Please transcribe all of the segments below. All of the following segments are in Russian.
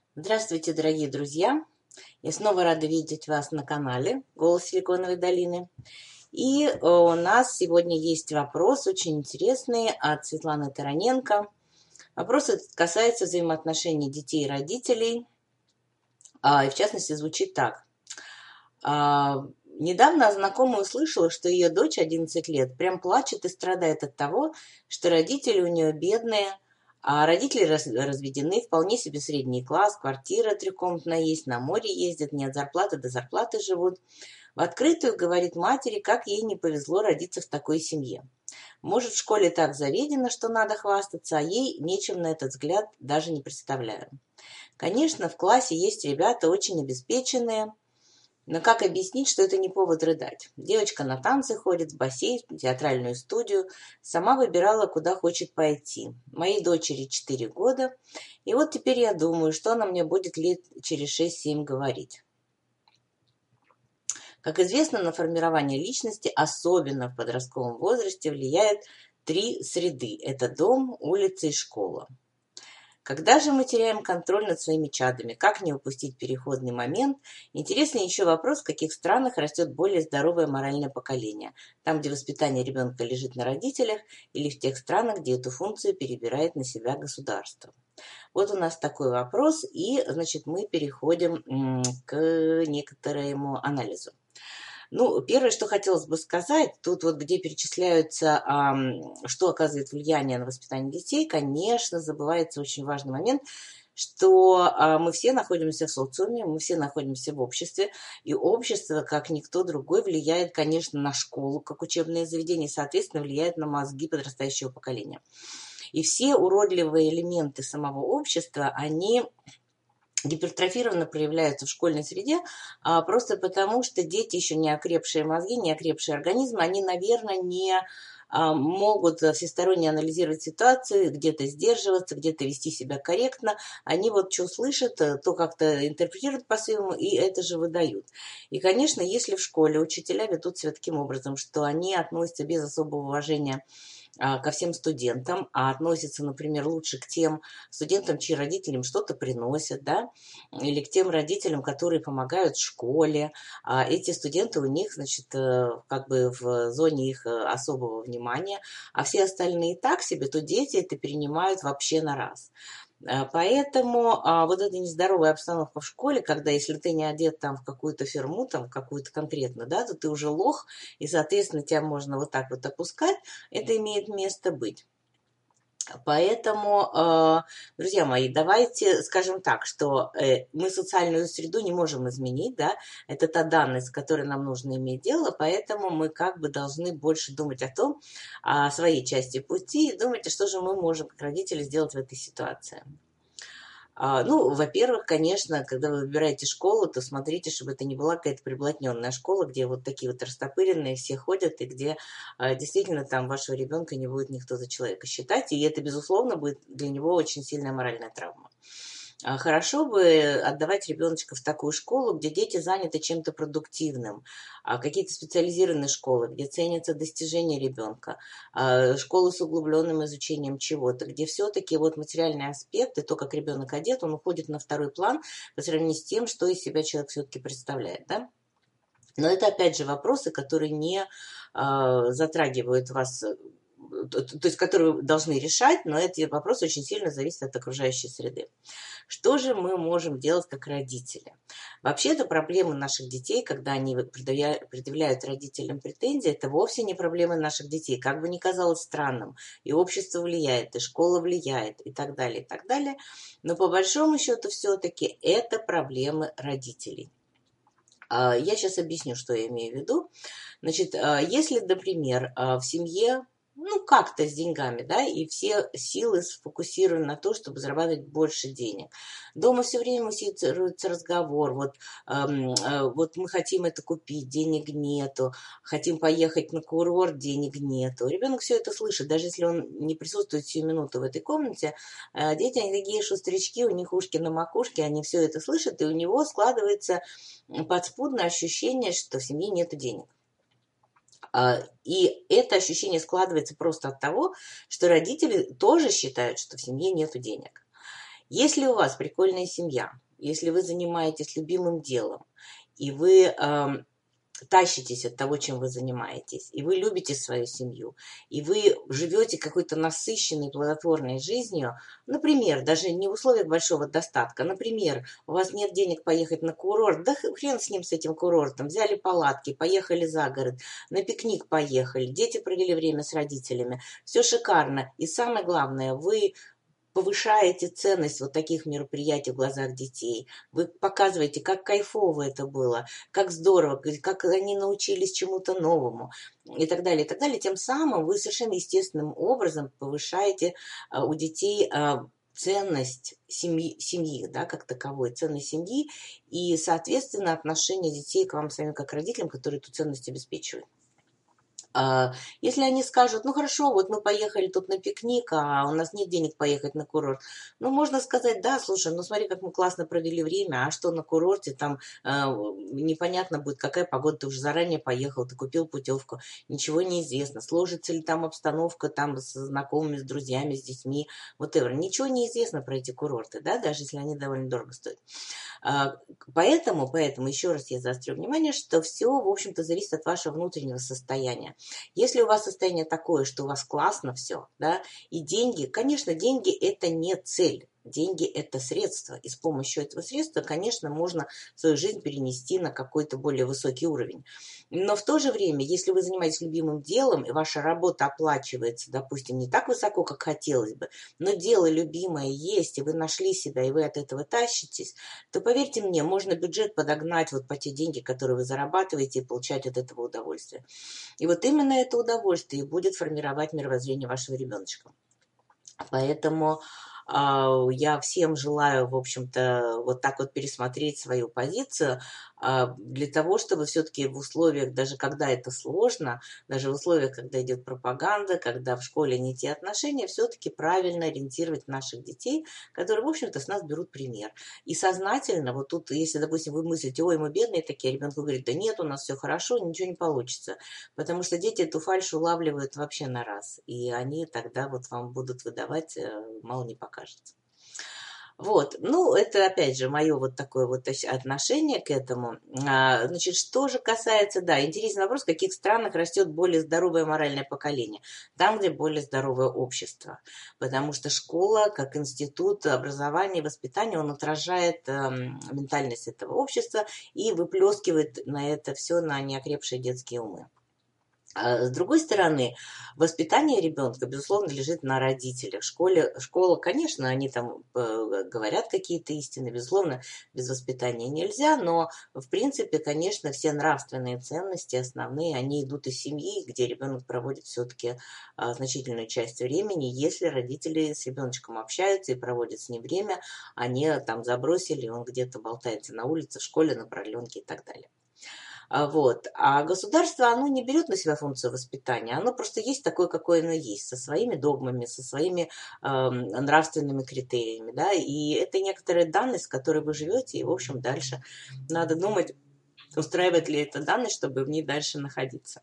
Здравствуйте, дорогие друзья! Я снова рада видеть вас на канале «Голос Силиконовой долины». И у нас сегодня есть вопрос очень интересный от Светланы Тараненко. Вопрос этот касается взаимоотношений детей и родителей. И в частности звучит так. Недавно знакомая услышала, что ее дочь 11 лет прям плачет и страдает от того, что родители у нее бедные, а родители разведены, вполне себе средний класс, квартира трехкомнатная есть, на море ездят, не от зарплаты до зарплаты живут. В открытую говорит матери, как ей не повезло родиться в такой семье. Может, в школе так заведено, что надо хвастаться, а ей нечем на этот взгляд даже не представляю. Конечно, в классе есть ребята очень обеспеченные, но как объяснить, что это не повод рыдать? Девочка на танцы ходит, в бассейн, в театральную студию, сама выбирала, куда хочет пойти. Моей дочери 4 года, и вот теперь я думаю, что она мне будет лет через 6-7 говорить. Как известно, на формирование личности, особенно в подростковом возрасте, влияет 3 среды. Это дом, улица и школа. Когда же мы теряем контроль над своими чадами? Как не упустить переходный момент? Интересный еще вопрос, в каких странах растет более здоровое моральное поколение. Там, где воспитание ребенка лежит на родителях, или в тех странах, где эту функцию перебирает на себя государство. Вот у нас такой вопрос, и, значит, мы переходим к некоторому анализу. Ну, первое, что хотелось бы сказать, тут вот где перечисляются, что оказывает влияние на воспитание детей, конечно, забывается очень важный момент, что мы все находимся в социуме, мы все находимся в обществе, и общество, как никто другой, влияет, конечно, на школу, как учебное заведение, и, соответственно, влияет на мозги подрастающего поколения. И все уродливые элементы самого общества, они гипертрофированно проявляются в школьной среде, просто потому, что дети, еще не окрепшие мозги, не окрепшие организмы, они, наверное, не могут всесторонне анализировать ситуацию, где-то сдерживаться, где-то вести себя корректно. Они вот что слышат, то как-то интерпретируют по-своему, и это же выдают. И, конечно, если в школе учителя ведут себя таким образом, что они относятся без особого уважения ко всем студентам, а относятся, например, лучше к тем студентам, чьи родители им что-то приносят, да, или к тем родителям, которые помогают в школе. Эти студенты у них, значит, как бы в зоне их особого внимания, а все остальные так себе, то дети это перенимают вообще на раз. Поэтому вот эта нездоровая обстановка в школе, когда если ты не одет там в какую-то фирму, там в какую-то конкретно, да, то ты уже лох, и, соответственно, тебя можно вот так вот опускать, это имеет место быть. Поэтому, друзья мои, давайте скажем так, что мы социальную среду не можем изменить, да, это та данность, с которой нам нужно иметь дело, поэтому мы как бы должны больше думать о том, о своей части пути, и думать, что же мы можем, как родители, сделать в этой ситуации. Ну, во-первых, конечно, когда вы выбираете школу, то смотрите, чтобы это не была какая-то приблотненная школа, где вот такие вот растопыренные все ходят, и где действительно там вашего ребенка не будет никто за человека считать, и это, безусловно, будет для него очень сильная моральная травма. Хорошо бы отдавать ребеночка в такую школу, где дети заняты чем-то продуктивным, какие-то специализированные школы, где ценятся достижения ребенка, школы с углубленным изучением чего-то, где все-таки вот материальные аспекты, то, как ребенок одет, он уходит на второй план по сравнению с тем, что из себя человек все-таки представляет, да? Но это, опять же, вопросы, которые не затрагивают вас, то есть которые вы должны решать, но эти вопросы очень сильно зависят от окружающей среды. Что же мы можем делать как родители? Вообще-то проблемы наших детей, когда они предъявляют родителям претензии, это вовсе не проблемы наших детей, как бы ни казалось странным. И общество влияет, и школа влияет, и так далее, и так далее. Но по большому счету все-таки это проблемы родителей. Я сейчас объясню, что я имею в виду. Значит, если, например, в семье, ну, как-то с деньгами, да, и все силы сфокусированы на то, чтобы зарабатывать больше денег. Дома все время муссируется разговор, вот мы хотим это купить, денег нету, хотим поехать на курорт, денег нету. Ребенок все это слышит, даже если он не присутствует всю минуту в этой комнате, дети, они такие шустрячки, у них ушки на макушке, они все это слышат, и у него складывается подспудное ощущение, что в семье нет денег. И это ощущение складывается просто от того, что родители тоже считают, что в семье нет денег. Если у вас прикольная семья, если вы занимаетесь любимым делом, и вы тащитесь от того, чем вы занимаетесь, и вы любите свою семью, и вы живете какой-то насыщенной, плодотворной жизнью, например, даже не в условиях большого достатка, например, у вас нет денег поехать на курорт, да хрен с ним, с этим курортом, взяли палатки, поехали за город, на пикник поехали, дети провели время с родителями, все шикарно, и самое главное, вы повышаете ценность вот таких мероприятий в глазах детей. Вы показываете, как кайфово это было, как здорово, как они научились чему-то новому и так далее, и так далее. Тем самым вы совершенно естественным образом повышаете у детей ценность семьи, да, как таковой, ценность семьи и, соответственно, отношение детей к вам самим как родителям, которые эту ценность обеспечивают. Если они скажут, ну хорошо, вот мы поехали тут на пикник, а у нас нет денег поехать на курорт, ну можно сказать, да, слушай, ну смотри, как мы классно провели время, а что на курорте, там непонятно будет, какая погода, ты уже заранее поехал, ты купил путевку, ничего не известно, сложится ли там обстановка там с знакомыми, с друзьями, с детьми, whatever, ничего не известно про эти курорты, да, даже если они довольно дорого стоят. Поэтому, еще раз я заострю внимание, что все, в общем-то, зависит от вашего внутреннего состояния. Если у вас состояние такое, что у вас классно все, да, и деньги, конечно, деньги это не цель. Деньги – это средство, и с помощью этого средства, конечно, можно свою жизнь перенести на какой-то более высокий уровень. Но в то же время, если вы занимаетесь любимым делом, и ваша работа оплачивается, допустим, не так высоко, как хотелось бы, но дело любимое есть, и вы нашли себя, и вы от этого тащитесь, то, поверьте мне, можно бюджет подогнать вот по те деньги, которые вы зарабатываете, и получать от этого удовольствие. И вот именно это удовольствие будет формировать мировоззрение вашего ребеночка. Поэтому я всем желаю, в общем-то, вот так вот пересмотреть свою позицию для того, чтобы все-таки в условиях, даже когда это сложно, даже в условиях, когда идет пропаганда, когда в школе не те отношения, все-таки правильно ориентировать наших детей, которые, в общем-то, с нас берут пример. И сознательно, вот тут, если, допустим, вы мыслите, ой, мы бедные такие, а ребенок говорит, да нет, у нас все хорошо, ничего не получится. Потому что дети эту фальшь улавливают вообще на раз. И они тогда вот вам будут выдавать, мало не покажется. Вот, ну, это, опять же, мое вот такое вот отношение к этому. Значит, что же касается, да, интересный вопрос, в каких странах растет более здоровое моральное поколение? Там, где более здоровое общество. Потому что школа, как институт образования и воспитания, он отражает ментальность этого общества и выплескивает на это все на неокрепшие детские умы. С другой стороны, воспитание ребенка, безусловно, лежит на родителях. Школа, конечно, они там говорят какие-то истины, безусловно, без воспитания нельзя, но, в принципе, конечно, все нравственные ценности основные, они идут из семьи, где ребенок проводит все-таки значительную часть времени. Если родители с ребеночком общаются и проводят с ним время, они там забросили, он где-то болтается на улице, в школе, на продленке и так далее. Вот. А государство, оно не берет на себя функцию воспитания, оно просто есть такое, какое оно есть, со своими догмами, со своими нравственными критериями, да, и это некоторая данность, с которой вы живете, и, в общем, дальше надо думать, устраивает ли эта данность, чтобы в ней дальше находиться.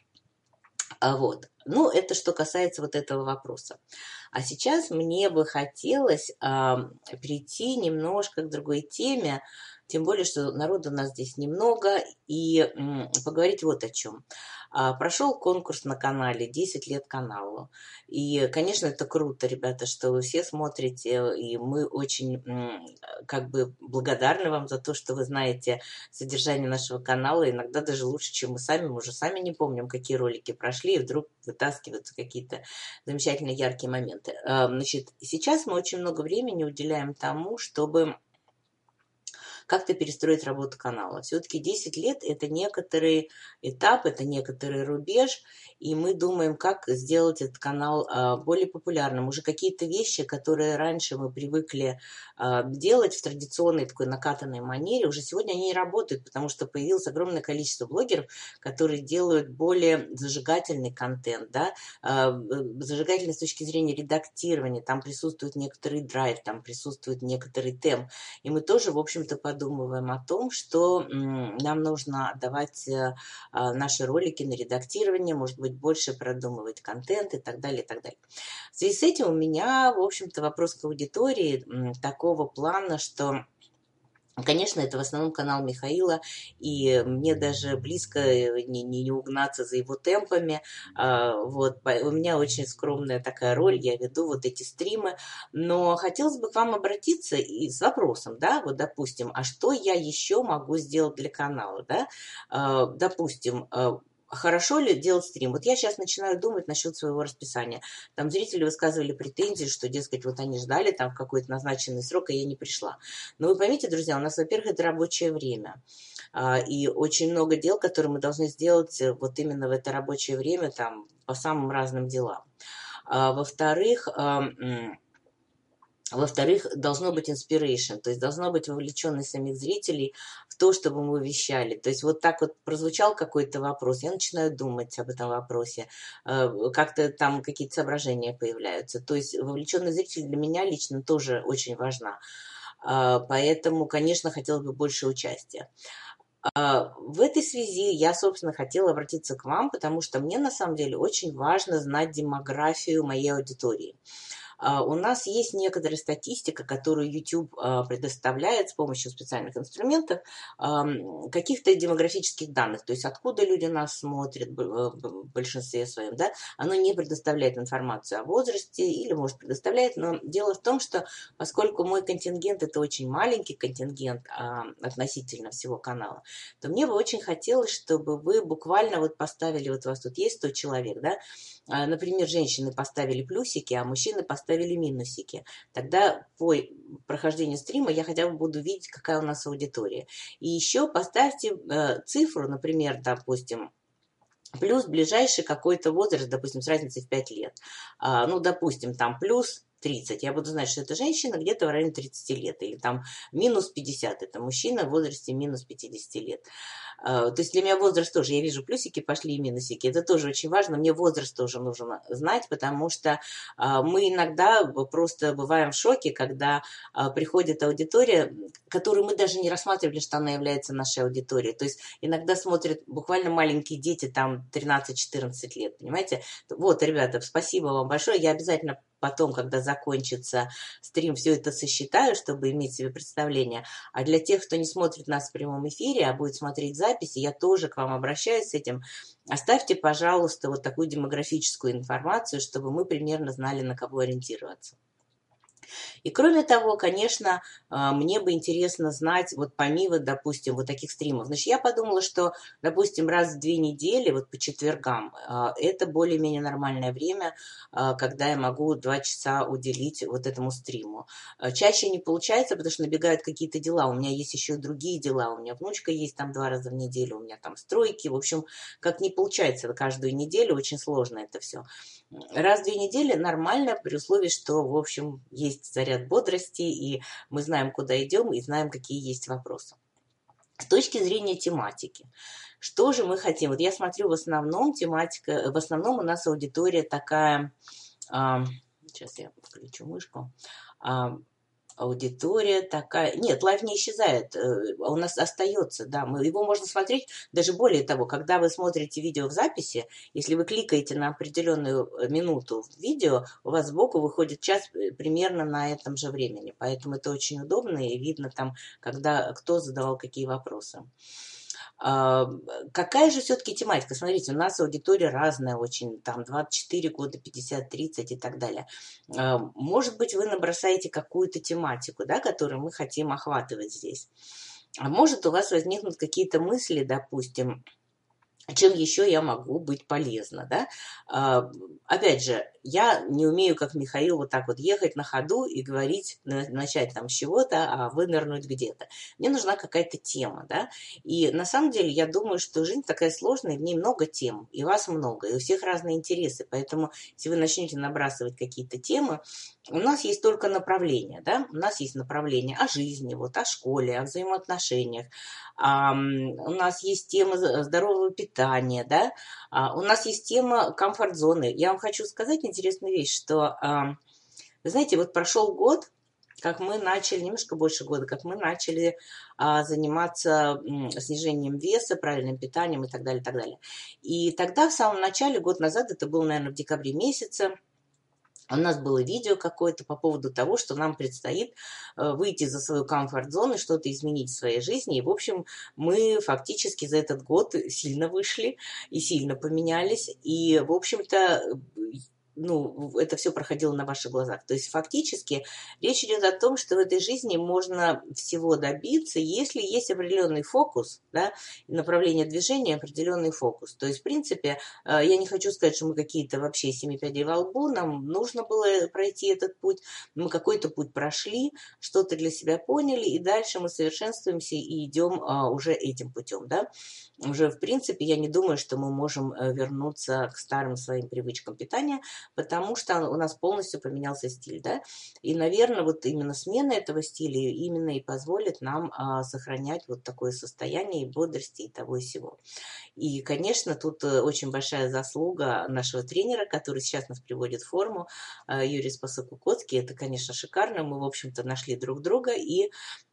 Вот. Ну, это что касается вот этого вопроса. А сейчас мне бы хотелось перейти немножко к другой теме, тем более, что народу у нас здесь немного, и поговорить вот о чем. Прошел конкурс на канале, 10 лет каналу. И, конечно, это круто, ребята, что вы все смотрите, и мы очень как бы благодарны вам за то, что вы знаете содержание нашего канала, иногда даже лучше, чем мы уже сами не помним, какие ролики прошли, и вдруг вытаскиваются какие-то замечательные яркие моменты. Значит, сейчас мы очень много времени уделяем тому, чтобы как-то перестроить работу канала. Все-таки 10 лет – это некоторый этап, это некоторый рубеж, и мы думаем, как сделать этот канал более популярным. Уже какие-то вещи, которые раньше мы привыкли делать в традиционной такой накатанной манере, уже сегодня они не работают, потому что появилось огромное количество блогеров, которые делают более зажигательный контент, да, зажигательный с точки зрения редактирования, там присутствует некоторый драйв, там присутствует некоторый темп. И мы тоже, в общем-то, подумываем о том, что нам нужно отдавать наши ролики на редактирование, может быть, больше продумывать контент и так далее, и так далее. В связи с этим у меня, в общем-то, вопрос к аудитории такого плана, что... Конечно, это в основном канал Михаила, и мне даже близко не угнаться за его темпами. Вот, у меня очень скромная такая роль, я веду вот эти стримы, но хотелось бы к вам обратиться и с вопросом, да, вот, допустим, а что я еще могу сделать для канала, да, допустим, хорошо ли делать стрим? Вот я сейчас начинаю думать насчет своего расписания. Там зрители высказывали претензии, что, дескать, вот они ждали там в какой-то назначенный срок, а я не пришла. Но вы поймите, друзья, у нас, во-первых, это рабочее время. И очень много дел, которые мы должны сделать вот именно в это рабочее время, там, по самым разным делам. Во-вторых, должно быть inspiration, то есть должно быть вовлеченность самих зрителей в то, чтобы мы вещали. То есть вот так вот прозвучал какой-то вопрос, я начинаю думать об этом вопросе, как-то там какие-то соображения появляются. То есть вовлеченность зрителей для меня лично тоже очень важна. Поэтому, конечно, хотелось бы больше участия. В этой связи я, собственно, хотела обратиться к вам, потому что мне, на самом деле, очень важно знать демографию моей аудитории. У нас есть некоторая статистика, которую YouTube предоставляет с помощью специальных инструментов, каких-то демографических данных, то есть откуда люди нас смотрят в большинстве своем, да, оно не предоставляет информацию о возрасте или, может, предоставляет, но дело в том, что поскольку мой контингент это очень маленький контингент относительно всего канала, то мне бы очень хотелось, чтобы вы буквально вот поставили, вот у вас тут есть 100 человек, да, например, женщины поставили плюсики, а мужчины поставили минусики. Тогда по прохождению стрима я хотя бы буду видеть, какая у нас аудитория. И еще поставьте цифру, например, допустим, плюс ближайший какой-то возраст, допустим, с разницей в 5 лет. Ну, допустим, там плюс 30. Я буду знать, что это женщина где-то в районе 30 лет. Или там минус 50. Это мужчина в возрасте минус 50 лет. То есть для меня возраст тоже, я вижу плюсики пошли и минусики, это тоже очень важно, мне возраст тоже нужно знать, потому что мы иногда просто бываем в шоке, когда приходит аудитория, которую мы даже не рассматривали, что она является нашей аудиторией, то есть иногда смотрят буквально маленькие дети, там 13-14 лет, понимаете? Вот, ребята, спасибо вам большое, я обязательно потом, когда закончится стрим, все это сосчитаю, чтобы иметь себе представление. А для тех, кто не смотрит нас в прямом эфире, а будет смотреть записи, я тоже к вам обращаюсь с этим. Оставьте, пожалуйста, вот такую демографическую информацию, чтобы мы примерно знали, на кого ориентироваться. И кроме того, конечно, мне бы интересно знать, вот помимо, допустим, вот таких стримов. Значит, я подумала, что, допустим, раз в 2 недели, вот по четвергам, это более-менее нормальное время, когда я могу 2 часа уделить вот этому стриму. Чаще не получается, потому что набегают какие-то дела. У меня есть еще и другие дела. У меня внучка есть там 2 раза в неделю, у меня там стройки. В общем, как не получается каждую неделю, очень сложно это все. Раз в 2 недели нормально, при условии, что, в общем, есть заряд бодрости, и мы знаем, куда идем, и знаем, какие есть вопросы. С точки зрения тематики, что же мы хотим? Вот я смотрю, в основном тематика, в основном у нас аудитория такая, сейчас я включу мышку, аудитория такая... Нет, лайв не исчезает, у нас остается, да, его можно смотреть, даже более того, когда вы смотрите видео в записи, если вы кликаете на определенную минуту в видео, у вас сбоку выходит час примерно на этом же времени, поэтому это очень удобно и видно там, когда кто задавал какие вопросы. Какая же все-таки тематика? Смотрите, у нас аудитория разная очень, там 24 года, 50, 30 и так далее. Может быть, вы набросаете какую-то тематику, да, которую мы хотим охватывать здесь. А может, у вас возникнут какие-то мысли, допустим, чем еще я могу быть полезна, да? Опять же, я не умею, как Михаил, вот так вот ехать на ходу и говорить, начать там с чего-то, а вынырнуть где-то. Мне нужна какая-то тема, да? И на самом деле я думаю, что жизнь такая сложная, в ней много тем, и вас много, и у всех разные интересы, поэтому если вы начнете набрасывать какие-то темы, у нас есть только направления, да? У нас есть направление о жизни, вот, о школе, о взаимоотношениях, у нас есть тема здорового питания, да, у нас есть тема комфорт-зоны. Я вам хочу сказать интересную вещь, что, вы знаете, вот прошел год, как мы начали, немножко больше года, как мы начали заниматься снижением веса, правильным питанием и так далее, и так далее. И тогда, в самом начале, год назад, это было, наверное, в декабре месяце, у нас было видео какое-то по поводу того, что нам предстоит выйти за свою комфорт-зону, что-то изменить в своей жизни. И, в общем, мы фактически за этот год сильно вышли и сильно поменялись. И, в общем-то, ну, это все проходило на ваших глазах. То есть фактически речь идет о том, что в этой жизни можно всего добиться, если есть определенный фокус, да, направление движения, определенный фокус. То есть, в принципе, я не хочу сказать, что мы какие-то вообще семи пядей во лбу, нам нужно было пройти этот путь, мы какой-то путь прошли, что-то для себя поняли, и дальше мы совершенствуемся и идем уже этим путем, да. Уже, в принципе, я не думаю, что мы можем вернуться к старым своим привычкам питания, потому что у нас полностью поменялся стиль, да, и, наверное, вот именно смена этого стиля именно и позволит нам сохранять вот такое состояние и бодрости и того и сего. И, конечно, тут очень большая заслуга нашего тренера, который сейчас нас приводит в форму, Юрий Спасок-Кукоцкий. Это, конечно, шикарно, мы, в общем-то, нашли друг друга, и,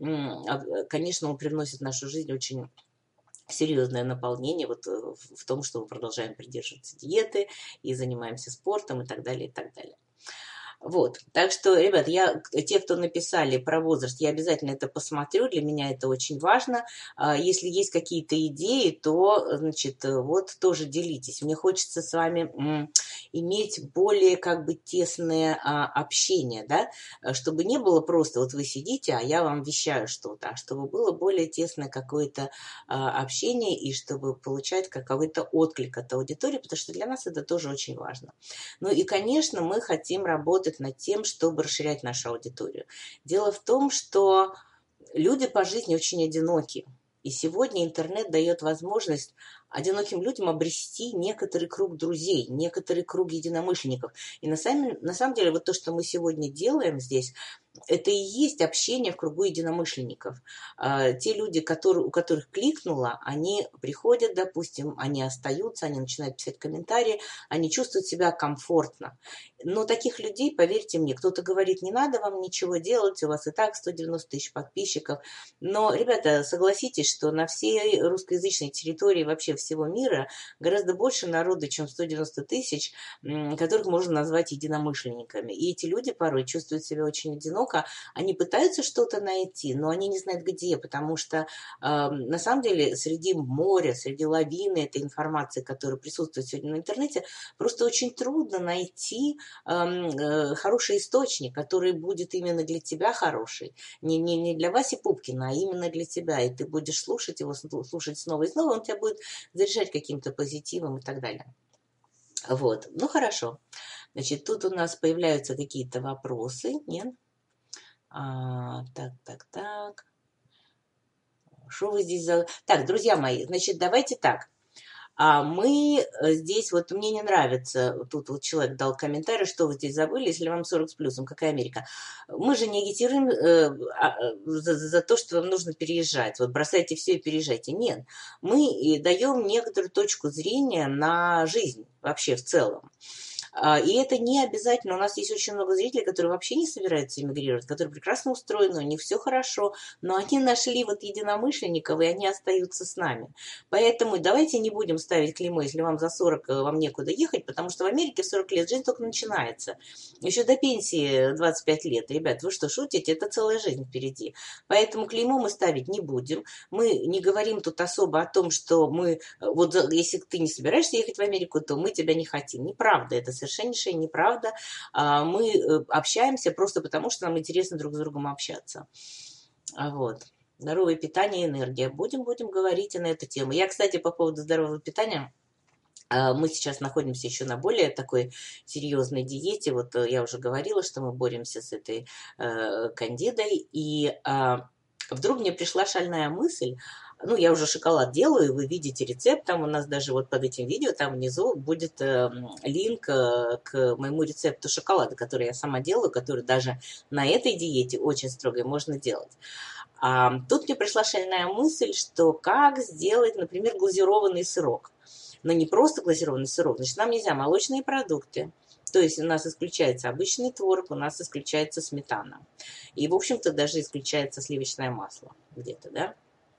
конечно, он привносит в нашу жизнь очень серьезное наполнение вот в том, что мы продолжаем придерживаться диеты и занимаемся спортом и так далее, и так далее. Вот, так что, ребят, те, кто написали про возраст, я обязательно это посмотрю, для меня это очень важно. Если есть какие-то идеи, то, значит, вот тоже делитесь. Мне хочется с вами иметь более как бы тесное общение, да, чтобы не было просто вот вы сидите, а я вам вещаю что-то, а чтобы было более тесное какое-то общение и чтобы получать какой-то отклик от аудитории, потому что для нас это тоже очень важно. Ну и, конечно, мы хотим работать над тем, чтобы расширять нашу аудиторию. Дело в том, что люди по жизни очень одиноки. И сегодня интернет дает возможность одиноким людям обрести некоторый круг друзей, некоторый круг единомышленников. И на самом деле вот то, что мы сегодня делаем здесь, это и есть общение в кругу единомышленников. Те люди, у которых кликнуло, они приходят, допустим, они остаются, они начинают писать комментарии, они чувствуют себя комфортно. Но таких людей, поверьте мне, кто-то говорит, не надо вам ничего делать, у вас и так 190 тысяч подписчиков. Но, ребята, согласитесь, что на всей русскоязычной территории вообще всего мира гораздо больше народу, чем 190 тысяч, которых можно назвать единомышленниками. И эти люди порой чувствуют себя очень одиноко, они пытаются что-то найти, но они не знают где, потому что на самом деле среди моря, среди лавины этой информации, которая присутствует сегодня на интернете, просто очень трудно найти хороший источник, который будет именно для тебя хороший. Не для Васи Пупкина, а именно для тебя. И ты будешь слушать его, слушать снова и снова, он тебя будет заряжать каким-то позитивом и так далее. Вот, ну хорошо. Значит, тут у нас появляются какие-то вопросы, нет? Так. Что вы здесь за... Так, друзья мои, значит, давайте так. Мы здесь, вот мне не нравится, тут вот человек дал комментарий, что вы здесь забыли, если вам 40 с плюсом, какая Америка. Мы же не агитируем за то, что вам нужно переезжать, вот бросайте все и переезжайте. Нет, мы даем некоторую точку зрения на жизнь вообще в целом. И это не обязательно. У нас есть очень много зрителей, которые вообще не собираются эмигрировать, которые прекрасно устроены, у них все хорошо, но они нашли вот единомышленников, и они остаются с нами. Поэтому давайте не будем ставить клеймо, если вам за 40 вам некуда ехать, потому что в Америке в 40 лет жизнь только начинается. Еще до пенсии 25 лет. Ребят, вы что, шутите? Это целая жизнь впереди. Поэтому клеймо мы ставить не будем. Мы не говорим тут особо о том, что мы, вот если ты не собираешься ехать в Америку, то мы тебя не хотим. Неправда, это совершеннейшая неправда. Мы общаемся просто потому, что нам интересно друг с другом общаться. Вот. Здоровое питание и энергия. Будем говорить и на эту тему. Я, кстати, по поводу здорового питания, мы сейчас находимся еще на более такой серьезной диете. Вот я уже говорила, что мы боремся с этой кандидой. И вдруг мне пришла шальная мысль. Ну, я уже шоколад делаю, вы видите рецепт, там у нас даже вот под этим видео, там внизу будет линк к моему рецепту шоколада, который я сама делаю, который даже на этой диете очень строгой можно делать. Тут мне пришла шальная мысль, что как сделать, например, глазированный сырок. Но не просто глазированный сырок, значит, нам нельзя молочные продукты, То есть у нас исключается обычный творог, у нас исключается сметана. И, в общем-то, даже исключается сливочное масло где-то, да.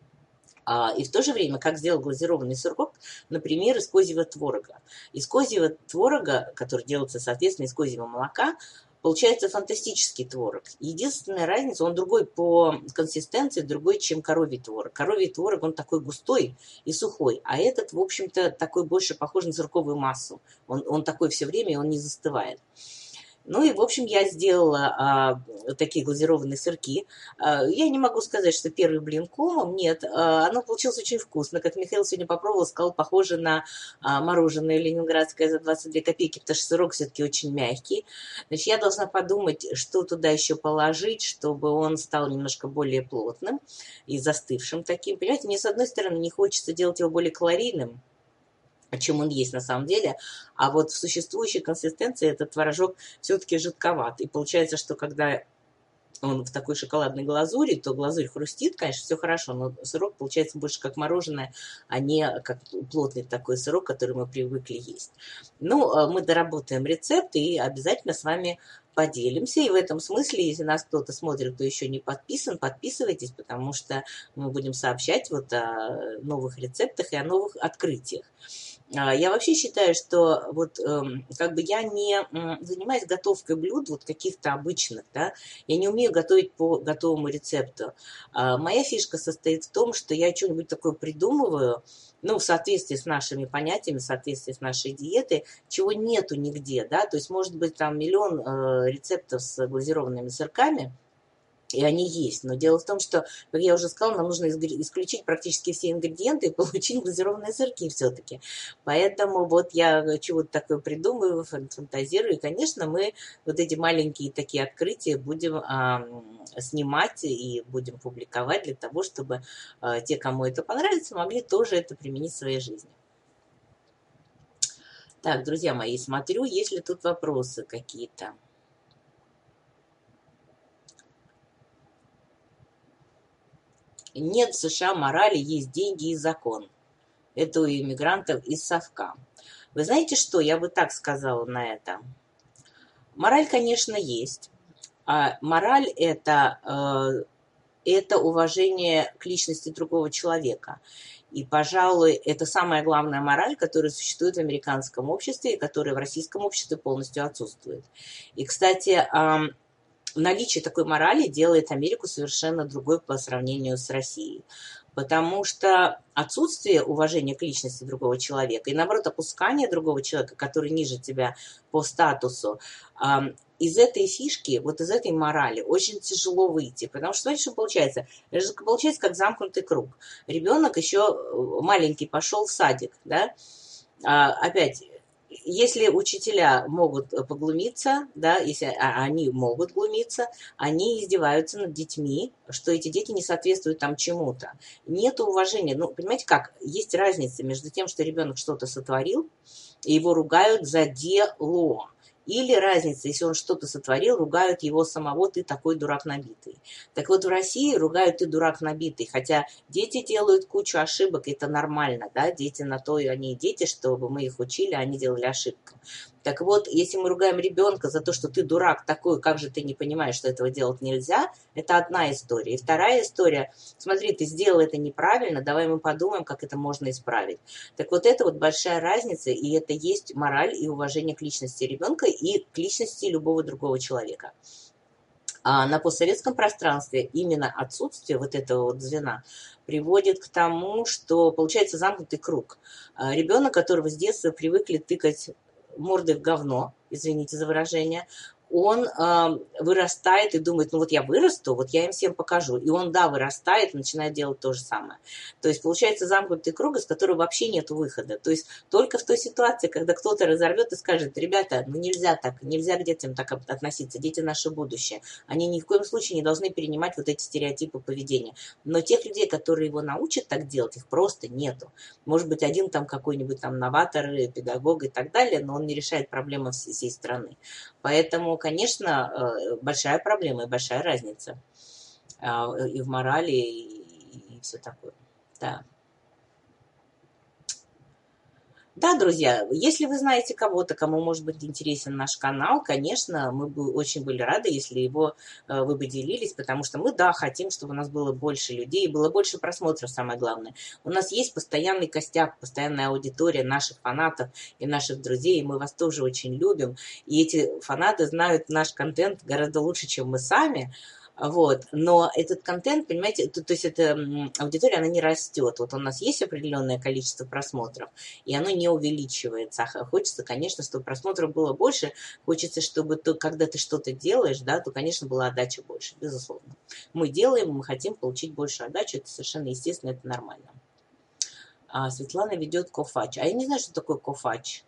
И в то же время, как сделал глазированный сырок, например, из козьего творога. Из козьего творога, который делается, соответственно, из козьего молока, получается фантастический творог. Единственная разница, он другой по консистенции, другой, чем коровий творог. Коровий творог, он такой густой и сухой, а этот, в общем-то, такой больше похож на сырковую массу. Он такой все время, он не застывает. Ну и, в общем, я сделала такие глазированные сырки. Я не могу сказать, что первый блин комом, нет. Оно получилось очень вкусно. Как Михаил сегодня попробовал, сказал, похоже на мороженое ленинградское за 22 копейки, потому что сырок все-таки очень мягкий. Значит, я должна подумать, что туда еще положить, чтобы он стал немножко более плотным и застывшим таким. Понимаете, мне, с одной стороны, не хочется делать его более калорийным, чем он есть на самом деле, а вот в существующей консистенции этот творожок все-таки жидковат. И получается, что когда он в такой шоколадной глазури, то глазурь хрустит, конечно, все хорошо, но сырок получается больше как мороженое, а не как плотный такой сырок, который мы привыкли есть. Ну, мы доработаем рецепт и обязательно с вами поделимся. И в этом смысле, если нас кто-то смотрит, кто еще не подписан, подписывайтесь, потому что мы будем сообщать вот о новых рецептах и о новых открытиях. Я вообще считаю, что вот как бы я не занимаюсь готовкой блюд вот каких-то обычных, да, я не умею готовить по готовому рецепту. Моя фишка состоит в том, что я что-нибудь такое придумываю, ну, в соответствии с нашими понятиями, в соответствии с нашей диетой, чего нету нигде, да, то есть может быть там миллион рецептов с глазированными сырками, и они есть. Но дело в том, что, как я уже сказала, нам нужно исключить практически все ингредиенты и получить глазированные сырки все-таки. Поэтому вот я чего-то такое придумываю, фантазирую. И, конечно, мы вот эти маленькие такие открытия будем снимать и будем публиковать для того, чтобы те, кому это понравится, могли тоже это применить в своей жизни. Так, друзья мои, смотрю, есть ли тут вопросы какие-то. Нет в США морали, есть деньги и закон. Это у иммигрантов из совка. Вы знаете что, я бы так сказала на это. Мораль, конечно, есть. А мораль это уважение к личности другого человека. И, пожалуй, это самая главная мораль, которая существует в американском обществе и которая в российском обществе полностью отсутствует. И, кстати, наличие такой морали делает Америку совершенно другой по сравнению с Россией. Потому что отсутствие уважения к личности другого человека и, наоборот, опускание другого человека, который ниже тебя по статусу, из этой фишки, вот из этой морали очень тяжело выйти. Потому что, смотрите, что получается? Это же получается как замкнутый круг. Ребенок еще маленький пошел в садик, да? Опять, если учителя могут поглумиться, да, если они могут глумиться, они издеваются над детьми, что эти дети не соответствуют там чему-то. Нет уважения. Ну, понимаете как? Есть разница между тем, что ребенок что-то сотворил, и его ругают за дело. Или разница, если он что-то сотворил, ругают его самого, ты такой дурак набитый. Так вот в России ругают ты дурак набитый, хотя дети делают кучу ошибок, это нормально, да, дети на то и они и дети, чтобы мы их учили, а они делали ошибку. Так вот, если мы ругаем ребенка за то, что ты дурак такой, как же ты не понимаешь, что этого делать нельзя, это одна история. И вторая история, смотри, ты сделал это неправильно, давай мы подумаем, как это можно исправить. Так вот, это вот большая разница, и это есть мораль и уважение к личности ребенка и к личности любого другого человека. А на постсоветском пространстве именно отсутствие вот этого вот звена приводит к тому, что получается замкнутый круг. Ребенок, которого с детства привыкли тыкать мордой в говно, извините за выражение, он вырастает и думает, ну вот я вырасту, вот я им всем покажу. И он, да, вырастает и начинает делать то же самое. То есть получается замкнутый круг, из которого вообще нет выхода. То есть только в той ситуации, когда кто-то разорвет и скажет, ребята, ну нельзя так, нельзя к детям так относиться, дети наше будущее. Они ни в коем случае не должны перенимать вот эти стереотипы поведения. Но тех людей, которые его научат так делать, их просто нету. Может быть, один там какой-нибудь там новатор, педагог и так далее, но он не решает проблемы всей страны. Поэтому, конечно, большая проблема и большая разница и в морали, и все такое. Да. Да, друзья, если вы знаете кого-то, кому может быть интересен наш канал, конечно, мы бы очень были рады, если его вы бы делились, потому что мы, да, хотим, чтобы у нас было больше людей, было больше просмотров, самое главное. У нас есть постоянный костяк, постоянная аудитория наших фанатов и наших друзей, и мы вас тоже очень любим. И эти фанаты знают наш контент гораздо лучше, чем мы сами. Вот, но этот контент, понимаете, то есть эта аудитория, она не растет. Вот у нас есть определенное количество просмотров, и оно не увеличивается. Хочется, конечно, чтобы просмотров было больше, хочется, чтобы когда ты что-то делаешь, да, то, конечно, была отдача больше, безусловно. Мы делаем, мы хотим получить больше отдачу, это совершенно естественно, это нормально. Светлана ведет Кофач. А я не знаю, что такое Кофач.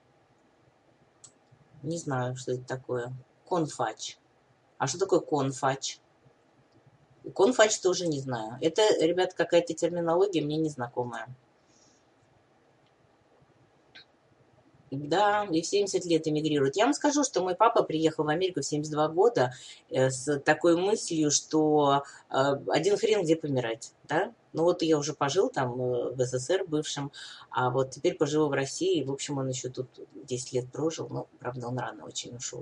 Не знаю, что это такое. Конфач. А что такое конфач? Конфач тоже не знаю. Это, ребят, какая-то терминология мне незнакомая. Да, и в 70 лет эмигрируют. Я вам скажу, что мой папа приехал в Америку в 72 года с такой мыслью, что один хрен где помирать, да? Ну вот я уже пожил там в СССР бывшем, а вот теперь поживу в России. В общем, он еще тут 10 лет прожил, но, правда, он рано очень ушел.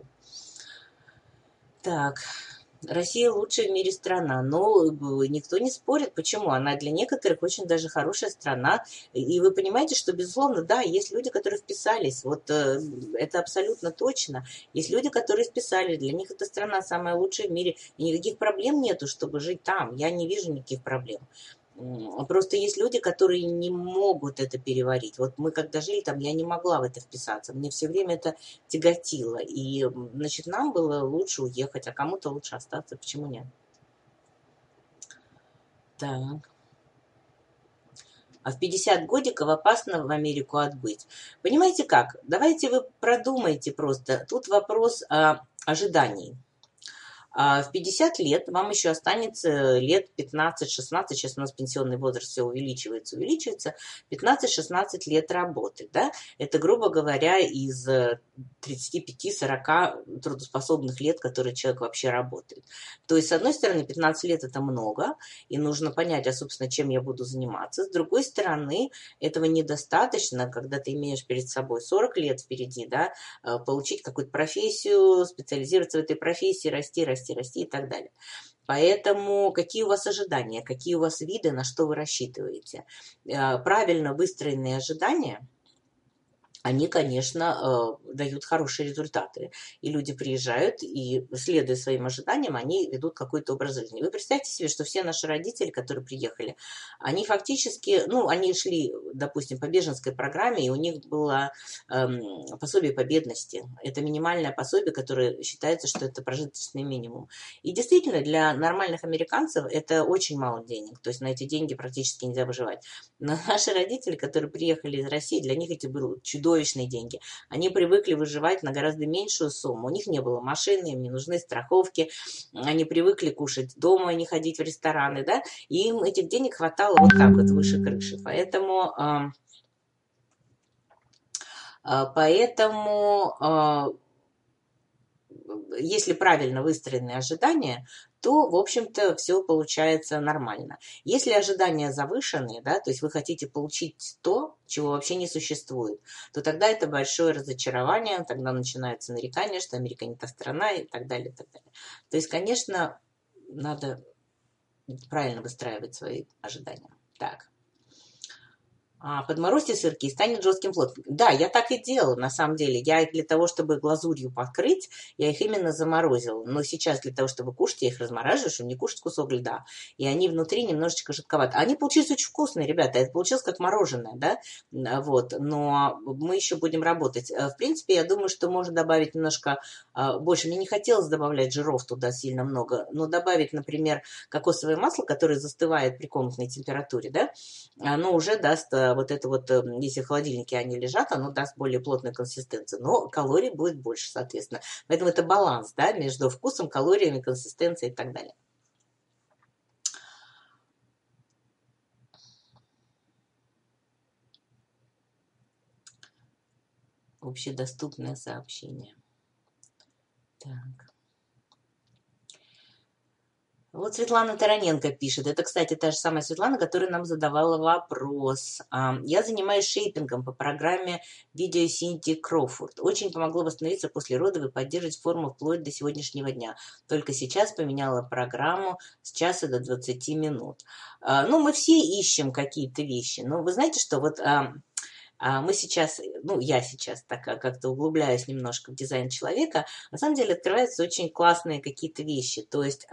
Так, Россия лучшая в мире страна, но никто не спорит, почему. Она для некоторых очень даже хорошая страна. И вы понимаете, что, безусловно, да, есть люди, которые вписались. Вот это абсолютно точно. Есть люди, которые вписались. Для них эта страна самая лучшая в мире. И никаких проблем нету, чтобы жить там. Я не вижу никаких проблем. Просто есть люди, которые не могут это переварить. Вот мы когда жили там, я не могла в это вписаться. Мне все время это тяготило. И, значит, нам было лучше уехать, а кому-то лучше остаться. Почему нет? Так. А в 50 годиков опасно в Америку отбыть. Понимаете как? Давайте вы продумайте просто. Тут вопрос ожиданий. В 50 лет вам еще останется лет 15-16, сейчас у нас пенсионный возраст все увеличивается, 15-16 лет работы, да, это, грубо говоря, из 35-40 трудоспособных лет, которые человек вообще работает. То есть, с одной стороны, 15 лет это много, и нужно понять, собственно, чем я буду заниматься. С другой стороны, этого недостаточно, когда ты имеешь перед собой 40 лет впереди, да, получить какую-то профессию, специализироваться в этой профессии, расти и так далее. Поэтому какие у вас ожидания, какие у вас виды, на что вы рассчитываете? Правильно выстроенные ожидания, они, конечно, дают хорошие результаты. И люди приезжают, и, следуя своим ожиданиям, они ведут какой-то образ жизни. Вы представьте себе, что все наши родители, которые приехали, они фактически, ну, они шли, допустим, по беженской программе, и у них было пособие по бедности. Это минимальное пособие, которое считается, что это прожиточный минимум. И действительно, для нормальных американцев это очень мало денег. То есть на эти деньги практически нельзя выживать. Но наши родители, которые приехали из России, для них эти были чудовищные деньги. Они привыкли выживать на гораздо меньшую сумму. У них не было машины, им не нужны страховки. Они привыкли кушать дома, а не ходить в рестораны, да. И им этих денег хватало вот так вот выше крыши. Поэтому если правильно выстроены ожидания, то, в общем-то, все получается нормально. Если ожидания завышенные, да, то есть вы хотите получить то, чего вообще не существует, то тогда это большое разочарование, тогда начинаются нарекания, что Америка не та страна и так далее, и так далее. То есть, конечно, надо правильно выстраивать свои ожидания. Так. Подморозьте сырки и станет жестким плотным. Да, я так и делала, на самом деле. Я их для того, чтобы глазурью покрыть, я их именно заморозила. Но сейчас для того, чтобы кушать, я их размораживаю, чтобы не кушать кусок льда. И они внутри немножечко жидковаты. Они получились очень вкусные, ребята. Это получилось как мороженое, да? Вот. Но мы еще будем работать. В принципе, я думаю, что можно добавить немножко больше. Мне не хотелось добавлять жиров туда сильно много. Но добавить, например, кокосовое масло, которое застывает при комнатной температуре, да? Оно уже даст вот это вот, если в холодильнике они лежат, оно даст более плотную консистенцию, но калорий будет больше, соответственно. Поэтому это баланс, да, между вкусом, калориями, консистенцией и так далее. Общедоступное сообщение. Так. Вот Светлана Тараненко пишет. Это, кстати, та же самая Светлана, которая нам задавала вопрос. Я занимаюсь шейпингом по программе видео Синтии Кроуфорд. Очень помогло восстановиться после родов и поддерживать форму вплоть до сегодняшнего дня. Только сейчас поменяла программу с часа до 20 минут. Ну, мы все ищем какие-то вещи. Но вы знаете, что вот... мы сейчас, ну, я сейчас так как-то углубляюсь немножко в дизайн человека, на самом деле открываются очень классные какие-то вещи. То есть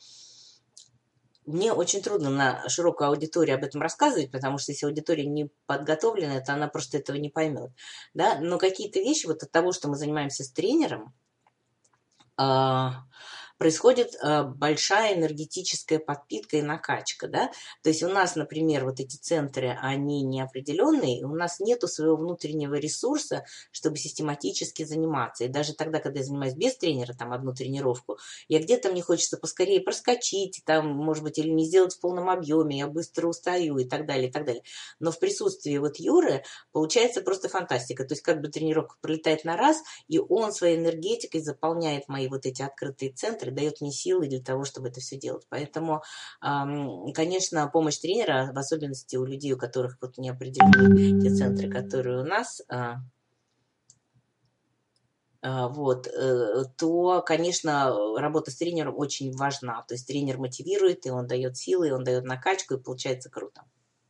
мне очень трудно на широкую аудиторию об этом рассказывать, потому что если аудитория не подготовлена, то она просто этого не поймет. Да? Но какие-то вещи вот от того, что мы занимаемся с тренером, происходит большая энергетическая подпитка и накачка, да, то есть у нас, например, вот эти центры, они неопределенные, у нас нету своего внутреннего ресурса, чтобы систематически заниматься, и даже тогда, когда я занимаюсь без тренера, там, одну тренировку, я где-то мне хочется поскорее проскочить, там, может быть, или не сделать в полном объеме, я быстро устаю и так далее, и так далее, но в присутствии вот Юры получается просто фантастика, то есть как бы тренировка пролетает на раз, и он своей энергетикой заполняет мои вот эти открытые центры, дает мне силы для того, чтобы это все делать. Поэтому, конечно, помощь тренера, в особенности у людей, у которых вот не определены те центры, которые у нас, вот, то, конечно, работа с тренером очень важна. То есть тренер мотивирует, и он дает силы, и он дает накачку, и получается круто.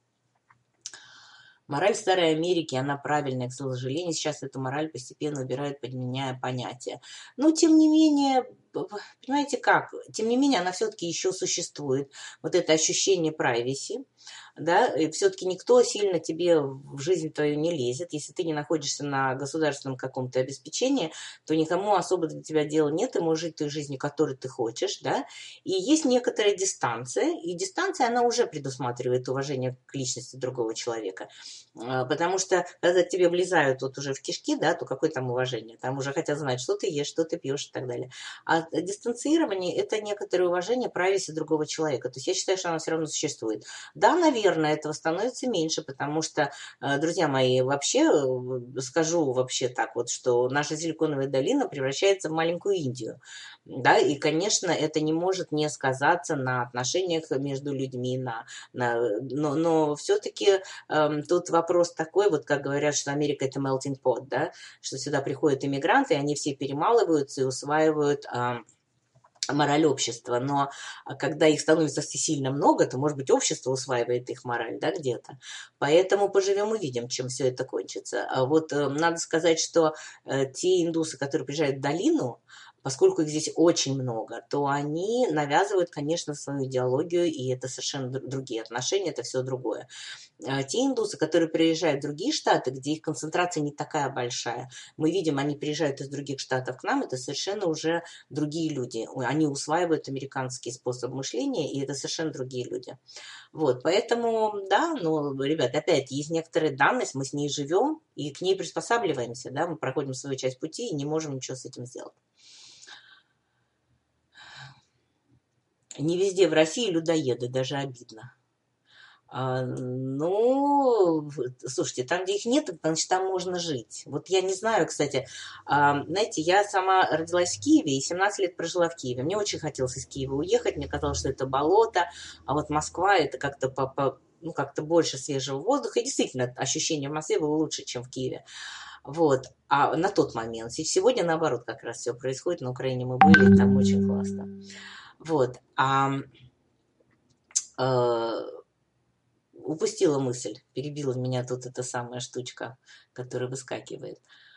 Мораль Старой Америки, она правильная, к сожалению, сейчас эту мораль постепенно убирают, подменяя понятия. Но, тем не менее, понимаете как, тем не менее, она все-таки еще существует. Вот это ощущение privacy, да, и все-таки никто сильно тебе в жизнь твою не лезет. Если ты не находишься на государственном каком-то обеспечении, то никому особо для тебя дела нет, ты можешь жить той жизнью, которую ты хочешь, да. И есть некоторая дистанция, и дистанция, она уже предусматривает уважение к личности другого человека. Потому что, когда тебе влезают вот уже в кишки, да, то какое там уважение? Там уже хотят знать, что ты ешь, что ты пьешь и так далее. А дистанцирование – это некоторое уважение privacy другого человека. То есть я считаю, что оно все равно существует. Да, наверное, этого становится меньше, потому что, друзья мои, вообще, скажу вообще так вот, что наша Силиконовая долина превращается в маленькую Индию. Да, и, конечно, это не может не сказаться на отношениях между людьми, но все-таки тут вопрос такой, вот как говорят, что Америка – это melting pot, да, что сюда приходят иммигранты, и они все перемалываются и усваивают мораль общества, но когда их становится сильно много, то, может быть, общество усваивает их мораль, да, где-то. Поэтому поживем увидим, чем все это кончится. А вот надо сказать, что те индусы, которые приезжают в долину, поскольку их здесь очень много, то они навязывают, конечно, свою идеологию, и это совершенно другие отношения, это все другое. Те индусы, которые приезжают в другие штаты, где их концентрация не такая большая, мы видим, они приезжают из других штатов к нам, это совершенно уже другие люди. Они усваивают американский способ мышления, и это совершенно другие люди. Вот, поэтому, да, ну, ребят, опять, есть некоторая данность, мы с ней живем и к ней приспосабливаемся, да, мы проходим свою часть пути и не можем ничего с этим сделать. Не везде в России людоеды, даже обидно. Ну, слушайте, там, где их нет, значит, там можно жить. Вот я не знаю, кстати, знаете, я сама родилась в Киеве и 17 лет прожила в Киеве. Мне очень хотелось из Киева уехать, мне казалось, что это болото, а вот Москва, это как-то ну, как-то больше свежего воздуха. И действительно, ощущение в Москве было лучше, чем в Киеве. Вот, а на тот момент. Сегодня, наоборот, как раз все происходит. На Украине мы были, там очень классно. Вот, упустила мысль, перебила меня тут эта самая штучка, которая выскакивает.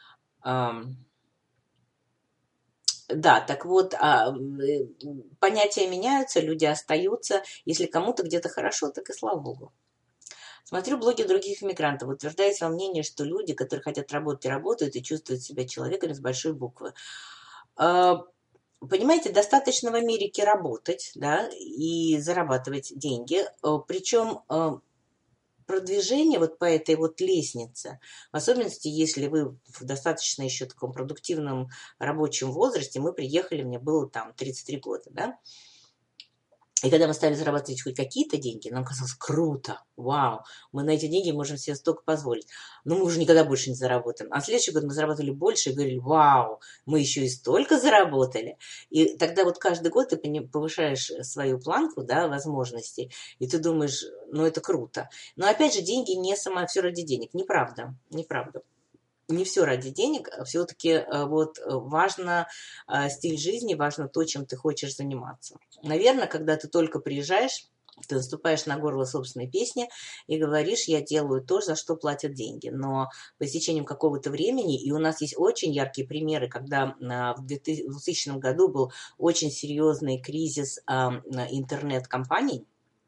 Да, так вот, понятия меняются, люди остаются. Если кому-то где-то хорошо, так и слава богу. Смотрю блоги других иммигрантов, утверждаясь во мнении, что люди, которые хотят работать, работают и чувствуют себя человеками с большой буквы. Понимаете, достаточно в Америке работать, да, и зарабатывать деньги. Причем продвижение вот по этой вот лестнице, в особенности, если вы в достаточно еще таком продуктивном рабочем возрасте, мы приехали, мне было там 33 года, да, И когда мы стали зарабатывать хоть какие-то деньги, нам казалось круто, вау, мы на эти деньги можем себе столько позволить. Но мы уже никогда больше не заработаем. А в следующий год мы заработали больше и говорили, вау, мы еще и столько заработали. И тогда вот каждый год ты повышаешь свою планку, да, возможностей, и ты думаешь, ну это круто. Но опять же, деньги не сама все ради денег. Неправда, неправда. Не все ради денег, все-таки вот важно стиль жизни, важно то, чем ты хочешь заниматься. Наверное, когда ты только приезжаешь, ты наступаешь на горло собственной песни и говоришь, я делаю то, за что платят деньги. Но по истечением какого-то времени, и у нас есть очень яркие примеры, когда в 2000 году был очень серьезный кризис интернет-компаний,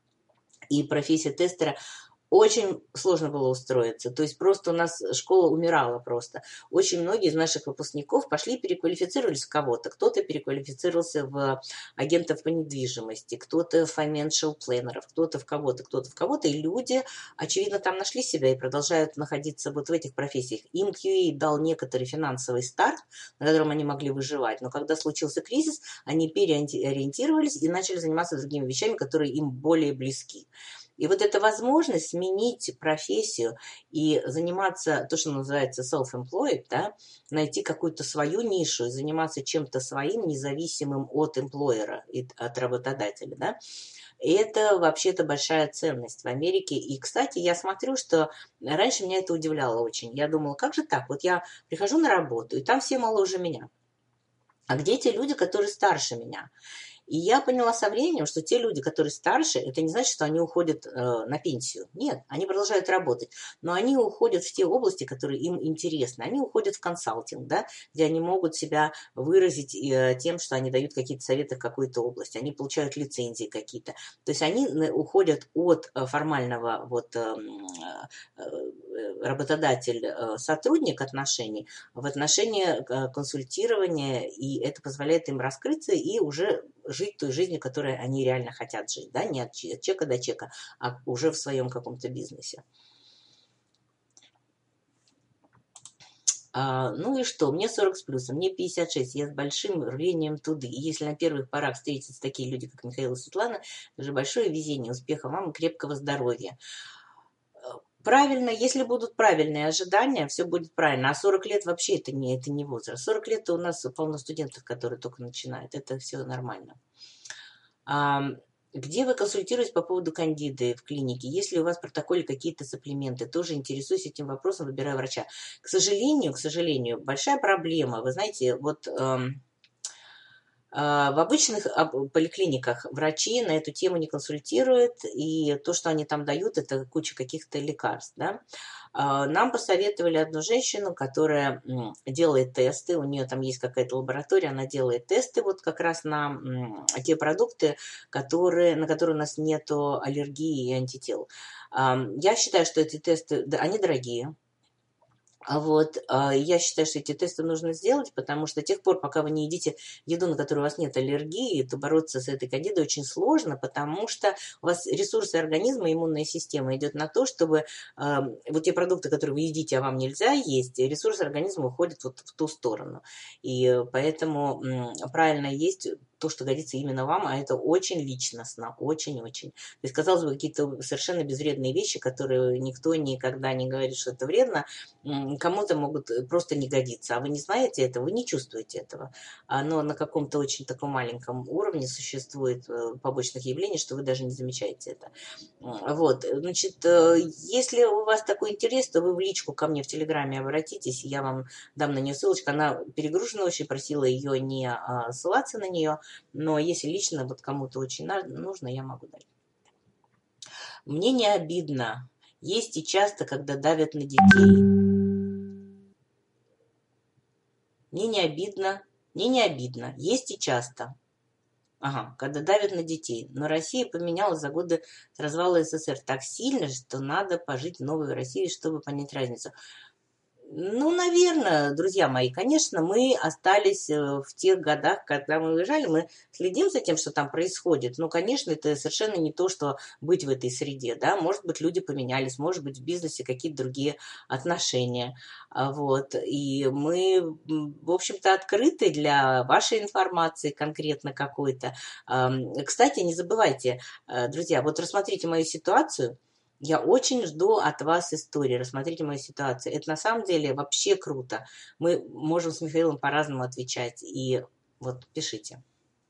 и профессия тестера очень сложно было устроиться. То есть просто у нас школа умирала просто. Очень многие из наших выпускников пошли и переквалифицировались в кого-то. Кто-то переквалифицировался в агентов по недвижимости, кто-то в financial планеров, кто-то в кого-то, кто-то в кого-то. И люди, очевидно, там нашли себя и продолжают находиться вот в этих профессиях. Им QA дал некоторый финансовый старт, на котором они могли выживать. Но когда случился кризис, они переориентировались и начали заниматься другими вещами, которые им более близки. И вот эта возможность сменить профессию и заниматься, то, что называется self-employed, да, найти какую-то свою нишу и заниматься чем-то своим, независимым от эмплойера, от работодателя, да, и это вообще-то большая ценность в Америке. И, кстати, я смотрю, что раньше меня это удивляло очень. Я думала, как же так? Вот я прихожу на работу, и там все моложе меня. А где те люди, которые старше меня? И я поняла со временем, что те люди, которые старше, это не значит, что они уходят на пенсию. Нет, они продолжают работать. Но они уходят в те области, которые им интересны. Они уходят в консалтинг, да, где они могут себя выразить тем, что они дают какие-то советы в какой-то области. Они получают лицензии какие-то. То есть они уходят от формального вот, работодатель-сотрудник отношений в отношении консультирования, и это позволяет им раскрыться и уже жить той жизнью, которой они реально хотят жить, да, не от чека до чека, а уже в своем каком-то бизнесе. Ну и что, мне 40 с плюсом, мне 56, я с большим рвением туды. И если на первых порах встретятся такие люди, как Михаил и Светлана, это же большое везение, успеха вам и крепкого здоровья. Правильно, если будут правильные ожидания, все будет правильно. А 40 лет вообще это не возраст. 40 лет у нас полно студентов, которые только начинают. Это все нормально. Где вы консультируетесь по поводу кандиды в клинике? Есть ли у вас в протоколе какие-то сапплименты? Тоже интересуюсь этим вопросом, выбираю врача. К сожалению, большая проблема. Вы знаете, вот в обычных поликлиниках врачи на эту тему не консультируют, и то, что они там дают, это куча каких-то лекарств. Да? Нам посоветовали одну женщину, которая делает тесты, у нее там есть какая-то лаборатория, она делает тесты вот как раз на те продукты, на которые у нас нет аллергии и антител. Я считаю, что эти тесты, они дорогие. Вот, я считаю, что эти тесты нужно сделать, потому что до тех пор, пока вы не едите еду, на которую у вас нет аллергии, то бороться с этой кандидой очень сложно, потому что у вас ресурсы организма, иммунная система идет на то, чтобы вот те продукты, которые вы едите, а вам нельзя есть, ресурсы организма уходят вот в ту сторону. И поэтому правильно есть то, что годится именно вам, а это очень личностно, очень-очень. То есть, казалось бы, какие-то совершенно безвредные вещи, которые никто никогда не говорит, что это вредно, кому-то могут просто не годиться. А вы не знаете этого, вы не чувствуете этого. Оно на каком-то очень таком маленьком уровне существует побочных явлений, что вы даже не замечаете это. Вот, значит, если у вас такой интерес, то вы в личку ко мне в Телеграме обратитесь, я вам дам на нее ссылочку. Она перегружена очень, просила ее не ссылаться на нее, но если лично вот кому-то очень нужно, я могу дать. Мне не обидно. Есть и часто, когда давят на детей. Мне не обидно. Есть и часто. Ага, когда давят на детей. Но Россия поменялась за годы с развала СССР так сильно, что надо пожить в новой России, чтобы понять разницу. Ну, наверное, друзья мои, конечно, мы остались в тех годах, когда мы уезжали, мы следим за тем, что там происходит. Но, конечно, это совершенно не то, что быть в этой среде, да. Может быть, люди поменялись, может быть, в бизнесе какие-то другие отношения. Вот. И мы, в общем-то, открыты для вашей информации конкретно какой-то. Кстати, не забывайте, друзья, вот рассмотрите мою ситуацию. Я очень жду от вас истории. Рассмотрите мою ситуацию. Это на самом деле вообще круто. Мы можем с Михаилом по-разному отвечать. И вот пишите.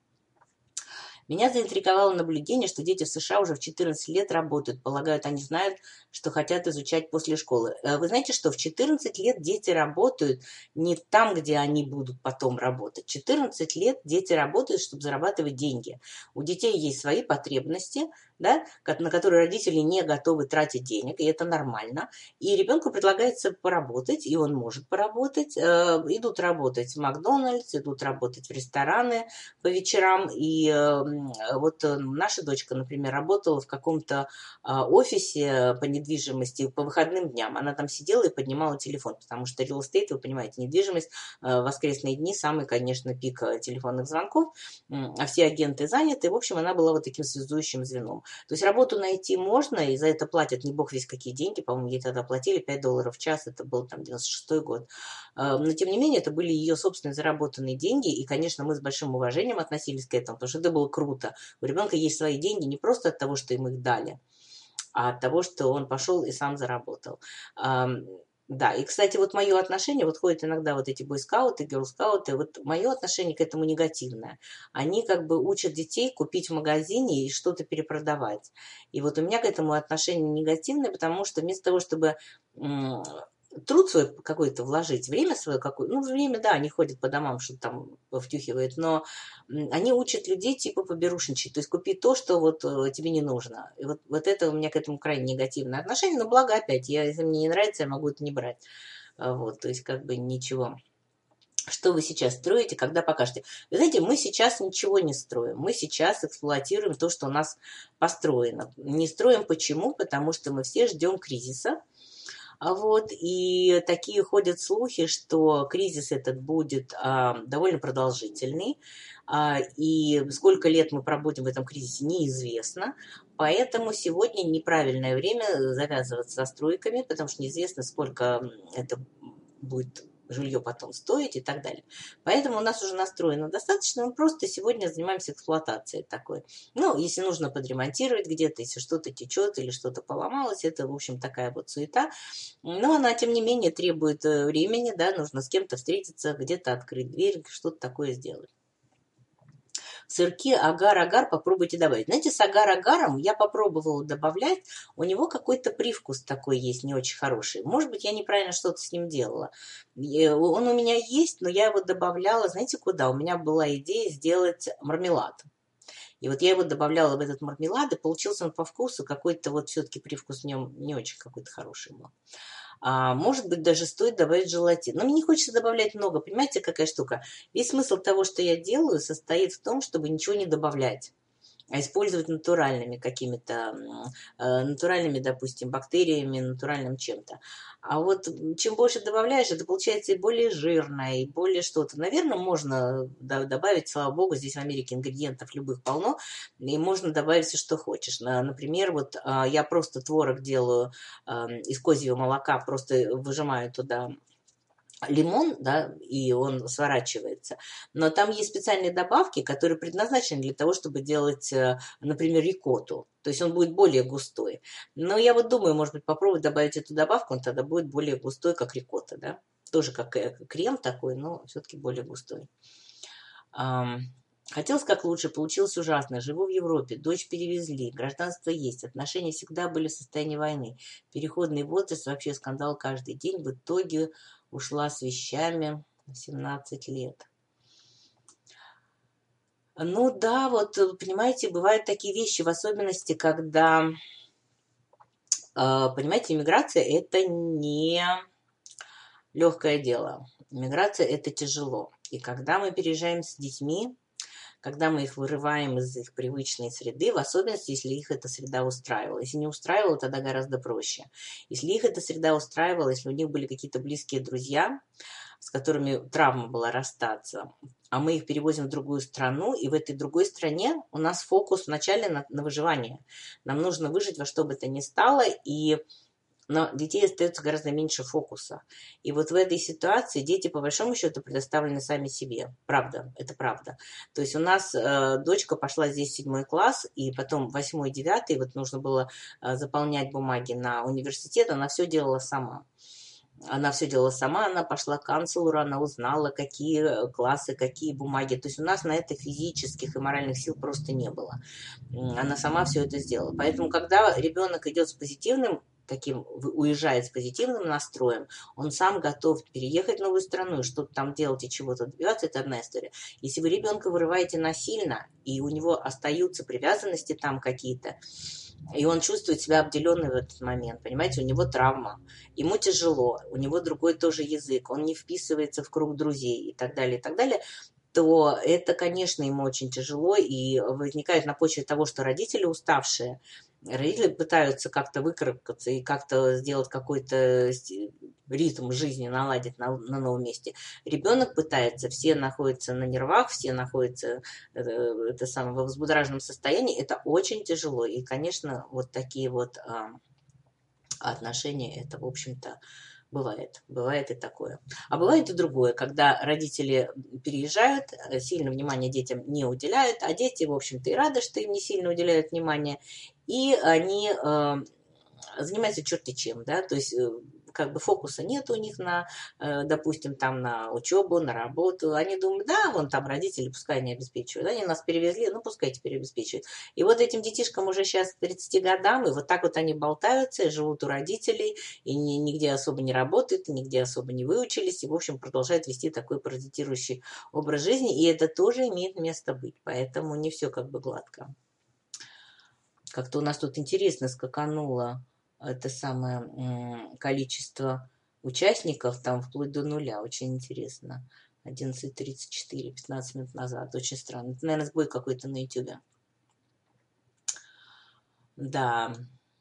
Меня заинтриговало наблюдение, что дети в США уже в 14 лет работают. Полагают, они знают, что хотят изучать после школы. Вы знаете, что в 14 лет дети работают не там, где они будут потом работать. 14 лет дети работают, чтобы зарабатывать деньги. У детей есть свои потребности, да, на которые родители не готовы тратить денег, и это нормально. И ребенку предлагается поработать, и он может поработать. Идут работать в Макдональдс, идут работать в рестораны по вечерам. И вот наша дочка, например, работала в каком-то офисе по недвижимости по выходным дням. Она там сидела и поднимала телефон, потому что real estate, вы понимаете, недвижимость, воскресные дни, самый, конечно, пик телефонных звонков, а все агенты заняты. В общем, она была вот таким связующим звеном. То есть работу найти можно, и за это платят не бог весь какие деньги. По-моему, ей тогда платили $5 в час, это был там 96-й год. Но, тем не менее, это были ее собственные заработанные деньги, и, конечно, мы с большим уважением относились к этому, потому что это было круто. У ребенка есть свои деньги не просто от того, что им их дали, а от того, что он пошел и сам заработал. Да, и, кстати, вот мое отношение, вот ходят иногда вот эти бойскауты, герлскауты, вот мое отношение к этому негативное. Они как бы учат детей купить в магазине и что-то перепродавать. И вот у меня к этому отношение негативное, потому что вместо того, чтобы труд свой какой-то вложить, время свое какое-то, ну, время, да, они ходят по домам, что-то там втюхивают, но они учат людей типа поберушничать, то есть купить то, что вот тебе не нужно. И вот это у меня к этому крайне негативное отношение, но благо опять, если мне не нравится, я могу это не брать. Вот, то есть как бы ничего. Что вы сейчас строите, когда покажете? Вы знаете, мы сейчас ничего не строим. Мы сейчас эксплуатируем то, что у нас построено. Не строим почему? Потому что мы все ждем кризиса. Вот, и такие ходят слухи, что кризис этот будет довольно продолжительный, и сколько лет мы пробудем в этом кризисе, неизвестно. Поэтому сегодня неправильное время завязываться со стройками, потому что неизвестно, сколько это будет жилье потом стоить и так далее. Поэтому у нас уже настроено достаточно, мы просто сегодня занимаемся эксплуатацией такой. Ну, если нужно подремонтировать где-то, если что-то течет или что-то поломалось, это, в общем, такая вот суета. Но она, тем не менее, требует времени, да, нужно с кем-то встретиться, где-то открыть дверь, что-то такое сделать. Сырки агар-агар попробуйте добавить. Знаете, с агар-агаром я попробовала добавлять, у него какой-то привкус такой есть не очень хороший. Может быть, я неправильно что-то с ним делала. Он у меня есть, но я его добавляла, знаете, куда? У меня была идея сделать мармелад. И вот я его добавляла в этот мармелад, и получился он по вкусу какой-то вот все-таки привкус в нем не очень какой-то хороший был. Может быть, даже стоит добавить желатин. Но мне не хочется добавлять много. Понимаете, какая штука? Весь смысл того, что я делаю, состоит в том, чтобы ничего не добавлять, а использовать натуральными какими-то, натуральными, допустим, бактериями, натуральным чем-то. А вот чем больше добавляешь, это получается и более жирное, и более что-то. Наверное, можно добавить, слава богу, здесь в Америке ингредиентов любых полно, и можно добавить все, что хочешь. Например, вот я просто творог делаю из козьего молока, просто выжимаю туда лимон, да, и он сворачивается. Но там есть специальные добавки, которые предназначены для того, чтобы делать, например, рикотту. То есть он будет более густой. Но я вот думаю, может быть, попробовать добавить эту добавку, он тогда будет более густой, как рикотта, да. Тоже как крем такой, но все-таки более густой. Хотелось как лучше, получилось ужасно. Живу в Европе, дочь перевезли, гражданство есть, отношения всегда были в состоянии войны. Переходный возраст, вообще скандал каждый день. В итоге ушла с вещами в 17 лет. Ну да, вот, понимаете, бывают такие вещи, в особенности, когда, понимаете, иммиграция – это не легкое дело. Иммиграция – это тяжело. И когда мы переезжаем с детьми, когда мы их вырываем из их привычной среды, в особенности, если их эта среда устраивала. Если не устраивала, тогда гораздо проще. Если их эта среда устраивала, если у них были какие-то близкие друзья, с которыми травма была расстаться, а мы их перевозим в другую страну, и в этой другой стране у нас фокус вначале на выживание. Нам нужно выжить во что бы то ни стало, и на детей остается гораздо меньше фокуса. И вот в этой ситуации дети, по большому счету, предоставлены сами себе. Правда, это правда. То есть у нас дочка пошла здесь в 7 класс, и потом 8-й, 9-й, вот нужно было заполнять бумаги на университет, она все делала сама. Она пошла к канцлеру, она узнала, какие классы, какие бумаги. То есть у нас на это физических и моральных сил просто не было. Она сама все это сделала. Поэтому, когда ребенок идет с позитивным, уезжает с позитивным настроем, он сам готов переехать в новую страну, что-то там делать и чего-то добиваться, это одна история. Если вы ребенка вырываете насильно, и у него остаются привязанности там какие-то, и он чувствует себя обделенным в этот момент, понимаете, у него травма, ему тяжело, у него другой тоже язык, он не вписывается в круг друзей и так далее, то это, конечно, ему очень тяжело, и возникает на почве того, что родители уставшие, родители пытаются как-то выкарабкаться и как-то сделать какой-то ритм жизни, наладить на новом месте. Ребенок пытается, все находятся на нервах, все находятся во взбудраженном состоянии. Это очень тяжело. И, конечно, вот такие вот отношения, это, в общем-то, бывает. Бывает и такое. А бывает и другое, когда родители переезжают, сильно внимания детям не уделяют, а дети, в общем-то, и рады, что им не сильно уделяют внимание, и они занимаются черти чем, да, то есть как бы фокуса нет у них на, допустим, там на учебу, на работу. Они думают, да, вон там родители, пускай они обеспечивают. Они нас перевезли, ну пускай теперь обеспечивают. И вот этим детишкам уже сейчас 30 годам, и вот так вот они болтаются, и живут у родителей, и нигде особо не работают, и нигде особо не выучились, и, в общем, продолжают вести такой паразитирующий образ жизни, и это тоже имеет место быть. Поэтому не все как бы гладко. Как-то у нас тут интересно скакануло это самое количество участников, там вплоть до нуля. Очень интересно. 11:34, 15 минут назад. Очень странно. Это, наверное, сбой какой-то на YouTube. Да.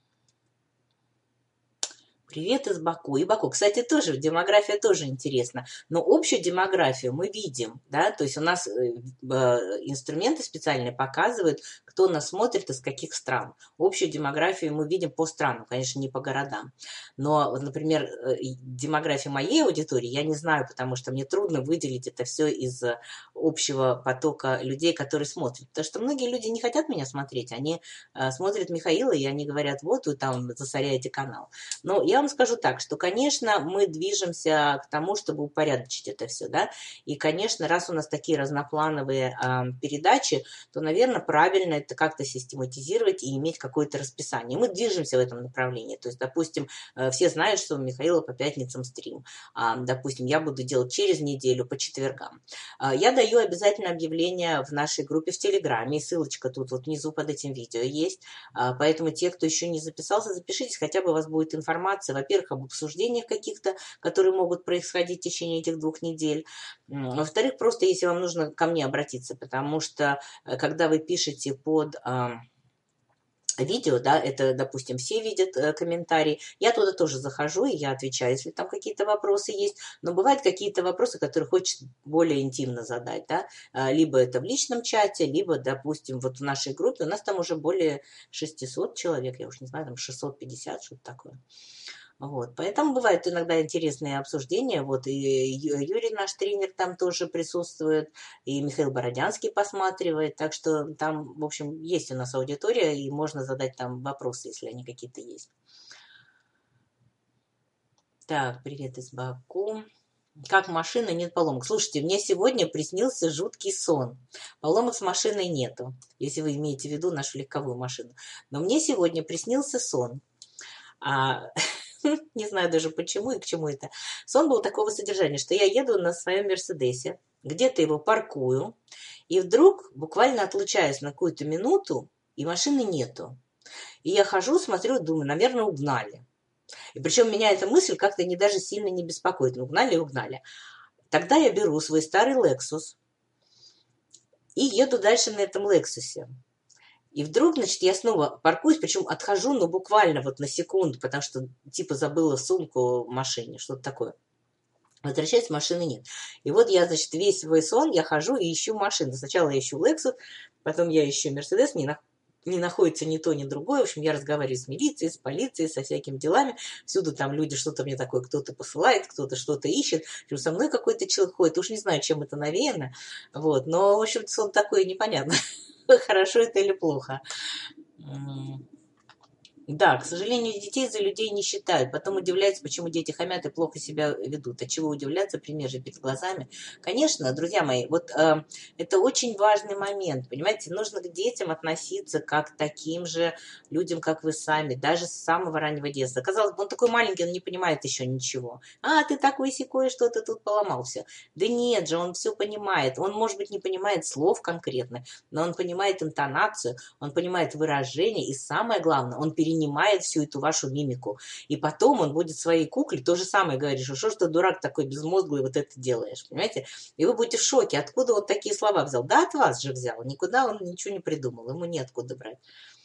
Привет из Баку. И Баку, кстати, тоже, демография тоже интересна. Но общую демографию мы видим, да, то есть у нас инструменты специальные показывают, кто нас смотрит, из каких стран. Общую демографию мы видим по странам, конечно, не по городам. Но, например, демографию моей аудитории я не знаю, потому что мне трудно выделить это все из общего потока людей, которые смотрят. Потому что многие люди не хотят меня смотреть, они смотрят Михаила, и они говорят, вот вы там засоряете канал. Но я вам скажу так, что, конечно, мы движемся к тому, чтобы упорядочить это все, да, и, конечно, раз у нас такие разноплановые передачи, то, наверное, правильно это как-то систематизировать и иметь какое-то расписание. Мы движемся в этом направлении, то есть, допустим, все знают, что у Михаила по пятницам стрим, допустим, я буду делать через неделю по четвергам. Я даю обязательно объявление в нашей группе в Телеграме, ссылочка тут вот внизу под этим видео есть, поэтому те, кто еще не записался, запишитесь, хотя бы у вас будет информация, во-первых, об обсуждениях каких-то, которые могут происходить в течение этих 2 недель. Во-вторых, просто если вам нужно ко мне обратиться, потому что когда вы пишете под видео, да, это, допустим, все видят комментарии, я туда тоже захожу, и я отвечаю, если там какие-то вопросы есть, но бывают какие-то вопросы, которые хочется более интимно задать, да, либо это в личном чате, либо, допустим, вот в нашей группе, у нас там уже более 600 человек, я уж не знаю, там 650, что-то такое. Вот, поэтому бывают иногда интересные обсуждения, вот, и Юрий, наш тренер, там тоже присутствует, и Михаил Бородянский посматривает, так что там, в общем, есть у нас аудитория, и можно задать там вопросы, если они какие-то есть. Так, привет из Баку. Как машина, нет поломок. Слушайте, мне сегодня приснился жуткий сон. Поломок с машиной нету, если вы имеете в виду нашу легковую машину. Но мне сегодня приснился сон. Не знаю даже почему и к чему это. Сон был такого содержания, что я еду на своем Мерседесе, где-то его паркую, и вдруг буквально отлучаюсь на какую-то минуту, и машины нету. И я хожу, смотрю, думаю, наверное, угнали. И причем меня эта мысль как-то даже сильно не беспокоит. Ну, угнали и угнали. Тогда я беру свой старый Lexus И еду дальше на этом Лексусе. И вдруг, значит, я снова паркуюсь, причем отхожу, ну, буквально вот на секунду, потому что, типа, забыла сумку в машине, что-то такое. Возвращаюсь, машины нет. И вот я, значит, весь свой сон я хожу и ищу машину. Сначала я ищу Lexus, потом я ищу Mercedes, не находится ни то, ни другое. В общем, я разговариваю с милицией, с полицией, со всякими делами. Всюду там люди что-то мне такое, кто-то посылает, кто-то что-то ищет. Причем со мной какой-то человек ходит. Уж не знаю, чем это навеяно. Вот. Но, в общем-то, сон такой непонятно, хорошо это или плохо. Да, к сожалению, детей за людей не считают. Потом удивляются, почему дети хамят и плохо себя ведут. От чего удивляться, пример же перед глазами. Конечно, друзья мои, вот это очень важный момент. Понимаете, нужно к детям относиться как к таким же людям, как вы сами, даже с самого раннего детства. Казалось бы, он такой маленький, он не понимает еще ничего. А, ты такой сякой, что ты тут поломался. Да нет же, он все понимает. Он, может быть, не понимает слов конкретно, но он понимает интонацию, он понимает выражение, и самое главное, он перенимает всю эту вашу мимику. И потом он будет своей кукле то же самое говорить, что ты, дурак, такой безмозглый, вот это делаешь, понимаете? И вы будете в шоке, откуда он такие слова взял. Да, от вас же взял, никуда он ничего не придумал, ему неоткуда брать.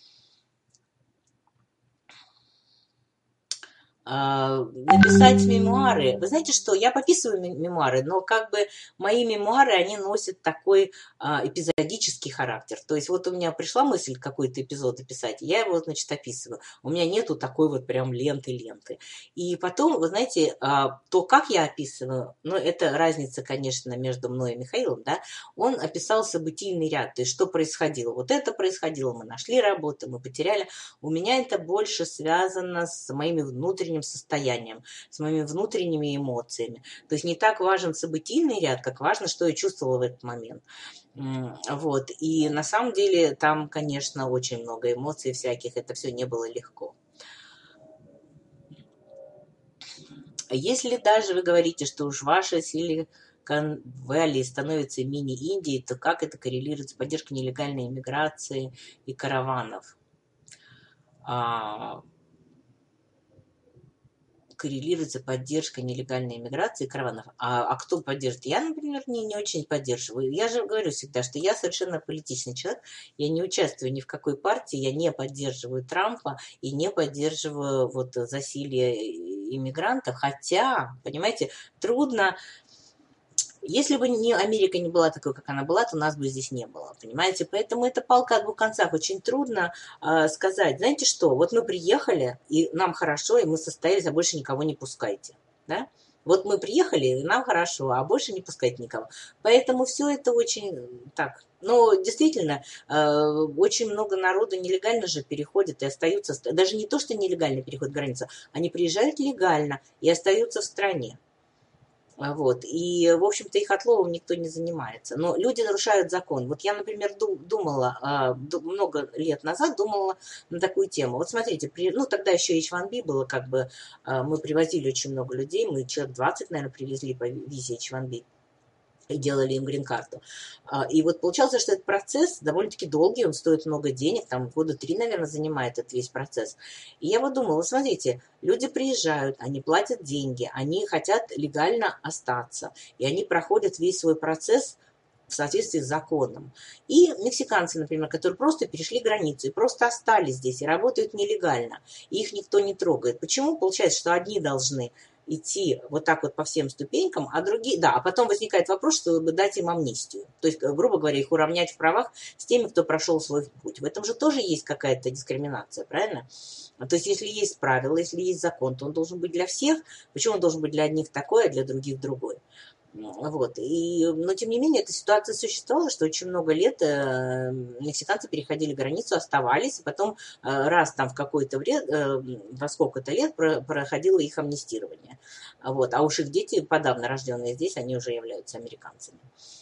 Написать мемуары. Вы знаете что, я пописываю мемуары, но как бы мои мемуары, они носят такой эпизодический характер. То есть вот у меня пришла мысль какой-то эпизод описать, я его, значит, описываю. У меня нету такой вот прям ленты-ленты. И потом, вы знаете, то, как я описываю, ну, это разница, конечно, между мной и Михаилом, да, он описал событийный ряд, то есть что происходило. Вот это происходило, мы нашли работу, мы потеряли. У меня это больше связано с моими внутренними состоянием, с моими внутренними эмоциями. То есть не так важен событийный ряд, как важно, что я чувствовала в этот момент. Вот. И на самом деле там, конечно, очень много эмоций всяких, это все не было легко. Если даже вы говорите, что уж ваша Silicon Valley становится мини-Индией, то как это коррелирует с поддержкой нелегальной иммиграции и караванов? Коррелируется поддержка нелегальной иммиграции и караванов. А кто поддержит? Я, например, не очень поддерживаю. Я же говорю всегда, что я совершенно политичный человек. Я не участвую ни в какой партии, я не поддерживаю Трампа и не поддерживаю вот засилье иммигрантов. Хотя, понимаете, трудно. Если бы Америка не была такой, как она была, то нас бы здесь не было, понимаете? Поэтому это палка о двух концах. Очень трудно сказать, знаете что, вот мы приехали, и нам хорошо, и мы состоялись, а больше никого не пускайте, да? Вот мы приехали, и нам хорошо, а больше не пускайте никого. Поэтому все это очень так. Но действительно, очень много народу нелегально же переходит и остаются, даже не то, что нелегально переходят границу, они приезжают легально и остаются в стране. Вот. И, в общем-то, их отловом никто не занимается. Но люди нарушают закон. Вот я, например, думала, много лет назад думала на такую тему. Вот смотрите, ну, тогда еще H1B было, как бы, мы привозили очень много людей, мы человек 20, наверное, привезли по визе H1B. И делали им грин-карту. И вот получался, что этот процесс довольно-таки долгий, он стоит много денег, там года 3, наверное, занимает этот весь процесс. И я вот думала, смотрите, люди приезжают, они платят деньги, они хотят легально остаться, и они проходят весь свой процесс в соответствии с законом. И мексиканцы, например, которые просто перешли границу и просто остались здесь и работают нелегально, и их никто не трогает. Почему? Получается, что одни должны идти вот так вот по всем ступенькам, а другие, да, а потом возникает вопрос, чтобы дать им амнистию. То есть, грубо говоря, их уравнять в правах с теми, кто прошел свой путь. В этом же тоже есть какая-то дискриминация, правильно? То есть, если есть правила, если есть закон, то он должен быть для всех. Почему он должен быть для одних такой, а для других другой? Вот. Но, тем не менее, эта ситуация существовала, что очень много лет мексиканцы переходили границу, оставались, и потом раз там в какое-то время, во сколько-то лет проходило их амнистирование. Вот. А уж их дети, подавно рожденные здесь, они уже являются американцами.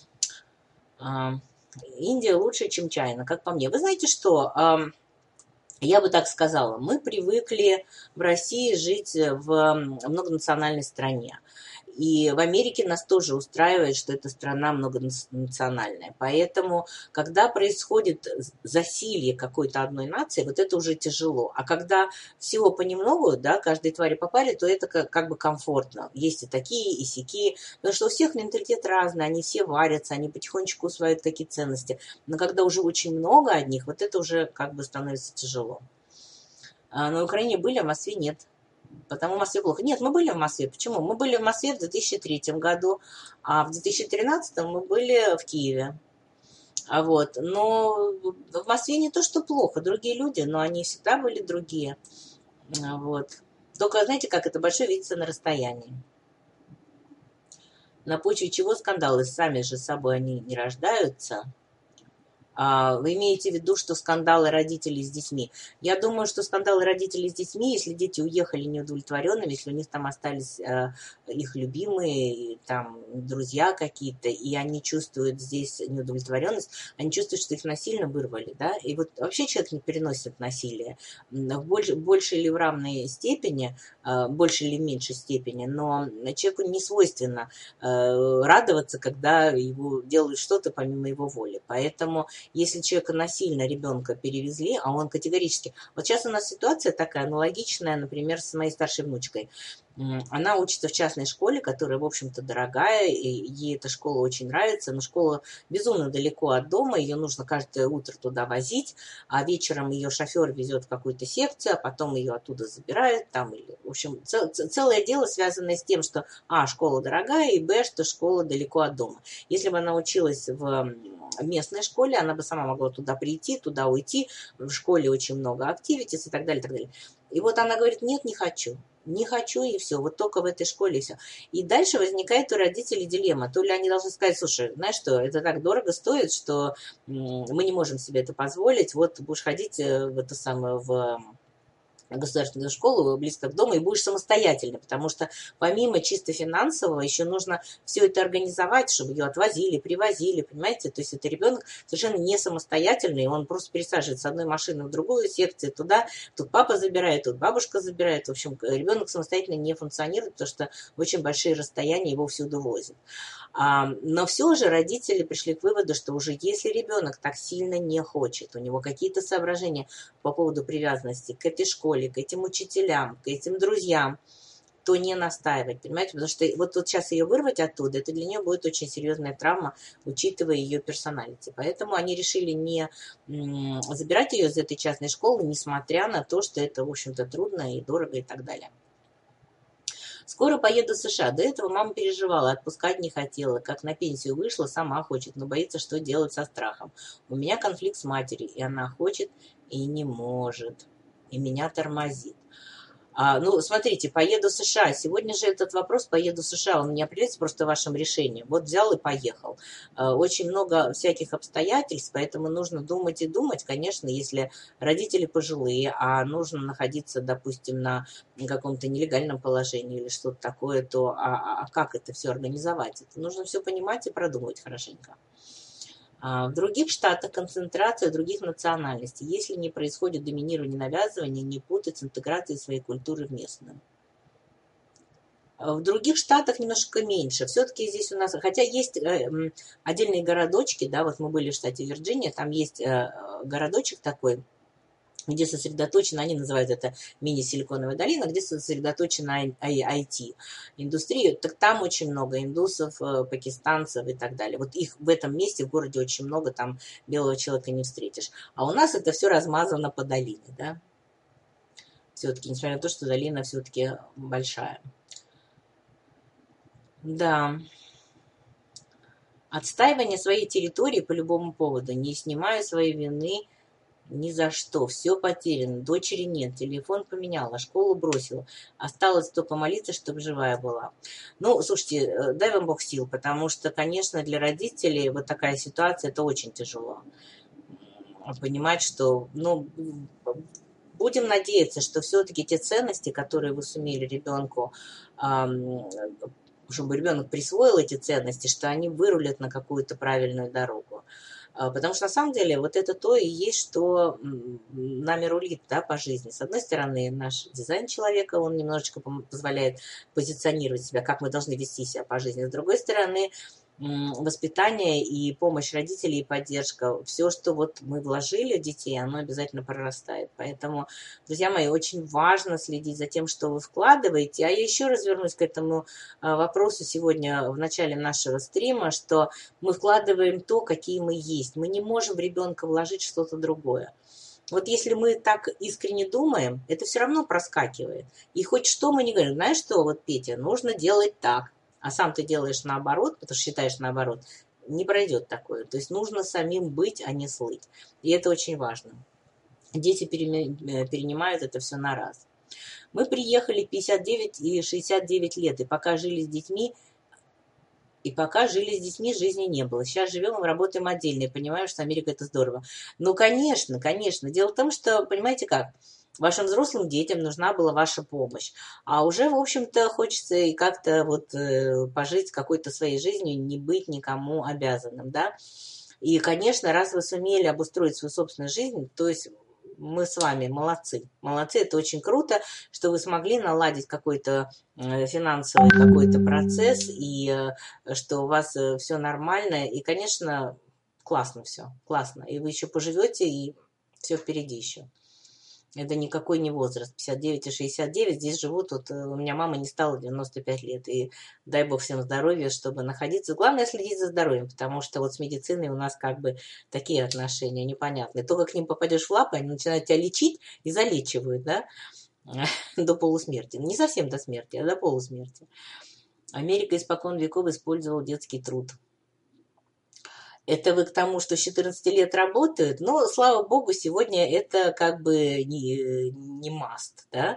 Индия лучше, чем Чайна, как по мне. Вы знаете что? Я бы так сказала, мы привыкли в России жить в многонациональной стране. И в Америке нас тоже устраивает, что эта страна многонациональная. Поэтому, когда происходит засилье какой-то одной нации, вот это уже тяжело. А когда всего понемногу, да, каждой твари по паре, то это как бы комфортно. Есть и такие, и сякие. Потому что у всех менталитет разный, они все варятся, они потихонечку усваивают какие ценности. Но когда уже очень много одних, вот это уже как бы становится тяжело. На Украине были, а в Москве нет. Потому в Москве плохо. Нет, мы были в Москве. Почему? Мы были в Москве в 2003 году, а в 2013 мы были в Киеве. Вот. Но в Москве не то, что плохо. Другие люди, но они всегда были другие. Вот. Только, знаете, как это большое видится на расстоянии. На почве чего скандалы? Сами же собой они не рождаются. Вы имеете в виду, что скандалы родителей с детьми? Я думаю, что скандалы родителей с детьми, если дети уехали неудовлетворенными, если у них там остались их любимые, там, друзья какие-то, и они чувствуют здесь неудовлетворенность, они чувствуют, что их насильно вырвали, да, и вот вообще человек не переносит насилие в большей или в равной степени, большей или меньшей степени, но человеку не свойственно радоваться, когда его делают что-то помимо его воли, поэтому если человека насильно, ребенка перевезли, а он категорически... Вот сейчас у нас ситуация такая аналогичная, например, с моей старшей внучкой. Она учится в частной школе, которая, в общем-то, дорогая, и ей эта школа очень нравится, но школа безумно далеко от дома, ее нужно каждое утро туда возить, а вечером ее шофер везет в какую-то секцию, а потом ее оттуда забирают, там, или, в общем, целое дело, связанное с тем, что, школа дорогая, и, что школа далеко от дома. Если бы она училась в местной школе, она бы сама могла туда прийти, туда уйти, в школе очень много активитис и так далее, и так далее. И вот она говорит, нет, не хочу. Не хочу, и все, вот только в этой школе, и все. И дальше возникает у родителей дилемма. То ли они должны сказать, слушай, знаешь что, это так дорого стоит, что мы не можем себе это позволить, вот будешь ходить в это самое, в государственную школу близко к дому и будешь самостоятельно, потому что помимо чисто финансового еще нужно все это организовать, чтобы ее отвозили, привозили, понимаете, то есть это ребенок совершенно не самостоятельный, он просто пересаживает с одной машины в другую секцию, туда, тут папа забирает, тут бабушка забирает, в общем, ребенок самостоятельно не функционирует, потому что в очень большие расстояния его всюду возят. Но все же родители пришли к выводу, что уже если ребенок так сильно не хочет, у него какие-то соображения по поводу привязанности к этой школе, к этим учителям, к этим друзьям, то не настаивать, понимаете? Потому что вот сейчас ее вырвать оттуда, это для нее будет очень серьезная травма, учитывая ее персоналити. Поэтому они решили не забирать ее из этой частной школы, несмотря на то, что это, в общем-то, трудно и дорого и так далее. Скоро поеду в США. До этого мама переживала, отпускать не хотела. Как на пенсию вышла, сама хочет, но боится, что делать со страхом. У меня конфликт с матерью, и она хочет и не может. И меня тормозит. Смотрите, поеду в США. Сегодня же этот вопрос, поеду в США, он не определяется просто вашим решением. Вот взял и поехал. Очень много всяких обстоятельств, поэтому нужно думать и думать. Конечно, если родители пожилые, а нужно находиться, допустим, на каком-то нелегальном положении или что-то такое, то как это все организовать? Это нужно все понимать и продумывать хорошенько. В других штатах концентрация других национальностей, если не происходит доминирование, навязывание, не путать с интеграцией своей культуры в местную. В других штатах немножко меньше. Все-таки здесь у нас, хотя есть отдельные городочки, да, вот мы были в штате Вирджиния, там есть городочек такой, где сосредоточена, они называют это мини-силиконовая долина, где сосредоточена IT-индустрия, так там очень много индусов, пакистанцев и так далее. Вот их в этом месте, в городе очень много, там белого человека не встретишь. А у нас это все размазано по долине, да. Все-таки, несмотря на то, что долина все-таки большая. Да. Отстаивание своей территории по любому поводу, не снимая своей вины ни за что, все потеряно, дочери нет, телефон поменяла, школу бросила, осталось только молиться, чтобы живая была. Ну, слушайте, дай вам Бог сил, потому что, конечно, для родителей вот такая ситуация, это очень тяжело. Понимать, что, будем надеяться, что все-таки те ценности, которые вы сумели ребенку, чтобы ребенок присвоил эти ценности, что они вырулят на какую-то правильную дорогу. Потому что на самом деле вот это то и есть, что нами рулит, да, по жизни. С одной стороны, наш дизайн человека, он немножечко позволяет позиционировать себя, как мы должны вести себя по жизни. С другой стороны, воспитание и помощь родителей и поддержка, все, что вот мы вложили в детей, оно обязательно прорастает. Поэтому, друзья мои, очень важно следить за тем, что вы вкладываете. А я еще раз вернусь к этому вопросу сегодня в начале нашего стрима, что мы вкладываем то, какие мы есть. Мы не можем в ребенка вложить что-то другое. Вот если мы так искренне думаем, это все равно проскакивает. И хоть что мы не говорим, знаешь что, вот, Петя, нужно делать так, а сам ты делаешь наоборот, потому что считаешь наоборот, не пройдет такое. То есть нужно самим быть, а не слыть. И это очень важно. Дети перенимают это все на раз. Мы приехали 59 и 69 лет, и пока жили с детьми, жизни не было. Сейчас живем и работаем отдельно, и понимаем, что Америка – это здорово. Ну, конечно, конечно. Дело в том, что, понимаете как, вашим взрослым детям нужна была ваша помощь. А уже, в общем-то, хочется и как-то вот пожить какой-то своей жизнью, не быть никому обязанным, да. И, конечно, раз вы сумели обустроить свою собственную жизнь, то есть мы с вами молодцы. Молодцы, это очень круто, что вы смогли наладить какой-то финансовый какой-то процесс, и что у вас все нормально. И, конечно, классно все, классно. И вы еще поживете, и все впереди еще. Это никакой не возраст. 59 и 69 здесь живут. Вот у меня мама не стала 95 лет. И дай бог всем здоровья, чтобы находиться. Главное следить за здоровьем, потому что вот с медициной у нас как бы такие отношения непонятные. Только к ним попадешь в лапы, они начинают тебя лечить и залечивают, да, до полусмерти. Не совсем до смерти, а до полусмерти. Америка испокон веков использовала детский труд. Это вы к тому, что с 14 лет работают, но, слава богу, сегодня это как бы не must, да?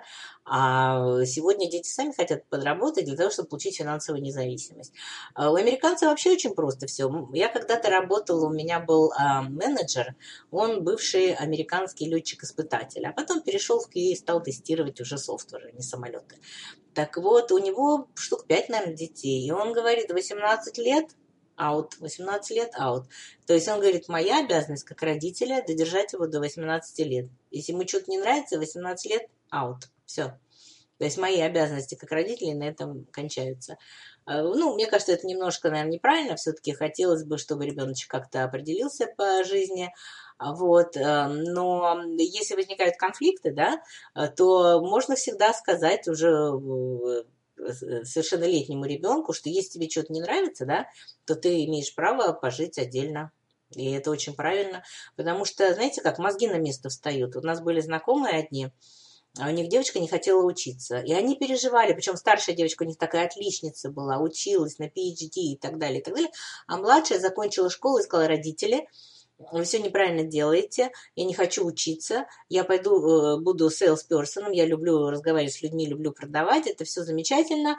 А сегодня дети сами хотят подработать для того, чтобы получить финансовую независимость. А у американцев вообще очень просто все. Я когда-то работала, у меня был менеджер, он бывший американский летчик-испытатель, а потом перешел в QA и стал тестировать уже софтвер, не самолеты. Так вот, у него штук 5, наверное, детей, и он говорит, 18 лет, аут, 18 лет аут. То есть он говорит, моя обязанность как родителя додержать его до 18 лет. Если ему что-то не нравится, 18 лет аут. Все. То есть мои обязанности как родителя на этом кончаются. Ну, мне кажется, это немножко, наверное, неправильно. Все-таки хотелось бы, чтобы ребеночек как-то определился по жизни. Вот. Но если возникают конфликты, да, то можно всегда сказать уже совершеннолетнему ребенку, что если тебе что-то не нравится, да, то ты имеешь право пожить отдельно. И это очень правильно, потому что, знаете, как мозги на место встают. У нас были знакомые одни, а у них девочка не хотела учиться. И они переживали, причем старшая девочка у них такая отличница была, училась на PhD и так далее, и так далее. А младшая закончила школу и сказала, родители, вы все неправильно делаете, я не хочу учиться, я пойду буду salesperson, я люблю разговаривать с людьми, люблю продавать, это все замечательно,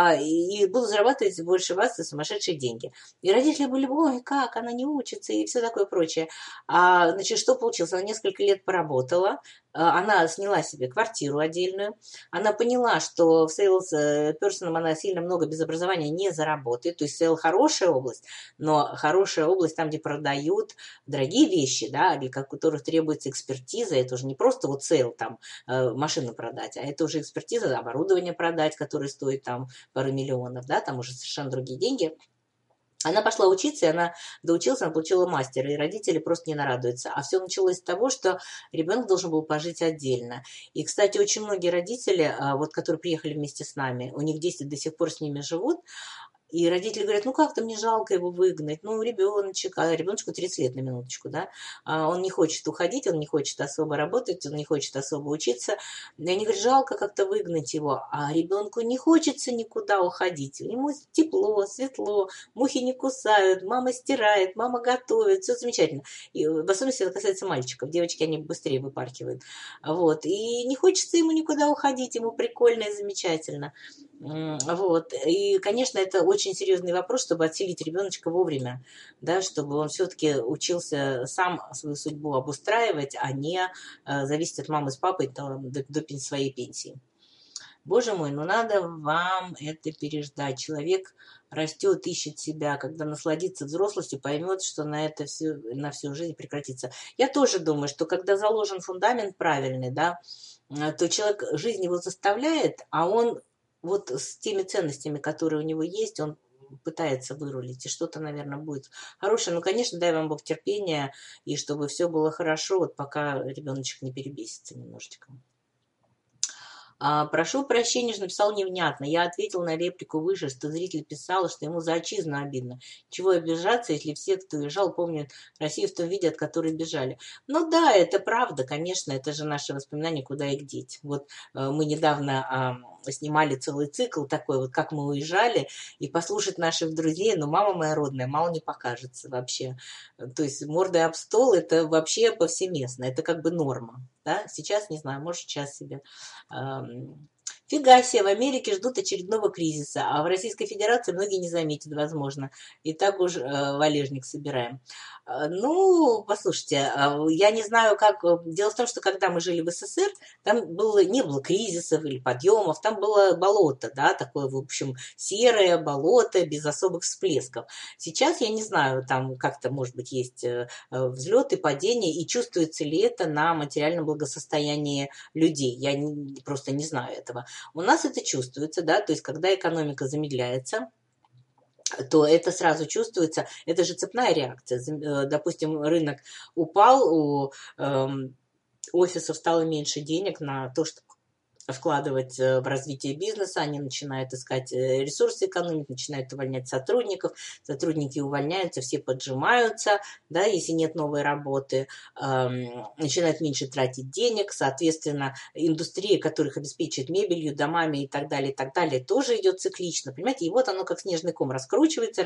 и буду зарабатывать больше вас за сумасшедшие деньги. И родители были, ой, как, она не учится, и все такое прочее. Значит, что получилось? Она несколько лет поработала, она сняла себе квартиру отдельную, она поняла, что в salesperson она сильно много без образования не заработает, то есть sales хорошая область, но хорошая область там, где продают дорогие вещи, да, для которых требуется экспертиза, это уже не просто вот сейл, там, машину продать, а это уже экспертиза, оборудование продать, которое стоит там пару миллионов, да, там уже совершенно другие деньги. Она пошла учиться, и она доучилась, она получила мастера, и родители просто не нарадуются. А все началось с того, что ребенок должен был пожить отдельно. И, кстати, очень многие родители, вот, которые приехали вместе с нами, у них дети до сих пор с ними живут, и родители говорят, ну как-то мне жалко его выгнать, ну ребеночек, а ребеночку 30 лет на минуточку, да, он не хочет уходить, он не хочет особо работать, он не хочет особо учиться, и они говорят, жалко как-то выгнать его, а ребенку не хочется никуда уходить, ему тепло, светло, мухи не кусают, мама стирает, мама готовит, все замечательно, и в особенности это касается мальчиков, девочки, они быстрее выпархивают, вот, и не хочется ему никуда уходить, ему прикольно и замечательно. Вот. И, конечно, это очень серьезный вопрос, чтобы отселить ребеночка вовремя, да, чтобы он все-таки учился сам свою судьбу обустраивать, а не зависеть от мамы с папой до своей пенсии. Боже мой, ну надо вам это переждать. Человек растет, ищет себя, когда насладится взрослостью, поймет, что на это все, на всю жизнь прекратится. Я тоже думаю, что когда заложен фундамент правильный, да, то человек, жизнь его заставляет, а он вот с теми ценностями, которые у него есть, он пытается вырулить, и что-то, наверное, будет хорошее. Ну, конечно, дай вам Бог терпения, и чтобы все было хорошо, вот пока ребеночек не перебесится немножечко. Прошу прощения, что написал невнятно. Я ответил на реплику выше, что зритель писал, что ему за отчизну обидно. Чего обижаться, если все, кто уезжал, помнят Россию в том виде, от которой бежали. Ну да, это правда, конечно, это же наши воспоминания, куда их деть. Вот мы недавно снимали целый цикл такой, вот как мы уезжали, и послушать наших друзей, ну мама моя родная, мало не покажется вообще. То есть мордой об стол, это вообще повсеместно, это как бы норма. Да? Сейчас, не знаю, может, сейчас себе. Фига себе, в Америке ждут очередного кризиса, а в Российской Федерации многие не заметят, возможно. И так уж валежник собираем. Ну, послушайте, я не знаю, как... Дело в том, что когда мы жили в СССР, там не было кризисов или подъемов, там было болото, да, такое, в общем, серое болото, без особых всплесков. Сейчас, я не знаю, там как-то, может быть, есть взлеты, падения, и чувствуется ли это на материальном благосостоянии людей. Я просто не знаю этого. У нас это чувствуется, да, то есть когда экономика замедляется, то это сразу чувствуется, это же цепная реакция. Допустим, рынок упал, у офисов стало меньше денег на то, чтобы вкладывать в развитие бизнеса, они начинают искать ресурсы экономить, начинают увольнять сотрудников, сотрудники увольняются, все поджимаются, да, если нет новой работы, начинают меньше тратить денег, соответственно, индустрия, которых обеспечивает мебелью, домами и так далее, тоже идет циклично, понимаете, и вот оно как снежный ком раскручивается,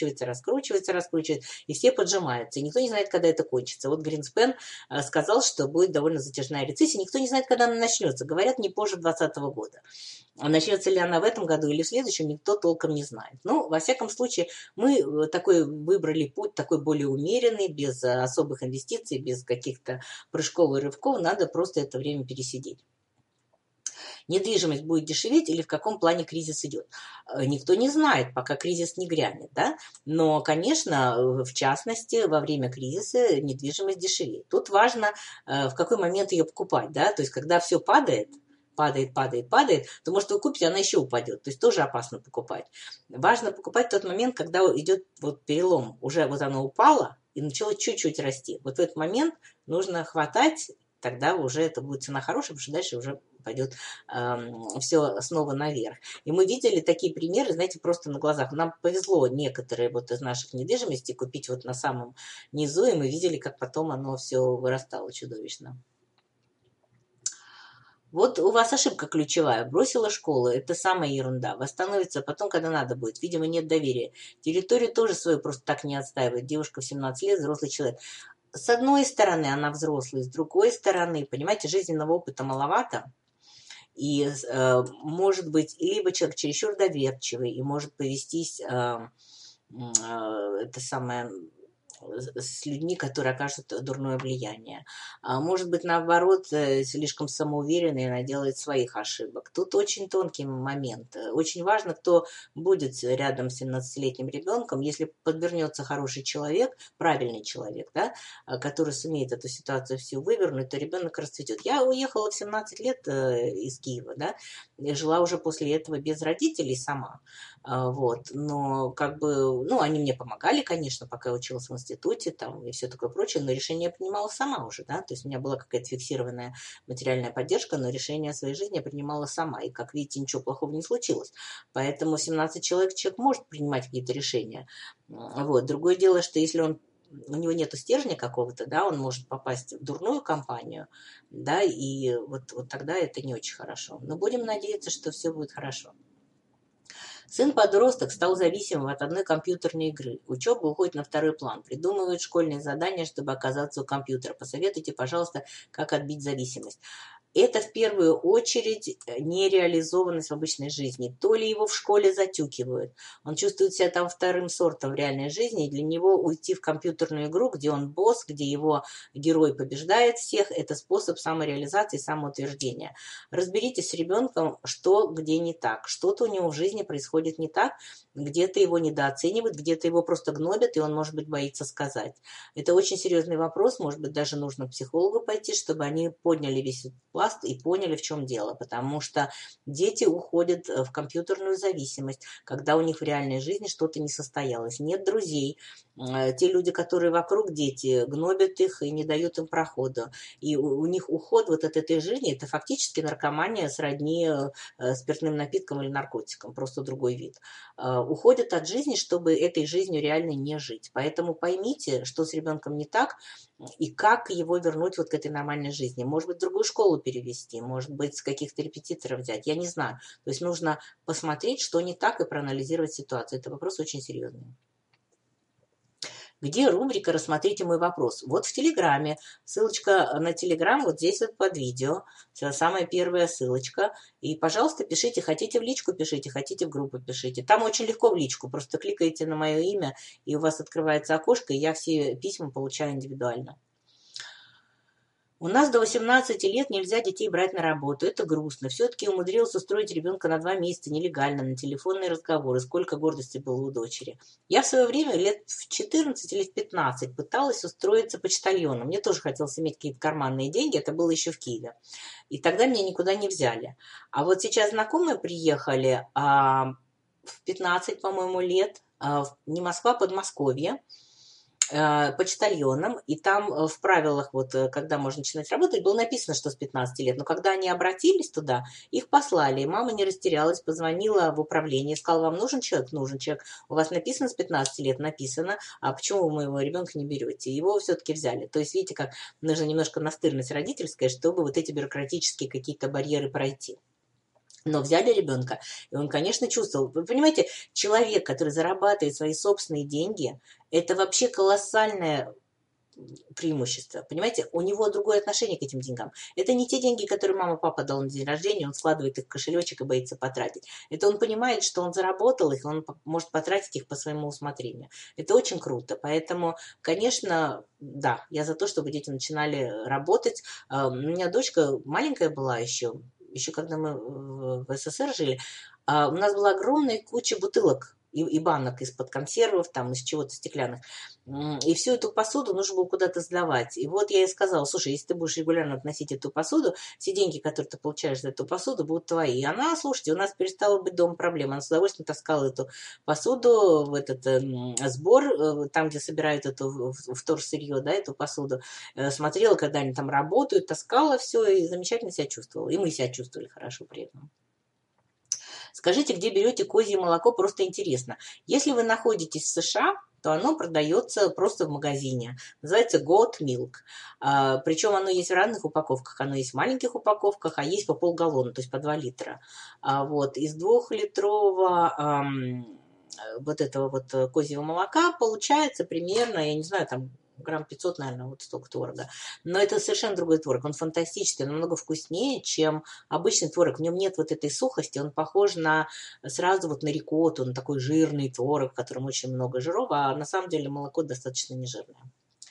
и все поджимаются, и никто не знает, когда это кончится. Вот Гринспен сказал, что будет довольно затяжная рецессия, никто не знает, когда она начнется, говорят, не позже 2020 года. Начнется ли она в этом году или в следующем, никто толком не знает. Но, во всяком случае, мы такой выбрали путь, такой более умеренный, без особых инвестиций, без каких-то прыжков и рывков. Надо просто это время пересидеть. Недвижимость будет дешеветь или в каком плане кризис идет? Никто не знает, пока кризис не грянет, да? Но, конечно, в частности, во время кризиса недвижимость дешевеет. Тут важно, в какой момент ее покупать, да? То есть, когда все падает, то, может, вы купите, она еще упадет. То есть тоже опасно покупать. Важно покупать в тот момент, когда идет вот перелом. Уже вот оно упало и начало чуть-чуть расти. Вот в этот момент нужно хватать, тогда уже это будет цена хорошая, потому что дальше уже пойдет все снова наверх. И мы видели такие примеры, знаете, просто на глазах. Нам повезло некоторые вот из наших недвижимостей купить вот на самом низу, и мы видели, как потом оно все вырастало чудовищно. Вот у вас ошибка ключевая. Бросила школу. Это самая ерунда. Восстановится потом, когда надо будет. Видимо, нет доверия. Территорию тоже свою просто так не отстаивает. Девушка в 17 лет, взрослый человек. С одной стороны, она взрослая, с другой стороны, понимаете, жизненного опыта маловато. И может быть, либо человек чересчур доверчивый и может повестись это самое с людьми, которые окажут дурное влияние. Может быть, наоборот, слишком самоуверенный и наделает своих ошибок. Тут очень тонкий момент. Очень важно, кто будет рядом с 17-летним ребенком. Если подвернется хороший человек, правильный человек, да, который сумеет эту ситуацию всю вывернуть, то ребенок расцветет. Я уехала в 17 лет из Киева, да, и жила уже после этого без родителей сама. Вот. Но как бы, ну, они мне помогали, конечно, пока я училась в институте там, и все такое прочее, но решение я принимала сама уже, да, то есть у меня была какая-то фиксированная материальная поддержка, но решение о своей жизни я принимала сама, и, как видите, ничего плохого не случилось. Поэтому 17 человек может принимать какие-то решения. Вот. Другое дело, что если у него нету стержня какого-то, да, он может попасть в дурную компанию, да, и вот тогда это не очень хорошо. Но будем надеяться, что все будет хорошо. Сын-подросток стал зависимым от одной компьютерной игры. Учеба уходит на второй план. Придумывает школьные задания, чтобы оказаться у компьютера. Посоветуйте, пожалуйста, как отбить зависимость. это в первую очередь нереализованность в обычной жизни. То ли его в школе затюкивают, он чувствует себя там вторым сортом в реальной жизни, и для него уйти в компьютерную игру, где он босс, где его герой побеждает всех, это способ самореализации, самоутверждения. Разберитесь с ребенком, что где не так. Что-то у него в жизни происходит не так, где-то его недооценивают, где-то его просто гнобят, и он, может быть, боится сказать. Это очень серьезный вопрос, может быть, даже нужно к психологу пойти, чтобы они подняли весь этот пласт и поняли, в чем дело, потому что дети уходят в компьютерную зависимость, когда у них в реальной жизни что-то не состоялось. Нет друзей, те люди, которые вокруг дети, гнобят их и не дают им прохода. И у них уход вот от этой жизни, это фактически наркомания сродни спиртным напиткам или наркотикам, просто другой вид. Уходят от жизни, чтобы этой жизнью реально не жить. Поэтому поймите, что с ребенком не так, и как его вернуть вот к этой нормальной жизни. Может быть, в другую школу перевести, может быть, с каких-то репетиторов взять, я не знаю. То есть нужно посмотреть, что не так, и проанализировать ситуацию. Это вопрос очень серьезный. Где рубрика «Рассмотрите мой вопрос»? Вот в Телеграме. Ссылочка на Телеграм вот здесь вот под видео. Самая первая ссылочка. И, пожалуйста, пишите. Хотите в личку, пишите. Хотите в группу, пишите. Там очень легко в личку. Просто кликаете на мое имя, и у вас открывается окошко, и я все письма получаю индивидуально. У нас до 18 лет нельзя детей брать на работу. Это грустно. Все-таки умудрился устроить ребенка на 2 месяца нелегально, на телефонные разговоры. Сколько гордости было у дочери. Я в свое время лет в 14 или в 15 пыталась устроиться почтальоном. Мне тоже хотелось иметь какие-то карманные деньги. Это было еще в Киеве. И тогда меня никуда не взяли. А вот сейчас знакомые приехали в 15, по-моему, лет. Не Москва, Подмосковье. Почтальоном, и там в правилах, вот когда можно начинать работать, было написано, что с 15 лет, но когда они обратились туда, их послали, и мама не растерялась, позвонила в управление, сказала, вам нужен человек? Нужен человек. У вас написано с 15 лет? Написано. А почему вы моего ребенка не берете? Его все-таки взяли. То есть, видите, как нужно немножко настырность родительская, чтобы вот эти бюрократические какие-то барьеры пройти. Но взяли ребенка, и он, конечно, чувствовал. Вы понимаете, человек, который зарабатывает свои собственные деньги, это вообще колоссальное преимущество. Понимаете, у него другое отношение к этим деньгам. Это не те деньги, которые мама, папа дал на день рождения, он складывает их в кошелечек и боится потратить. Это он понимает, что он заработал их, он может потратить их по своему усмотрению. Это очень круто. Поэтому, конечно, да, я за то, чтобы дети начинали работать. У меня дочка маленькая была еще когда мы в СССР жили, у нас была огромная куча бутылок и банок из-под консервов, там, из чего-то стеклянных. И всю эту посуду нужно было куда-то сдавать. И вот я ей сказала, слушай, если ты будешь регулярно относить эту посуду, все деньги, которые ты получаешь за эту посуду, будут твои. И она, слушайте, у нас перестала быть дома проблем. Она с удовольствием таскала эту посуду в этот сбор, там, где собирают эту вторсырье, да, эту посуду. Смотрела, когда они там работают, таскала все и замечательно себя чувствовала. И мы себя чувствовали хорошо при этом. Скажите, где берете козье молоко, просто интересно. Если вы находитесь в США, то оно продается просто в магазине. Называется Goat Milk. Причем оно есть в разных упаковках. Оно есть в маленьких упаковках, а есть по полгаллона, то есть по 2 литра. Вот. Из 2-литрового вот этого вот козьего молока получается примерно, я не знаю, там грамм 500, наверное, вот столько творога. Но это совершенно другой творог. Он фантастический, он намного вкуснее, чем обычный творог. В нем нет вот этой сухости, он похож сразу вот на рикотту, на такой жирный творог, в котором очень много жиров, а на самом деле молоко достаточно нежирное.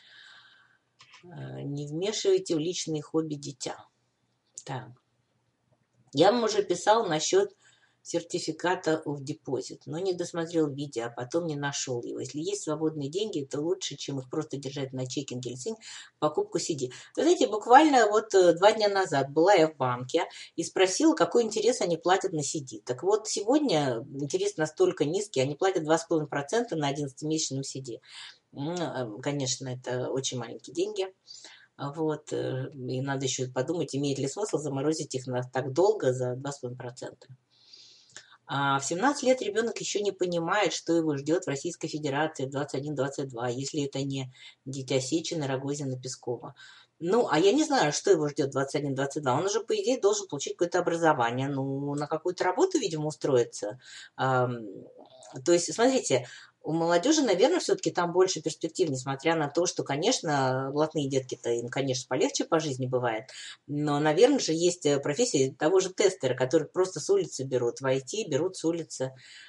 Не вмешивайте в личные хобби дитя. Так. Я вам уже писал насчет сертификата в депозит, но не досмотрел видео, а потом не нашел его. Если есть свободные деньги, то лучше, чем их просто держать на чекинге или покупку CD. Вы знаете, буквально вот 2 дня назад была я в банке и спросила, какой интерес они платят на CD. Так вот, сегодня интерес настолько низкий, они платят 2,5% на 11-месячном CD. Конечно, это очень маленькие деньги. Вот, и надо еще подумать, имеет ли смысл заморозить их так долго за 2,5%. В 17 лет ребенок еще не понимает, что его ждет в Российской Федерации в 21-22, если это не дитя Сечина, Рогозина, Пескова. Ну, а я не знаю, что его ждет в 21-22. Он уже, по идее, должен получить какое-то образование, ну, на какую-то работу, видимо, устроиться. То есть, смотрите, У молодежи, наверное, все-таки там больше перспектив, несмотря на то, что, конечно, блатные детки-то им, конечно, полегче по жизни бывает, но, наверное же, есть профессии того же тестера, которые просто с улицы берут, в IT берут с улицы,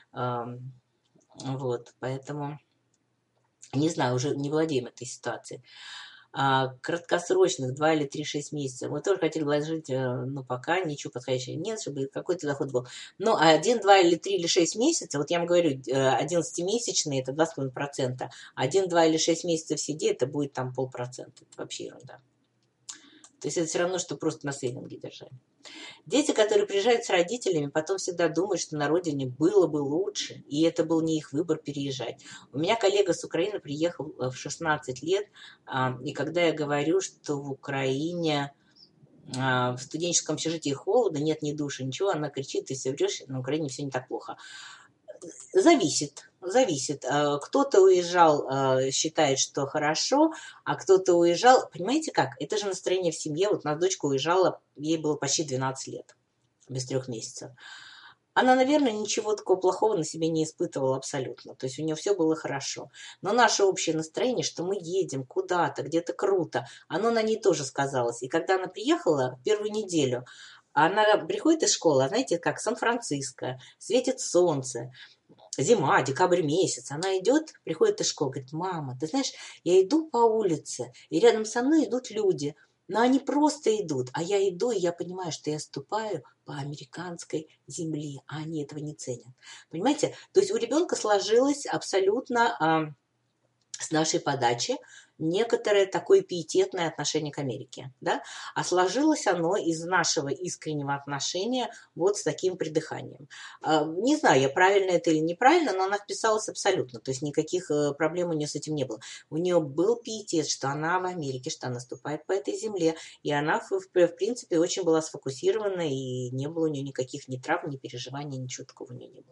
вот, поэтому, не знаю, уже не владеем этой ситуацией. Краткосрочных 2 или 3-6 месяцев. Мы тоже хотели вложить, но пока ничего подходящего нет, чтобы какой-то доход был. Но 1, 2 или 3 или 6 месяцев, вот я вам говорю, 11-месячные это 2,5%, 1, 2 или 6 месяцев сиди, это будет там 0,5%. Это вообще ерунда. То есть это все равно, что просто на сейвинге держать. Дети, которые приезжают с родителями, потом всегда думают, что на родине было бы лучше, и это был не их выбор переезжать. У меня коллега с Украины приехал в 16 лет, и когда я говорю, что в Украине в студенческом общежитии холодно, нет ни душа, ничего, она кричит, ты все врешь, на Украине все не так плохо. Зависит. Кто-то уезжал, считает, что хорошо, а кто-то уезжал. Понимаете как? Это же настроение в семье. Вот у нас дочка уезжала, ей было почти 12 лет, без 3 месяцев. Она, наверное, ничего такого плохого на себе не испытывала абсолютно. То есть у нее все было хорошо. Но наше общее настроение, что мы едем куда-то, где-то круто, оно на ней тоже сказалось. И когда она приехала первую неделю, она приходит из школы, знаете, как Сан-Франциско, светит солнце, зима, декабрь месяц, она идет, приходит из школы, говорит, мама, ты знаешь, я иду по улице, и рядом со мной идут люди, но они просто идут, а я иду, и я понимаю, что я ступаю по американской земле, а они этого не ценят. Понимаете? То есть у ребенка сложилось абсолютно с нашей подачи некоторое такое пиететное отношение к Америке, да, а сложилось оно из нашего искреннего отношения вот с таким придыханием. Не знаю, я правильно это или неправильно, но она вписалась абсолютно, то есть никаких проблем у нее с этим не было. У нее был пиетет, что она в Америке, что она ступает по этой земле, и она, в принципе, очень была сфокусирована, и не было у нее никаких ни травм, ни переживаний, ничего такого у нее не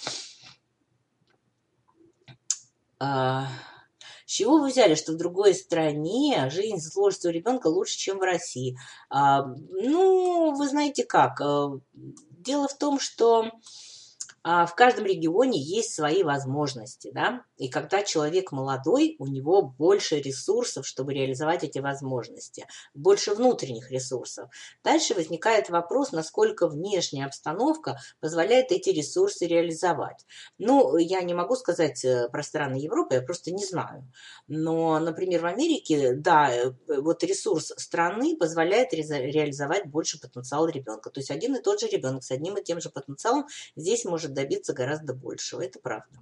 было. С чего вы взяли, что в другой стране жизнь сложится у ребенка лучше, чем в России? Ну, вы знаете как. Дело в том, что в каждом регионе есть свои возможности, да, и когда человек молодой, у него больше ресурсов, чтобы реализовать эти возможности, больше внутренних ресурсов. Дальше возникает вопрос, насколько внешняя обстановка позволяет эти ресурсы реализовать. Ну, я не могу сказать про страны Европы, я просто не знаю. Но, например, в Америке, да, вот ресурс страны позволяет реализовать больше потенциала ребенка. То есть один и тот же ребенок с одним и тем же потенциалом здесь может добиться гораздо большего. Это правда.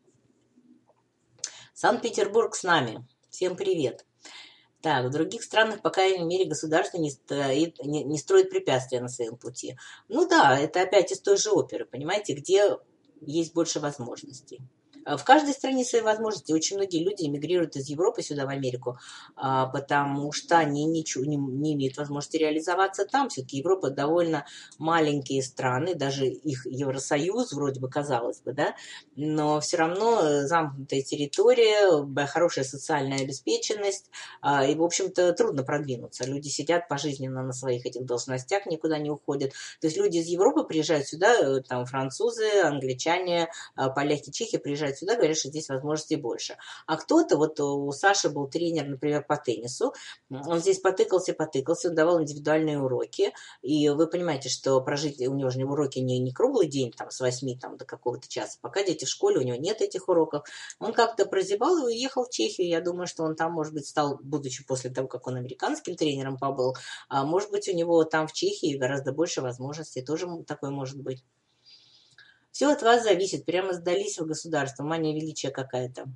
Санкт-Петербург с нами. Всем привет. Так, в других странах, по крайней мере, государство не строит препятствия на своем пути. Ну да, это опять из той же оперы, понимаете, где есть больше возможностей. В каждой стране свои возможности. Очень многие люди эмигрируют из Европы сюда, в Америку, потому что они ничего не имеют возможности реализоваться там. Все-таки Европа довольно маленькие страны, даже их Евросоюз, вроде бы, казалось бы, да, но все равно замкнутая территория, хорошая социальная обеспеченность, и, в общем-то, трудно продвинуться. Люди сидят пожизненно на своих этих должностях, никуда не уходят. То есть люди из Европы приезжают сюда, там французы, англичане, поляки, чехи приезжают сюда, говорят, что здесь возможностей больше. А кто-то, вот у Саши был тренер, например, по теннису, он здесь потыкался, он давал индивидуальные уроки, и вы понимаете, что прожить у него же уроки не круглый день, там, с 8 там, до какого-то часа, пока дети в школе, у него нет этих уроков. Он как-то прозябал и уехал в Чехию, я думаю, что он там, может быть, стал, будучи после того, как он американским тренером побыл, может быть, у него там в Чехии гораздо больше возможностей, тоже такое может быть. Все от вас зависит, прямо сдались в государство, мания величия какая-то.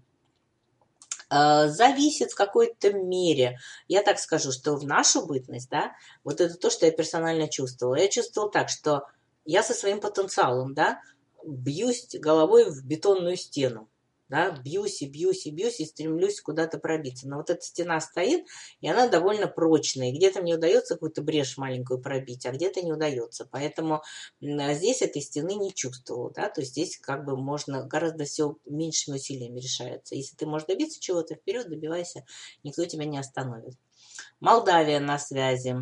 Зависит в какой-то мере. Я так скажу, что в нашу бытность, да, вот это то, что я персонально чувствовала. Я чувствовала так, что я со своим потенциалом, да, бьюсь головой в бетонную стену. Да, бьюсь и стремлюсь куда-то пробиться. Но вот эта стена стоит, и она довольно прочная. Где-то мне удается какую-то брешь маленькую пробить, а где-то не удается. Поэтому здесь этой стены не чувствовала. Да? То есть здесь как бы можно гораздо все меньшими усилиями решается. Если ты можешь добиться чего-то, вперед добивайся, никто тебя не остановит. Молдавия на связи.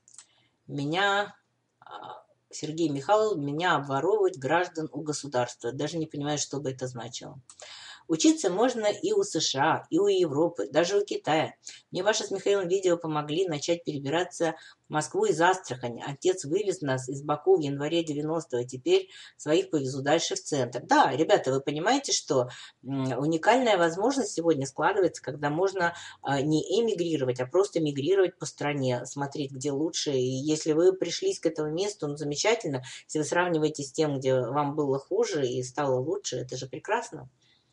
Сергей Михайлович, меня обворовывать граждан у государства. Даже не понимаю, что бы это значило. Учиться можно и у США, и у Европы, даже у Китая. Мне ваши с Михаилом видео помогли начать перебираться в Москву из Астрахани. Отец вывез нас из Баку в январе 90-го. Теперь своих повезу дальше в центр. Да, ребята, вы понимаете, что уникальная возможность сегодня складывается, когда можно не эмигрировать, а просто мигрировать по стране, смотреть, где лучше. И если вы пришлись к этому месту, ну, замечательно. Если вы сравниваете с тем, где вам было хуже и стало лучше, это же прекрасно.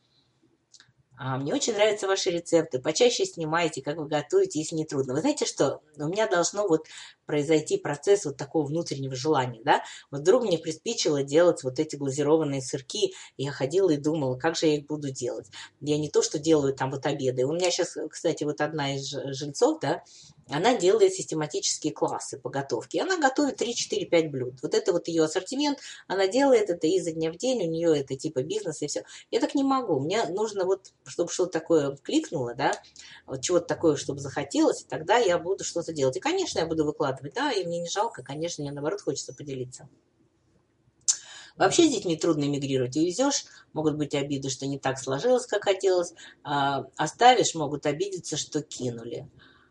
Мне очень нравятся ваши рецепты. Почаще снимайте, как вы готовите, если не трудно. Вы знаете что? У меня должно вот произойти процесс вот такого внутреннего желания, да? Вот вдруг мне приспичило делать вот эти глазированные сырки, и я ходила и думала, как же я их буду делать. Я не то, что делаю там вот обеды. У меня сейчас, кстати, вот одна из жильцов, да, она делает систематические классы по готовке. Она готовит 3, 4, 5 блюд. Вот это вот ее ассортимент. Она делает это изо дня в день. У нее это типа бизнес и все. Я так не могу. Мне нужно вот, чтобы что-то такое кликнуло, да, вот чего-то такое, чтобы захотелось, и тогда я буду что-то делать. И, конечно, я буду выкладывать, да, и мне не жалко, конечно, мне наоборот хочется поделиться. Вообще с детьми трудно эмигрировать. Увезешь, могут быть обиды, что не так сложилось, как хотелось. Оставишь, могут обидеться, что кинули.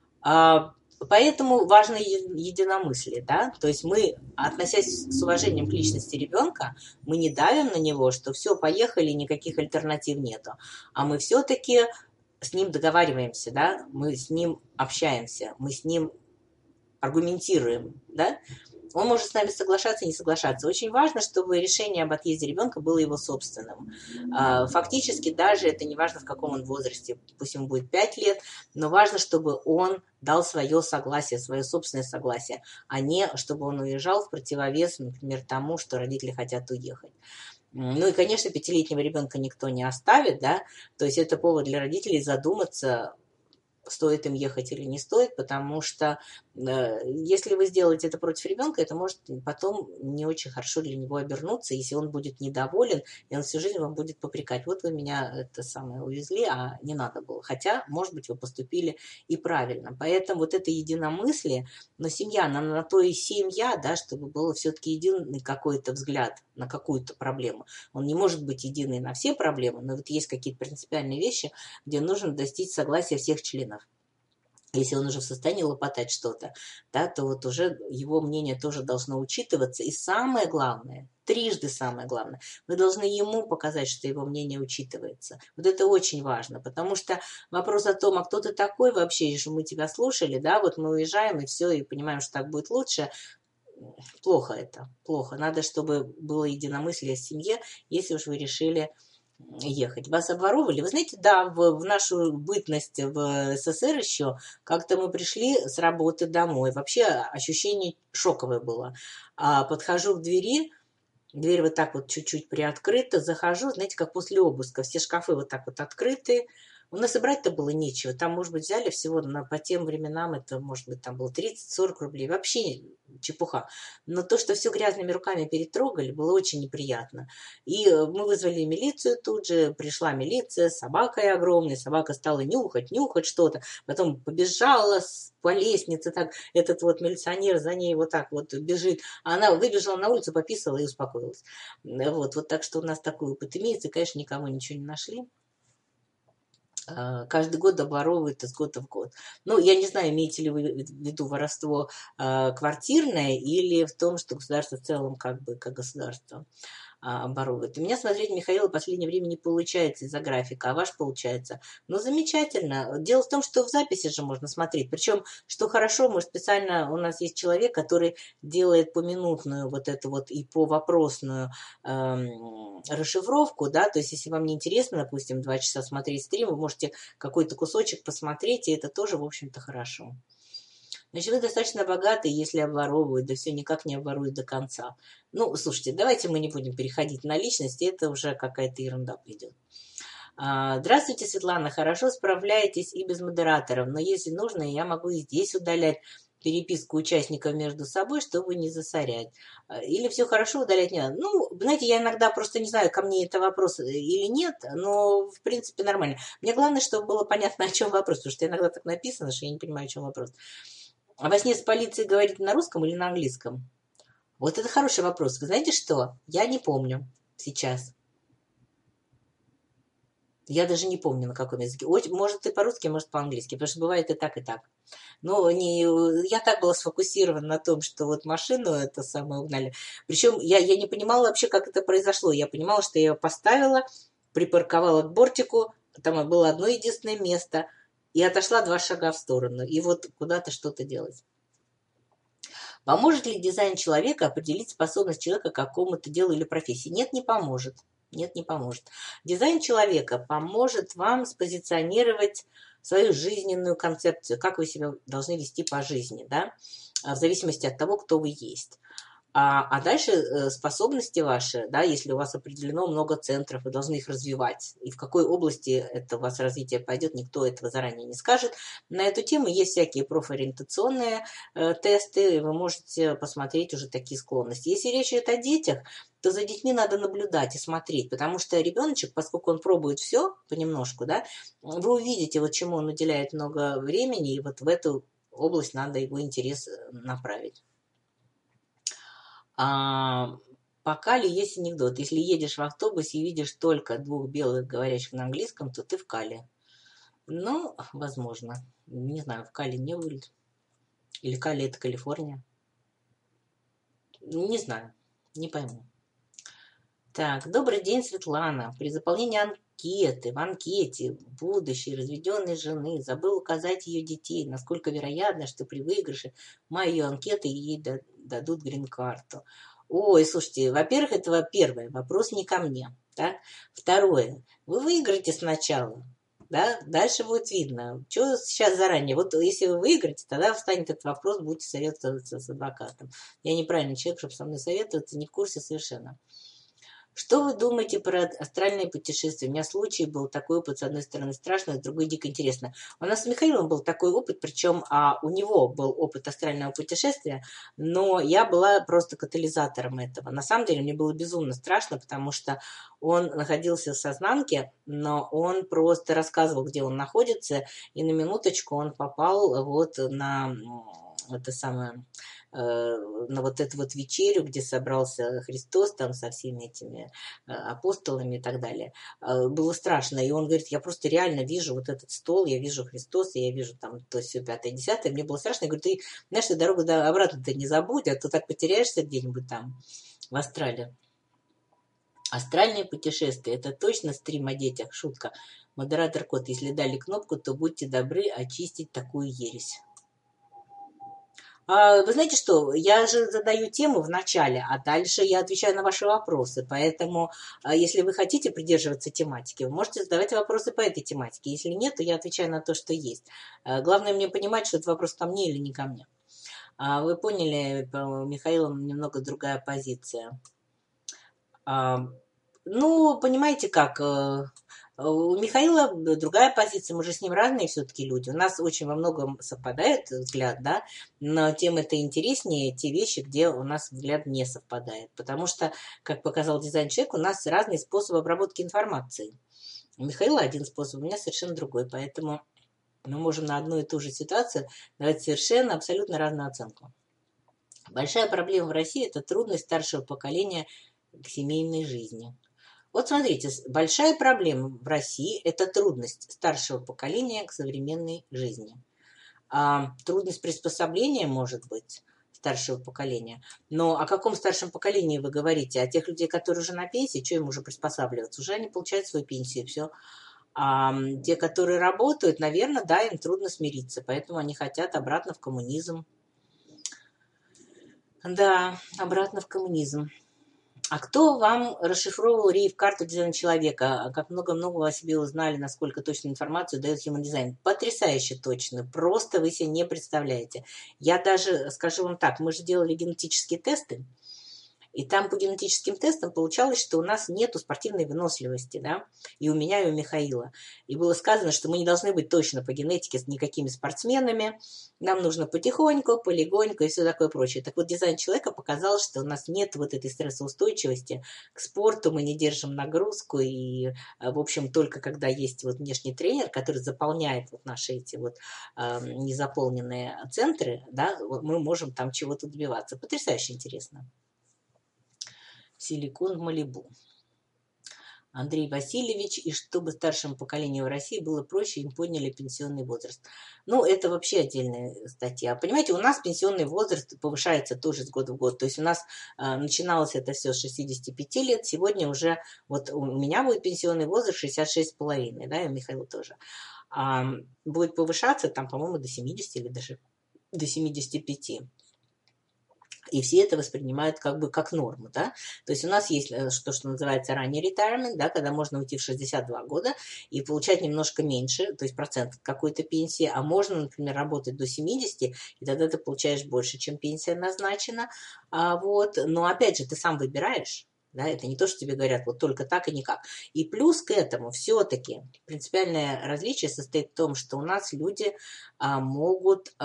Поэтому важно единомыслие, да, то есть мы, относясь с уважением к личности ребенка, мы не давим на него, что все, поехали, никаких альтернатив нету, а мы все-таки с ним договариваемся, да, мы с ним общаемся, мы с ним аргументируем, да. Он может с нами соглашаться и не соглашаться. Очень важно, чтобы решение об отъезде ребенка было его собственным. Фактически даже это не важно, в каком он возрасте, пусть ему будет 5 лет, но важно, чтобы он дал свое согласие, свое собственное согласие, а не чтобы он уезжал в противовес, например, тому, что родители хотят уехать. Ну и, конечно, 5-летнего ребенка никто не оставит, да, то есть это повод для родителей задуматься, стоит им ехать или не стоит, потому что если вы сделаете это против ребенка, это может потом не очень хорошо для него обернуться, если он будет недоволен, и он всю жизнь вам будет попрекать. Вот вы меня это самое увезли, а не надо было. Хотя, может быть, вы поступили и правильно. Поэтому вот это единомыслие, но семья, на то и семья, да, чтобы было все-таки единый какой-то взгляд на какую-то проблему. Он не может быть единый на все проблемы, но вот есть какие-то принципиальные вещи, где нужно достичь согласия всех членов. Если он уже в состоянии лопотать что-то, да, то вот уже его мнение тоже должно учитываться. И самое главное, трижды самое главное, вы должны ему показать, что его мнение учитывается. Вот это очень важно, потому что вопрос о том, а кто ты такой вообще, и что мы тебя слушали, да, вот мы уезжаем и все, и понимаем, что так будет лучше. Плохо это, плохо. Надо, чтобы было единомыслие в семье, если уж вы решили ехать. Вас обворовывали? Вы знаете, да, в нашу бытность в СССР еще как-то мы пришли с работы домой. Вообще ощущение шоковое было. Подхожу к двери, дверь вот так вот чуть-чуть приоткрыта, захожу, знаете, как после обыска. Все шкафы вот так вот открыты. У нас и брать-то было нечего. Там, может быть, взяли всего по тем временам, это, может быть, там было 30-40 рублей. Вообще чепуха. Но то, что все грязными руками перетрогали, было очень неприятно. И мы вызвали милицию тут же. Пришла милиция с собакой огромной. Собака стала нюхать что-то. Потом побежала по лестнице. Так, этот вот милиционер за ней вот так вот бежит. А она выбежала на улицу, пописала и успокоилась. Вот так что у нас такой опыт имеется. И, конечно, никому ничего не нашли. Каждый год обворовывают из года в год. Ну, я не знаю, имеете ли вы в виду воровство квартирное или в том, что государство в целом как государство оборовывает. У меня смотреть Михаила в последнее время не получается из-за графика, а ваш получается. Ну, замечательно. Дело в том, что в записи же можно смотреть. Причем, что хорошо, мы специально, у нас есть человек, который делает поминутную вот эту вот и по вопросную расшифровку, да, то есть если вам не интересно, допустим, 2 часа смотреть стрим, вы можете какой-то кусочек посмотреть, и это тоже, в общем-то, хорошо. Значит, вы достаточно богаты, если обворовывают, да все никак не обворуют до конца. Ну, слушайте, давайте мы не будем переходить на личности, это уже какая-то ерунда придет. Здравствуйте, Светлана, хорошо справляетесь и без модераторов, но если нужно, я могу и здесь удалять переписку участников между собой, чтобы не засорять. Или все хорошо, удалять не надо. Ну, знаете, я иногда просто не знаю, ко мне это вопрос или нет, но, в принципе, нормально. Мне главное, чтобы было понятно, о чем вопрос, потому что иногда так написано, что я не понимаю, о чем вопрос. А во сне с полицией говорить на русском или на английском? Вот это хороший вопрос. Вы знаете что? Я не помню сейчас. Я даже не помню, на каком языке. Может и по-русски, может по-английски, потому что бывает и так, и так. Но не, я так была сфокусирована на том, что вот машину это самое угнали. Причем я не понимала вообще, как это произошло. Я понимала, что я ее поставила, припарковала к бортику, там было одно единственное место, и отошла 2 шага в сторону. И вот куда-то что-то делать. Поможет ли дизайн человека определить способность человека к какому-то делу или профессии? Нет, не поможет. Нет, не поможет. Дизайн человека поможет вам спозиционировать свою жизненную концепцию, как вы себя должны вести по жизни, да, в зависимости от того, кто вы есть. А дальше способности ваши, да, если у вас определено много центров, вы должны их развивать. И в какой области это у вас развитие пойдет, никто этого заранее не скажет. На эту тему есть всякие профориентационные тесты, и вы можете посмотреть уже такие склонности. Если речь идет о детях, то за детьми надо наблюдать и смотреть, потому что ребеночек, поскольку он пробует все понемножку, да, вы увидите, вот чему он уделяет много времени, и вот в эту область надо его интерес направить. Пока ли есть анекдот? Если едешь в автобусе и видишь только 2 белых, говорящих на английском, то ты в Кале. Ну, возможно. Не знаю, в Кале не вылет. Или Кали это Калифорния. Не знаю, не пойму. Так, добрый день, Светлана. При заполнении анкеты, в анкете будущей разведенной жены забыл указать ее детей. Насколько вероятно, что при выигрыше мою анкету ей дадут грин-карту. Ой, слушайте, во-первых, это первое, вопрос не ко мне. Да? Второе, вы выиграете сначала, да? Дальше будет видно. Что сейчас заранее? Вот если вы выиграете, тогда встанет этот вопрос, будете советоваться с адвокатом. Я неправильный человек, чтобы со мной советоваться, не в курсе совершенно. Что вы думаете про астральные путешествия? У меня случай был такой опыт, с одной стороны страшно, с другой дико интересно. У нас с Михаилом был такой опыт, причем у него был опыт астрального путешествия, но я была просто катализатором этого. На самом деле мне было безумно страшно, потому что он находился в сознанке, но он просто рассказывал, где он находится, и на минуточку он попал вот на это самое... на вот эту вот вечерю, где собрался Христос там со всеми этими апостолами и так далее. Было страшно. И он говорит, я просто реально вижу вот этот стол, я вижу Христоса, я вижу там то все 5-е, 10-е. Мне было страшно. Я говорю, ты знаешь, ты дорогу обратно-то не забудь, а то так потеряешься где-нибудь там в Австралии. Астральные путешествия – это точно стрим о детях. Шутка. Модератор Кот, если дали кнопку, то будьте добры очистить такую ересь. Вы знаете что, я же задаю тему в начале, а дальше я отвечаю на ваши вопросы. Поэтому, если вы хотите придерживаться тематики, вы можете задавать вопросы по этой тематике. Если нет, то я отвечаю на то, что есть. Главное мне понимать, что это вопрос ко мне или не ко мне. Вы поняли, по Михаилу немного другая позиция. Ну, понимаете как... У Михаила другая позиция, мы же с ним разные все-таки люди. У нас очень во многом совпадает взгляд, да, но тем это интереснее те вещи, где у нас взгляд не совпадает. Потому что, как показал дизайн человек, у нас разные способы обработки информации. У Михаила один способ, у меня совершенно другой. Поэтому мы можем на одну и ту же ситуацию давать совершенно, абсолютно разную оценку. Большая проблема в России – это трудность старшего поколения к семейной жизни. Вот смотрите, большая проблема в России – это трудность старшего поколения к современной жизни. Трудность приспособления, может быть, старшего поколения. Но о каком старшем поколении вы говорите? О тех людей, которые уже на пенсии, что им уже приспосабливаться? Уже они получают свою пенсию, все. Те, которые работают, наверное, да, им трудно смириться, поэтому они хотят обратно в коммунизм. Да, обратно в коммунизм. А кто вам расшифровывал рейв-карту дизайна человека? Как много-много о себе узнали, насколько точную информацию дает Human Design? Потрясающе точно. Просто вы себе не представляете. Я даже, скажу вам так, мы же делали генетические тесты, и там по генетическим тестам получалось, что у нас нету спортивной выносливости, да, и у меня, и у Михаила. И было сказано, что мы не должны быть точно по генетике с никакими спортсменами, нам нужно потихоньку, полегоньку и все такое прочее. Так вот, дизайн человека показал, что у нас нет вот этой стрессоустойчивости к спорту, мы не держим нагрузку, и, в общем, только когда есть вот внешний тренер, который заполняет вот наши эти вот незаполненные центры, да, мы можем там чего-то добиваться. Потрясающе интересно. Силикон в Малибу. Андрей Васильевич, и чтобы старшему поколению в России было проще, им подняли пенсионный возраст. Ну, это вообще отдельная статья. Понимаете, у нас пенсионный возраст повышается тоже с года в год. То есть у нас начиналось это все с 65 лет, сегодня уже, вот у меня будет пенсионный возраст 66,5, да, и у Михаила тоже. Будет повышаться там, по-моему, до 70 или даже до 75. И все это воспринимают как бы как норму, да. То есть у нас есть что называется ранний retirement, да, когда можно уйти в 62 года и получать немножко меньше, то есть процент какой-то пенсии, а можно, например, работать до 70, и тогда ты получаешь больше, чем пенсия назначена. Вот. Но опять же, ты сам выбираешь. Да, это не то, что тебе говорят вот только так и никак. И плюс к этому все-таки принципиальное различие состоит в том, что у нас люди могут...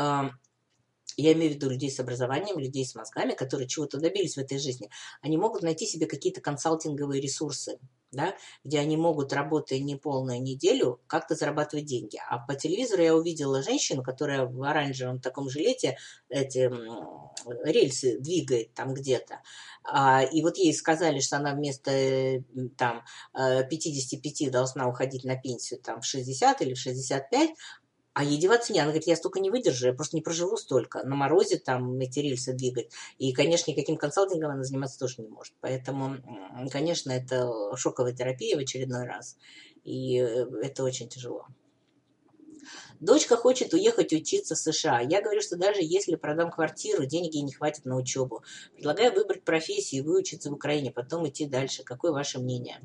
Я имею в виду людей с образованием, людей с мозгами, которые чего-то добились в этой жизни. Они могут найти себе какие-то консалтинговые ресурсы, да, где они могут, работая не полную неделю, как-то зарабатывать деньги. А по телевизору я увидела женщину, которая в оранжевом таком жилете эти рельсы двигает там где-то. И вот ей сказали, что она вместо там 55 должна уходить на пенсию там, в 60 или в 65, а ей деваться не. Она говорит, я столько не выдержу, я просто не проживу столько. На морозе там эти рельсы двигать. И, конечно, никаким консалтингом она заниматься тоже не может. Поэтому, конечно, это шоковая терапия в очередной раз. И это очень тяжело. Дочка хочет уехать учиться в США. Я говорю, что даже если продам квартиру, денег ей не хватит на учебу. Предлагаю выбрать профессию и выучиться в Украине, потом идти дальше. Какое ваше мнение?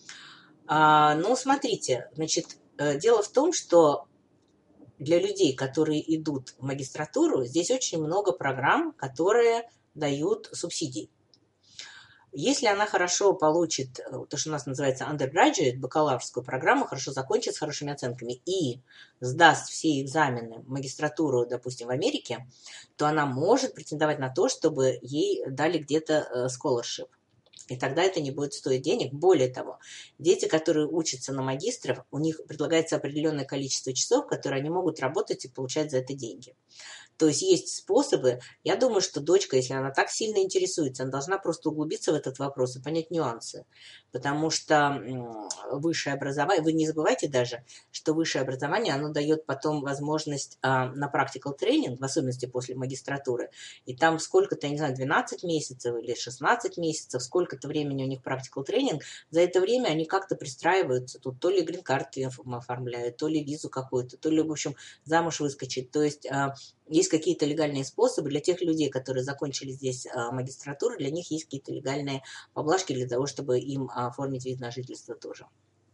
Ну, смотрите, значит, дело в том, что для людей, которые идут в магистратуру, здесь очень много программ, которые дают субсидии. Если она хорошо получит то, что у нас называется undergraduate, бакалаврскую программу, хорошо закончит с хорошими оценками и сдаст все экзамены в магистратуру, допустим, в Америке, то она может претендовать на то, чтобы ей дали где-то scholarship. И тогда это не будет стоить денег. Более того, дети, которые учатся на магистров, у них предлагается определенное количество часов, которые они могут работать и получать за это деньги. То есть есть способы. Я думаю, что дочка, если она так сильно интересуется, она должна просто углубиться в этот вопрос и понять нюансы. Потому что высшее образование, вы не забывайте даже, что высшее образование, оно дает потом возможность на practical тренинг, в особенности после магистратуры. И там сколько-то, я не знаю, 12 месяцев или 16 месяцев, сколько-то времени у них practical тренинг. За это время они как-то пристраиваются. Тут то ли грин-карту оформляют, то ли визу какую-то, то ли, в общем, замуж выскочить. То есть есть какие-то легальные способы для тех людей, которые закончили здесь магистратуру, для них есть какие-то легальные поблажки для того, чтобы им оформить вид на жительство тоже.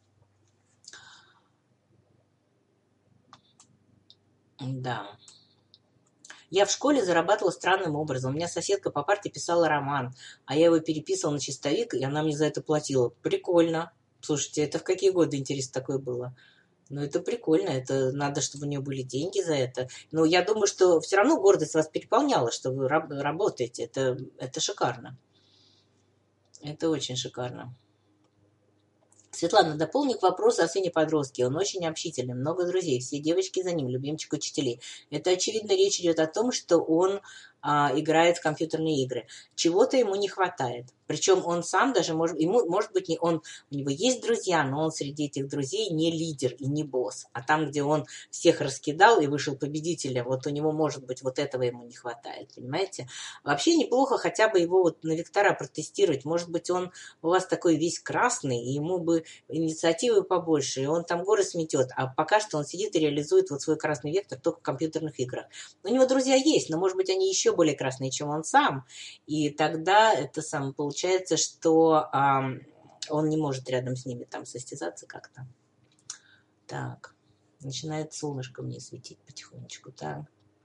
Да. Я в школе зарабатывала странным образом. У меня соседка по парте писала роман, а я его переписывала на чистовик, и она мне за это платила. Прикольно. Слушайте, это в какие годы, интересно, такое было? Ну, это прикольно, это надо, чтобы у нее были деньги за это. Но я думаю, что все равно гордость вас переполняла, что вы работаете. Это шикарно. Это очень шикарно. Светлана, дополни к вопросу о сыне-подростке. Он очень общительный, много друзей, все девочки за ним, любимчик учителей. Это, очевидно, речь идет о том, что он играет в компьютерные игры. Чего-то ему не хватает. Причем он сам даже, может быть, у него есть друзья, но он среди этих друзей не лидер и не босс. А там, где он всех раскидал и вышел победителем, вот у него, может быть, вот этого ему не хватает, понимаете? Вообще неплохо хотя бы его вот на вектора протестировать. Может быть, он у вас такой весь красный, и ему бы инициативы побольше, и он там горы сметет. А пока что он сидит и реализует вот свой красный вектор только в компьютерных играх. У него друзья есть, но, может быть, они еще более красные, чем он сам. И тогда это самое получается, что он не может рядом с ними там состязаться как-то. Так, начинает солнышко мне светить потихонечку. Так.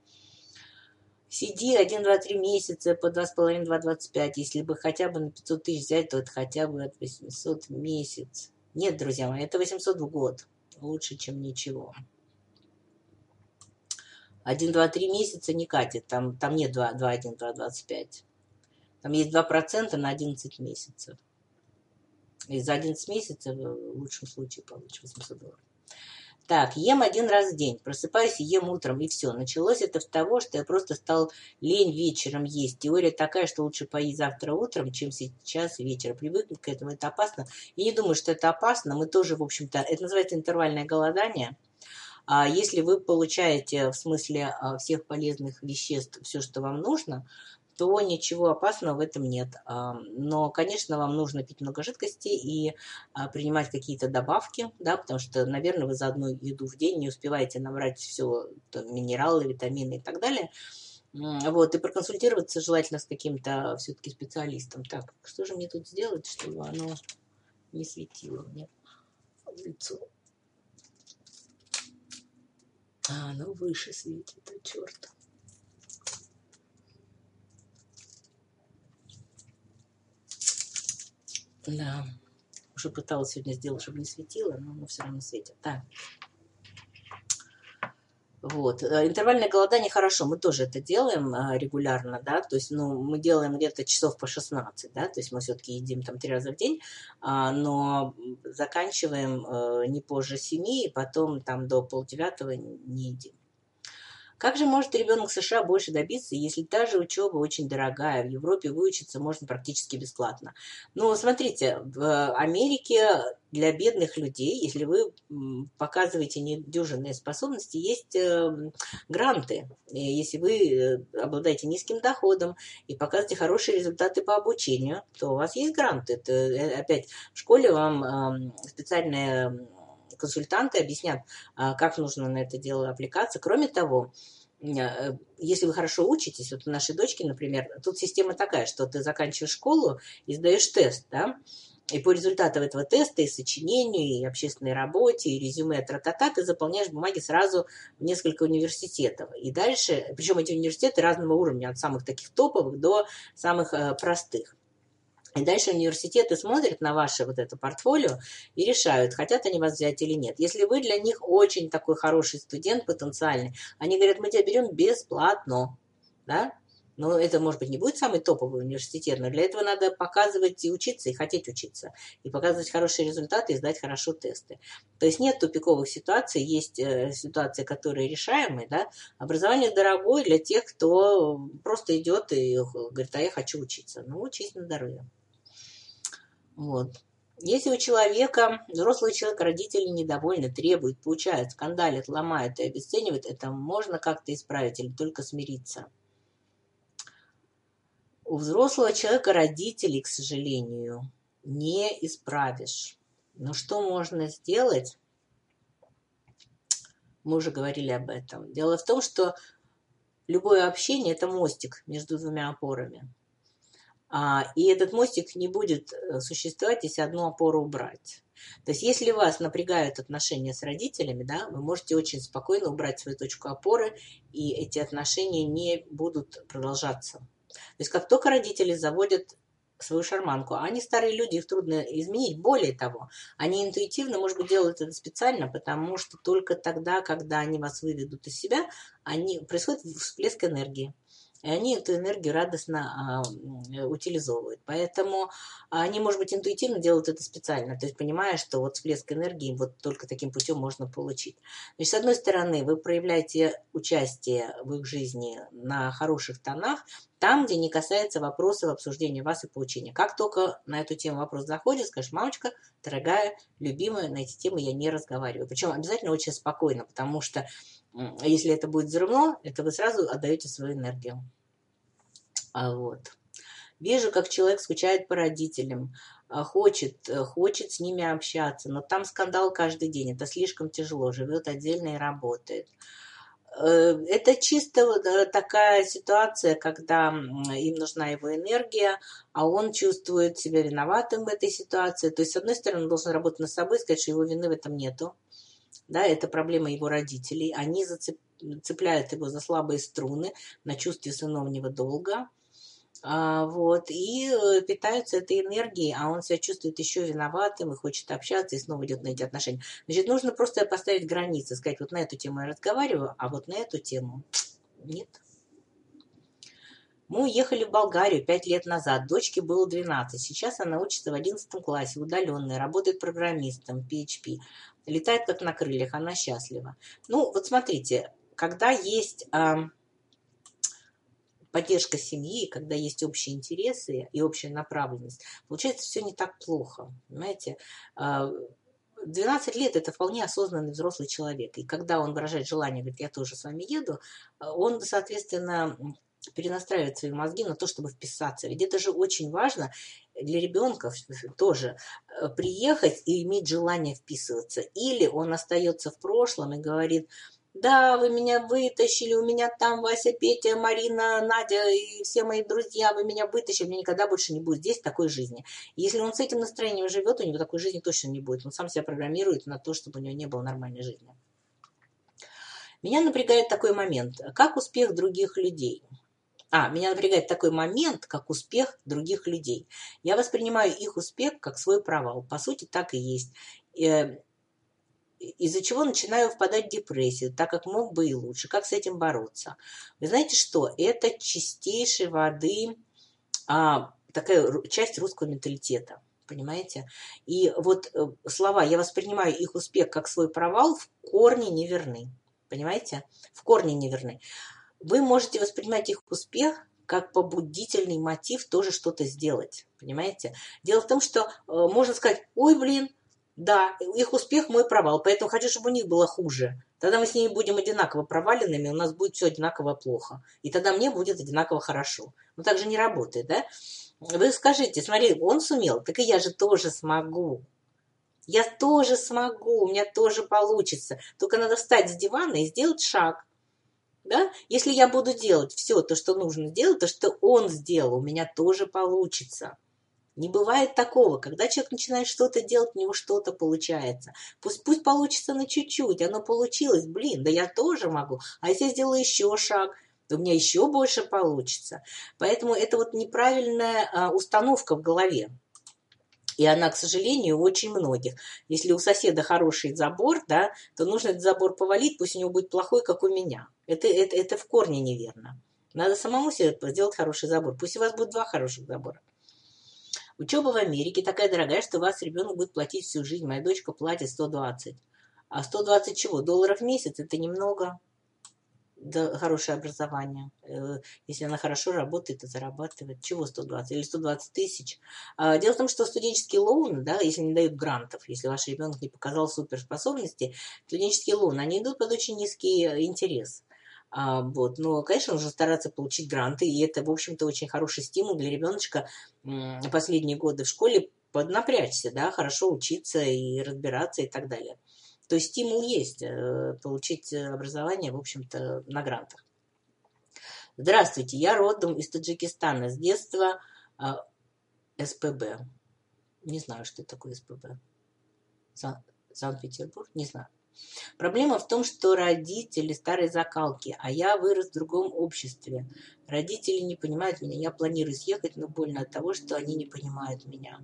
Сиди 1, 2, 3 месяца по 2,5, 2,25. Если бы хотя бы на 500 тысяч взять, то это хотя бы от 800 в месяц. Нет, друзья мои, это 800 в год. Лучше, чем ничего. 1, 2, 3 месяца не катит. Там нет 2, 2, 1, 2, 25. Там есть 2% на 11 месяцев. И за 11 месяцев в лучшем случае получишь $800. Так, ем один раз в день, просыпаюсь и ем утром, и все. Началось это с того, что я просто стал лень вечером есть. Теория такая, что лучше поесть завтра утром, чем сейчас вечером. Привыкнуть к этому, это опасно. И не думаю, что это опасно. Мы тоже, в общем-то, это называется интервальное голодание. А если вы получаете в смысле всех полезных веществ все, что вам нужно, то ничего опасного в этом нет. Но, конечно, вам нужно пить много жидкости и принимать какие-то добавки, да, потому что, наверное, вы за одну еду в день не успеваете набрать все, минералы, витамины и так далее. Вот, и проконсультироваться желательно с каким-то все-таки специалистом. Так, что же мне тут сделать, чтобы оно не светило мне в лицо? Оно выше светит, черт. Да, уже пыталась сегодня сделать, чтобы не светило, но оно все равно светит. Так. Вот. Интервальное голодание хорошо, мы тоже это делаем регулярно, да, то есть, ну, мы делаем где-то часов по 16, да, то есть мы все-таки едим там 3 раза в день, но заканчиваем не позже 7, и потом там до 8:30 не едим. Как же может ребенок США больше добиться, если та же учеба очень дорогая? В Европе выучиться можно практически бесплатно. Ну, смотрите, в Америке для бедных людей, если вы показываете недюжинные способности, есть гранты. И если вы обладаете низким доходом и показываете хорошие результаты по обучению, то у вас есть гранты. Это, опять, в школе вам специальные консультанты объяснят, как нужно на это дело аппликаться. Кроме того, если вы хорошо учитесь, вот у нашей дочки, например, тут система такая, что ты заканчиваешь школу и сдаешь тест, да, и по результатам этого теста и сочинению, и общественной работе, и резюме, тра-та-та, ты заполняешь бумаги сразу в несколько университетов. И дальше, причем эти университеты разного уровня, от самых таких топовых до самых простых. И дальше университеты смотрят на ваше вот это портфолио и решают, хотят они вас взять или нет. Если вы для них очень такой хороший студент, потенциальный, они говорят, мы тебя берем бесплатно, да? Но это, может быть, не будет самый топовый университет, но для этого надо показывать и учиться, и хотеть учиться, и показывать хорошие результаты, и сдать хорошо тесты. То есть нет тупиковых ситуаций, есть ситуации, которые решаемые, да? Образование дорогое для тех, кто просто идет и говорит, а я хочу учиться. Ну, учись на здоровье. Вот. Если у человека, взрослого человека, родители недовольны, требуют, получают, скандалят, ломают и обесценивают, это можно как-то исправить или только смириться. У взрослого человека родителей, к сожалению, не исправишь. Но что можно сделать? Мы уже говорили об этом. Дело в том, что любое общение – это мостик между двумя опорами. И этот мостик не будет существовать, если одну опору убрать. То есть, если вас напрягают отношения с родителями, да, вы можете очень спокойно убрать свою точку опоры, и эти отношения не будут продолжаться. То есть, как только родители заводят свою шарманку, они старые люди, их трудно изменить. Более того, они интуитивно, может быть, делают это специально, потому что только тогда, когда они вас выведут из себя, происходит всплеск энергии. И они эту энергию радостно утилизовывают. Поэтому они, может быть, интуитивно делают это специально, то есть понимая, что вот всплеск энергии вот только таким путем можно получить. Значит, с одной стороны, вы проявляете участие в их жизни на хороших тонах, там, где не касается вопросов обсуждения вас и получения. Как только на эту тему вопрос заходит, скажешь, мамочка, дорогая, любимая, на эти темы я не разговариваю. Причем обязательно очень спокойно, потому что если это будет взрывно, это вы сразу отдаете свою энергию. Вот. Вижу, как человек скучает по родителям, хочет с ними общаться, но там скандал каждый день, это слишком тяжело, живет отдельно и работает. Это чисто такая ситуация, когда им нужна его энергия, а он чувствует себя виноватым в этой ситуации. То есть, с одной стороны, он должен работать над собой, сказать, что его вины в этом нету. Да, это проблема его родителей. Они цепляют его за слабые струны на чувстве сыновнего долга. Вот, и питаются этой энергией, а он себя чувствует еще виноватым и хочет общаться, и снова идет на эти отношения. Значит, нужно просто поставить границы, сказать, вот на эту тему я разговариваю, а вот на эту тему нет. Мы уехали в Болгарию 5 лет назад, дочке было 12, сейчас она учится в 11 классе, удаленная, работает программистом, PHP, летает как на крыльях, она счастлива. Ну, вот смотрите, когда есть поддержка семьи, когда есть общие интересы и общая направленность, получается все не так плохо, понимаете? 12 лет – это вполне осознанный взрослый человек. И когда он выражает желание, говорит, я тоже с вами еду, он, соответственно, перенастраивает свои мозги на то, чтобы вписаться. Ведь это же очень важно для ребенка тоже приехать и иметь желание вписываться. Или он остается в прошлом и говорит, да, вы меня вытащили, у меня там Вася, Петя, Марина, Надя и все мои друзья, вы меня вытащили, мне никогда больше не будет здесь такой жизни. И если он с этим настроением живет, у него такой жизни точно не будет. Он сам себя программирует на то, чтобы у него не было нормальной жизни. Меня напрягает такой момент, как успех других людей. Меня напрягает такой момент, как успех других людей. Я воспринимаю их успех как свой провал. По сути, так и есть. Из-за чего начинаю впадать в депрессию, так как мог бы и лучше. Как с этим бороться? Вы знаете что? Это чистейшей воды такая часть русского менталитета. Понимаете? И вот слова «я воспринимаю их успех как свой провал» в корне неверны. Понимаете? В корне неверны. Вы можете воспринимать их успех как побудительный мотив тоже что-то сделать. Понимаете? Дело в том, что можно сказать, ой, блин, да, их успех мой провал, поэтому хочу, чтобы у них было хуже. Тогда мы с ними будем одинаково проваленными, у нас будет все одинаково плохо. И тогда мне будет одинаково хорошо. Но так же не работает, да? Вы скажите, смотри, он сумел, так и я же тоже смогу. Я тоже смогу, у меня тоже получится. Только надо встать с дивана и сделать шаг. Да? Если я буду делать все то, что нужно сделать, то, что он сделал, у меня тоже получится. Не бывает такого, когда человек начинает что-то делать, у него что-то получается. Пусть получится на чуть-чуть, оно получилось, блин, да я тоже могу. А если я сделаю еще шаг, то у меня еще больше получится. Поэтому это вот неправильная установка в голове. И она, к сожалению, у очень многих. Если у соседа хороший забор, да, то нужно этот забор повалить, пусть у него будет плохой, как у меня. Это в корне неверно. Надо самому себе сделать хороший забор. Пусть у вас будет 2 хороших забора. Учеба в Америке такая дорогая, что вас ребенок будет платить всю жизнь. Моя дочка платит 120. А 120 чего? $1 в месяц? Это немного. Да, хорошее образование. Если она хорошо работает и зарабатывает. Чего 120? Или 120 тысяч? Дело в том, что студенческие лоуны, да, если не дают грантов, если ваш ребенок не показал суперспособности, студенческие лоуны, они идут под очень низкий интерес. Но, конечно, нужно стараться получить гранты, и это, в общем-то, очень хороший стимул для ребеночка последние годы в школе поднапрячься, да, хорошо учиться и разбираться и так далее. То есть стимул есть получить образование, в общем-то, на грантах. Здравствуйте, я родом из Таджикистана, с детства СПБ. Не знаю, что такое СПБ. Санкт-Петербург, не знаю. Проблема в том, что родители старой закалки, а я вырос в другом обществе. Родители не понимают меня. Я планирую съехать, но больно от того, что они не понимают меня.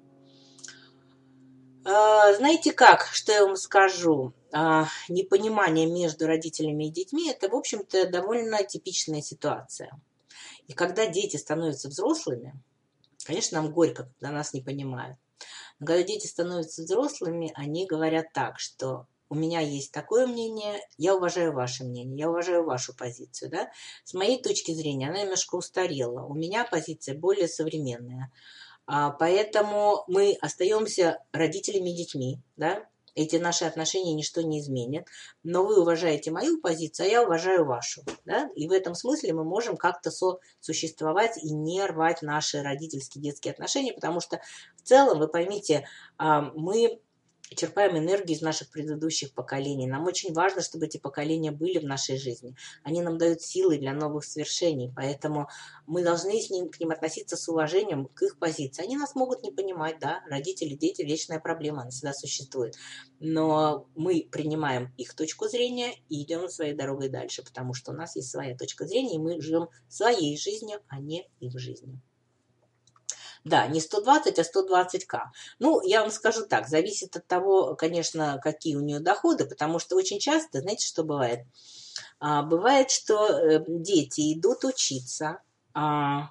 Знаете как, что я вам скажу? Непонимание между родителями и детьми – это, в общем-то, довольно типичная ситуация. И когда дети становятся взрослыми, конечно, нам горько, когда нас не понимают. Но когда дети становятся взрослыми, они говорят так, что у меня есть такое мнение, я уважаю ваше мнение, я уважаю вашу позицию. Да? С моей точки зрения она немножко устарела. У меня позиция более современная. Поэтому мы остаемся родителями и детьми. Да? Эти наши отношения ничто не изменят. Но вы уважаете мою позицию, а я уважаю вашу. Да? И в этом смысле мы можем как-то сосуществовать и не рвать наши родительские детские отношения, потому что в целом, вы поймите, мы черпаем энергию из наших предыдущих поколений. Нам очень важно, чтобы эти поколения были в нашей жизни. Они нам дают силы для новых свершений, поэтому мы должны к ним относиться с уважением к их позиции. Они нас могут не понимать, да, родители, дети, вечная проблема, она всегда существует. Но мы принимаем их точку зрения и идем своей дорогой дальше, потому что у нас есть своя точка зрения, и мы живем своей жизнью, а не их жизнью. Да, не 120, а 120к. Ну, я вам скажу так, зависит от того, конечно, какие у нее доходы, потому что очень часто, знаете, что бывает? Бывает, что дети идут учиться,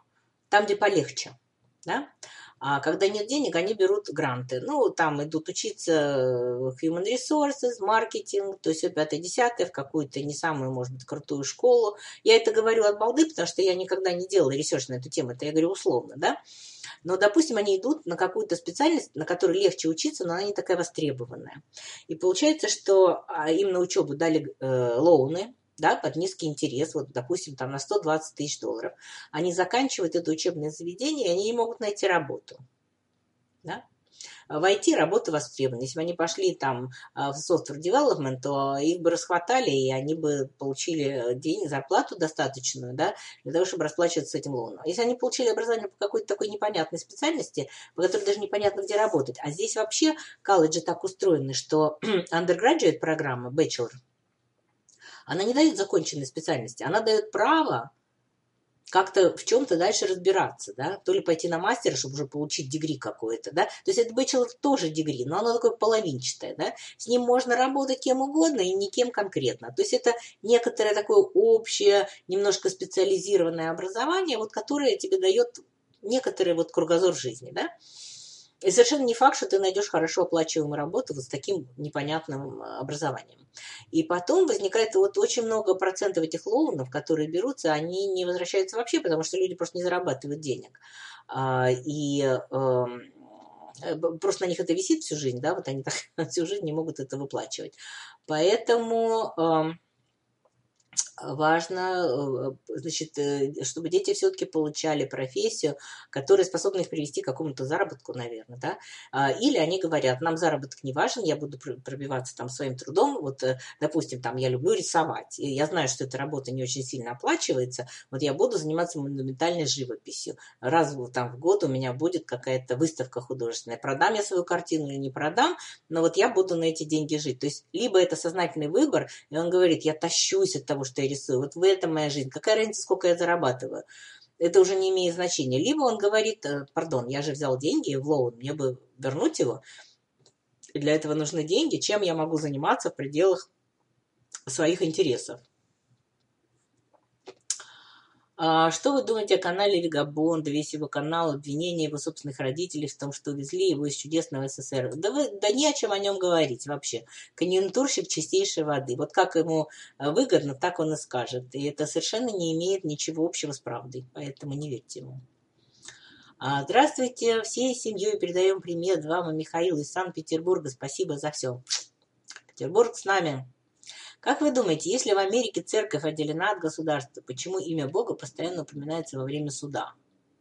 там, где полегче, да. А когда нет денег, они берут гранты. Ну, там идут учиться human resources, маркетинг, то есть все 5-10 в какую-то не самую, может быть, крутую школу. Я это говорю от балды, потому что я никогда не делала ресерч на эту тему, это я говорю условно, да. Но, допустим, они идут на какую-то специальность, на которой легче учиться, но она не такая востребованная. И получается, что им на учебу дали лоуны, да, под низкий интерес, вот, допустим, там на 120 тысяч долларов. Они заканчивают это учебное заведение, и они не могут найти работу. Да? В IT работа востребована. Если бы они пошли там в software development, то их бы расхватали, и они бы получили денег, зарплату достаточную, да, для того, чтобы расплачиваться с этим лоуном. Если они получили образование по какой-то такой непонятной специальности, по которой даже непонятно, где работать, а здесь вообще колледжи так устроены, что undergraduate программа, bachelor, она не дает законченной специальности, она дает право как-то в чем-то дальше разбираться, да, то ли пойти на мастера, чтобы уже получить дегри какое-то, да, то есть это bachelor тоже дегри, но оно такое половинчатое, да, с ним можно работать кем угодно и никем конкретно, то есть это некоторое такое общее, немножко специализированное образование, вот которое тебе дает некоторый вот кругозор жизни, да. И совершенно не факт, что ты найдешь хорошо оплачиваемую работу вот с таким непонятным образованием. И потом возникает вот очень много процентов этих лоунов, которые берутся, они не возвращаются вообще, потому что люди просто не зарабатывают денег. Просто на них это висит всю жизнь, да, вот они так всю жизнь не могут это выплачивать. Поэтому важно, значит, чтобы дети все-таки получали профессию, которая способна их привести к какому-то заработку, наверное, да. Или они говорят, нам заработок не важен, я буду пробиваться там своим трудом. Вот, допустим, там я люблю рисовать, и я знаю, что эта работа не очень сильно оплачивается, вот я буду заниматься монументальной живописью. Раз там в год у меня будет какая-то выставка художественная. Продам я свою картину или не продам, но вот я буду на эти деньги жить. То есть, либо это сознательный выбор, и он говорит, я тащусь от того, что я рисую, вот в этом моя жизнь, какая разница, сколько я зарабатываю, это уже не имеет значения. Либо он говорит, пардон, я же взял деньги в лоун, мне бы вернуть его, и для этого нужны деньги, чем я могу заниматься в пределах своих интересов. Что вы думаете о канале Вегабонда, весь его канал, обвинения его собственных родителей в том, что увезли его из чудесного СССР? Да не о чем о нем говорить вообще. Конъюнктурщик чистейшей воды. Вот как ему выгодно, так он и скажет. И это совершенно не имеет ничего общего с правдой, поэтому не верьте ему. Здравствуйте, всей семьей передаем привет вам и Михаилу из Санкт-Петербурга. Спасибо за все. Петербург с нами. Как вы думаете, если в Америке церковь отделена от государства, почему имя Бога постоянно упоминается во время суда?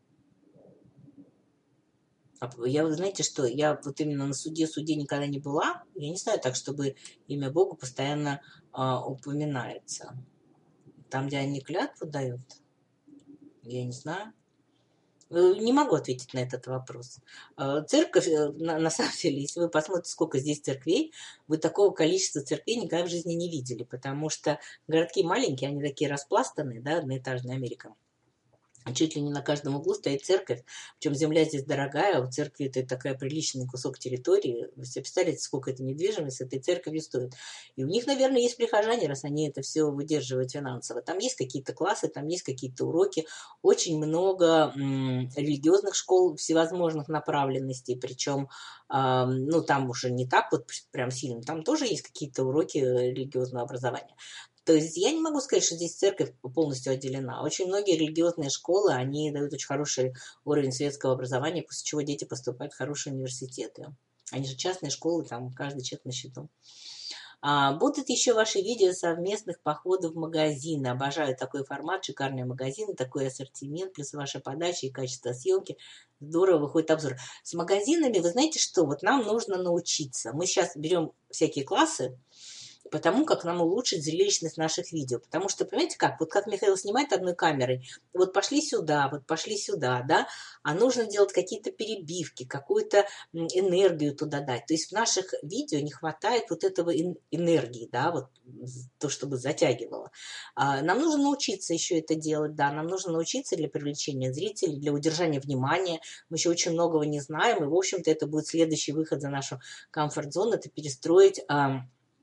Вы знаете что, я вот именно на суде никогда не была, я не знаю так, чтобы имя Бога постоянно упоминается. Там, где они клятву дают, я не знаю. Не могу ответить на этот вопрос. Церковь, на самом деле, если вы посмотрите, сколько здесь церквей, вы такого количества церквей никогда в жизни не видели, потому что городки маленькие, они такие распластанные, да, одноэтажная Америка. Чуть ли не на каждом углу стоит церковь, причем земля здесь дорогая, у церкви это такой приличный кусок территории. Вы себе представляете, сколько эта недвижимость этой церковью стоит. И у них, наверное, есть прихожане, раз они это все выдерживают финансово. Там есть какие-то классы, там есть какие-то уроки, очень много религиозных школ всевозможных направленностей, причем, ну, там уже не так вот прям сильно, там тоже есть какие-то уроки религиозного образования. То есть я не могу сказать, что здесь церковь полностью отделена. Очень многие религиозные школы, они дают очень хороший уровень светского образования, после чего дети поступают в хорошие университеты. Они же частные школы, там каждый человек на счету. Будут еще ваши видео совместных походов в магазины. Обожаю такой формат, шикарный магазин, такой ассортимент, плюс ваша подача и качество съемки. Здорово выходит обзор. С магазинами, вы знаете что, вот нам нужно научиться. Мы сейчас берем всякие классы, потому как нам улучшить зрелищность наших видео. Потому что, понимаете как, вот как Михаил снимает одной камерой, вот пошли сюда, да, а нужно делать какие-то перебивки, какую-то энергию туда дать. То есть в наших видео не хватает вот этого энергии, да, вот то, чтобы затягивало. Нам нужно научиться еще это делать, да, нам нужно научиться для привлечения зрителей, для удержания внимания. Мы еще очень многого не знаем, и, в общем-то, это будет следующий выход за нашу комфорт-зону, это перестроить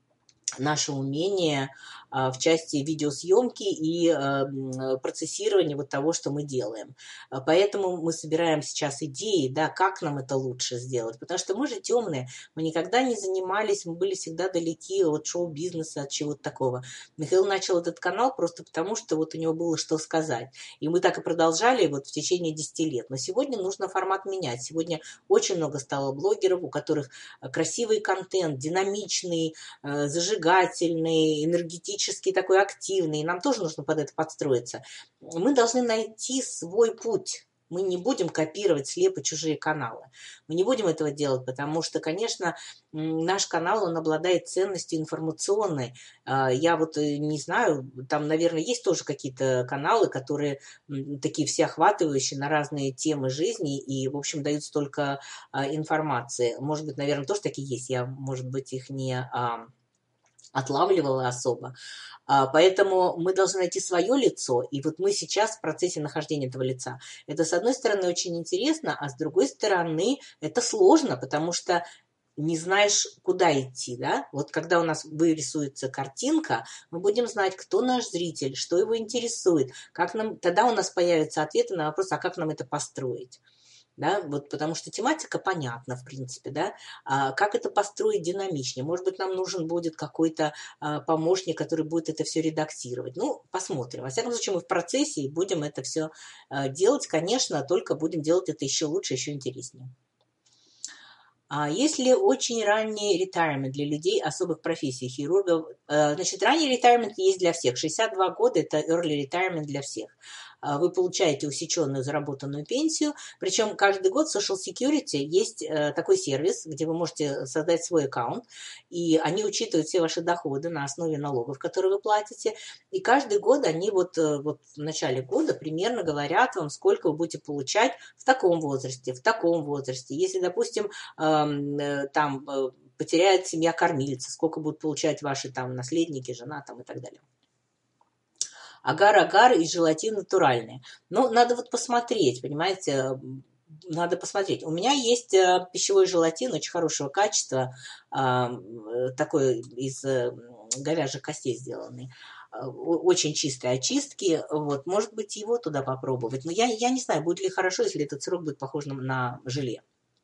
наше умение в части видеосъемки и процессирования вот того, что мы делаем. Поэтому мы собираем сейчас идеи, да, как нам это лучше сделать. Потому что мы же темные, мы никогда не занимались, мы были всегда далеки от шоу-бизнеса, от чего-то такого. Михаил начал этот канал просто потому, что вот у него было что сказать. И мы так и продолжали вот в течение 10 лет. Но сегодня нужно формат менять. Сегодня очень много стало блогеров, у которых красивый контент, динамичный, зажигательный, энергетический, такой активный. Нам тоже нужно под это подстроиться. Мы должны найти свой путь. Мы не будем копировать слепо чужие каналы. Мы не будем этого делать, потому что, конечно, наш канал, он обладает ценностью информационной. Я вот не знаю, там, наверное, есть тоже какие-то каналы, которые такие всеохватывающие на разные темы жизни и, в общем, дают столько информации. Может быть, наверное, тоже такие есть. Я, может быть, их не отлавливала особо. Поэтому мы должны найти свое лицо, и вот мы сейчас в процессе нахождения этого лица. Это, с одной стороны, очень интересно, а с другой стороны, это сложно, потому что не знаешь, куда идти, да? Вот когда у нас вырисуется картинка, мы будем знать, кто наш зритель, что его интересует, как нам, тогда у нас появятся ответы на вопрос, а как нам это построить. Да, вот потому что тематика понятна, в принципе, да, как это построить динамичнее. Может быть, нам нужен будет какой-то помощник, который будет это все редактировать. Ну, посмотрим. Во всяком случае, мы в процессе и будем это все делать, конечно, только будем делать это еще лучше, еще интереснее. Если очень ранний retirement для людей особых профессий, хирургов, значит, ранний retirement есть для всех. 62 года – это early retirement для всех. Вы получаете усеченную заработанную пенсию, причем каждый год в Social Security есть такой сервис, где вы можете создать свой аккаунт, и они учитывают все ваши доходы на основе налогов, которые вы платите, и каждый год они вот в начале года примерно говорят вам, сколько вы будете получать в таком возрасте, в таком возрасте. Если, допустим, там потеряет семья кормильца, сколько будут получать ваши там наследники, жена там и так далее. Агар-агар и желатин натуральные. Но надо вот посмотреть, понимаете, надо посмотреть. У меня есть пищевой желатин очень хорошего качества, такой из говяжьих костей сделанный. Очень чистые очистки, вот, может быть, его туда попробовать. Но я не знаю, будет ли хорошо, если этот сырок будет похож на желе.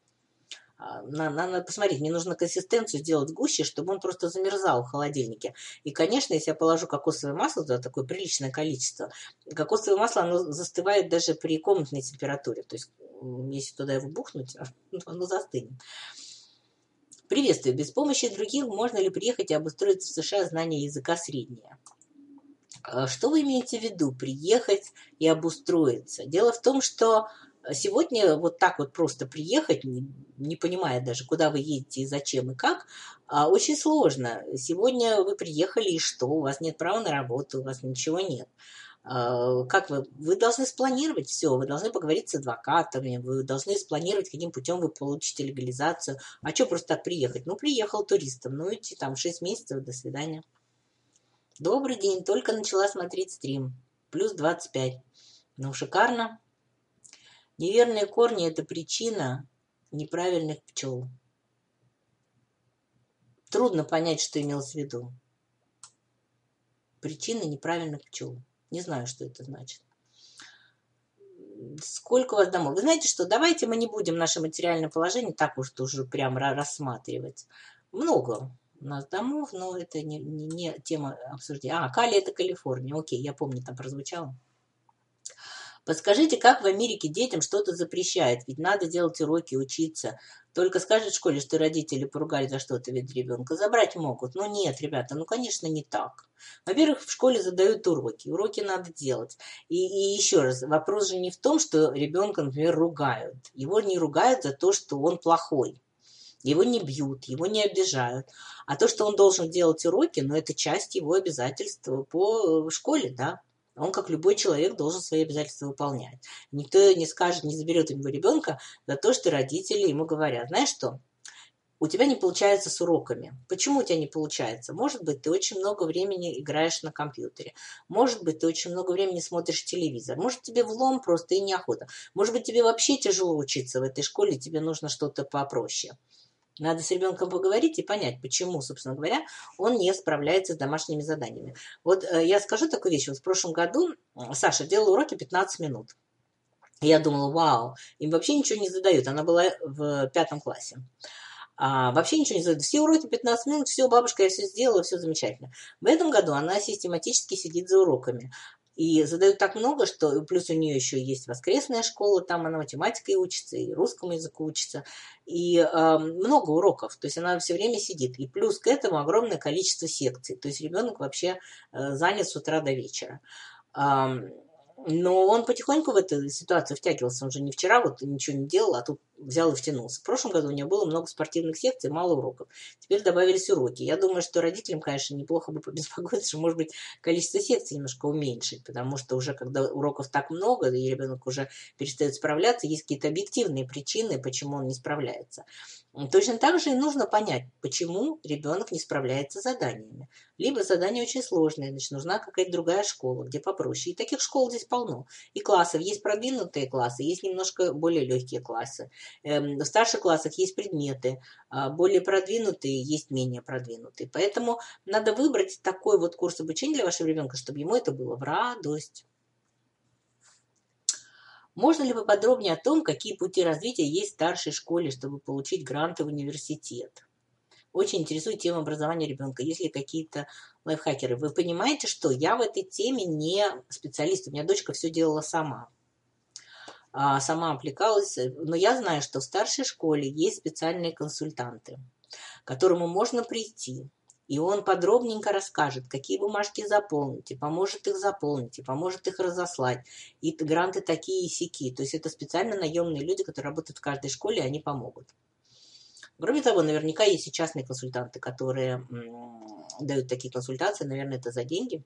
Надо посмотреть, мне нужно консистенцию сделать гуще, чтобы он просто замерзал в холодильнике. И, конечно, если я положу кокосовое масло, туда такое приличное количество, кокосовое масло, оно застывает даже при комнатной температуре. То есть, если туда его бухнуть, оно застынет. Приветствую. Без помощи других можно ли приехать и обустроиться в США, знание языка среднее? Что вы имеете в виду? Приехать и обустроиться? Дело в том, что сегодня вот так вот просто приехать, не понимая даже, куда вы едете и зачем и как, очень сложно. Сегодня вы приехали, и что? У вас нет права на работу, у вас ничего нет. Как вы должны спланировать все, вы должны поговорить с адвокатами, вы должны спланировать, каким путем вы получите легализацию. А что просто так приехать? Ну, приехал туристом, ну, идти там 6 месяцев, до свидания. Добрый день, только начала смотреть стрим. Плюс 25. Ну, шикарно. Неверные корни – это причина неправильных пчел. Трудно понять, что имелось в виду. Причина неправильных пчел. Не знаю, что это значит. Сколько у вас домов? Вы знаете что, давайте мы не будем наше материальное положение так уж тоже прям рассматривать. Много у нас домов, но это не тема обсуждения. Кали – это Калифорния. Окей, я помню, там прозвучало. Подскажите, как в Америке детям что-то запрещают? Ведь надо делать уроки, учиться. Только скажет в школе, что родители поругали за что-то, ведь ребенка забрать могут. Ну нет, ребята, ну конечно не так. Во-первых, в школе задают уроки. Уроки надо делать. И еще раз, вопрос же не в том, что ребенка, например, ругают. Его не ругают за то, что он плохой. Его не бьют, его не обижают. А то, что он должен делать уроки, ну это часть его обязательств по школе, да. Он, как любой человек, должен свои обязательства выполнять. Никто не скажет, не заберет у него ребенка за то, что родители ему говорят. Знаешь что? У тебя не получается с уроками. Почему у тебя не получается? Может быть, ты очень много времени играешь на компьютере. Может быть, ты очень много времени смотришь телевизор. Может, тебе влом просто и неохота. Может быть, тебе вообще тяжело учиться в этой школе, тебе нужно что-то попроще. Надо с ребенком поговорить и понять, почему, собственно говоря, он не справляется с домашними заданиями. Вот я скажу такую вещь. Вот в прошлом году Саша делала уроки 15 минут. Я думала, вау, им вообще ничего не задают. Она была в 5 классе. Вообще ничего не задают. Все уроки 15 минут, все, бабушка, я все сделала, все замечательно. В этом году она систематически сидит за уроками. И задают так много, что плюс у нее еще есть воскресная школа, там она математикой учится, и русскому языку учится, и много уроков, то есть она все время сидит. И плюс к этому огромное количество секций, то есть ребенок вообще занят с утра до вечера. Но он потихоньку в эту ситуацию втягивался. Он же не вчера вот ничего не делал, а тут взял и втянулся. В прошлом году у него было много спортивных секций, мало уроков. Теперь добавились уроки. Я думаю, что родителям, конечно, неплохо бы побеспокоиться, что, может быть, количество секций немножко уменьшить, потому что уже когда уроков так много, и ребенок уже перестает справляться, есть какие-то объективные причины, почему он не справляется. Точно так же и нужно понять, почему ребенок не справляется с заданиями. Либо задания очень сложные, значит, нужна какая-то другая школа, где попроще. И таких школ здесь полно. И классов. Есть продвинутые классы, есть немножко более легкие классы. В старших классах есть предметы, более продвинутые, есть менее продвинутые. Поэтому надо выбрать такой вот курс обучения для вашего ребенка, чтобы ему это было в радость. Можно ли поподробнее о том, какие пути развития есть в старшей школе, чтобы получить гранты в университет? Очень интересует тема образования ребенка. Есть ли какие-то лайфхакеры? Вы понимаете, что я в этой теме не специалист. У меня дочка все делала сама. Сама облекалась. Но я знаю, что в старшей школе есть специальные консультанты, к которому можно прийти. И он подробненько расскажет, какие бумажки заполнить, и поможет их заполнить, и поможет их разослать. И гранты такие и сяки. То есть это специально наемные люди, которые работают в каждой школе, и они помогут. Кроме того, наверняка есть и частные консультанты, которые дают такие консультации, наверное, это за деньги.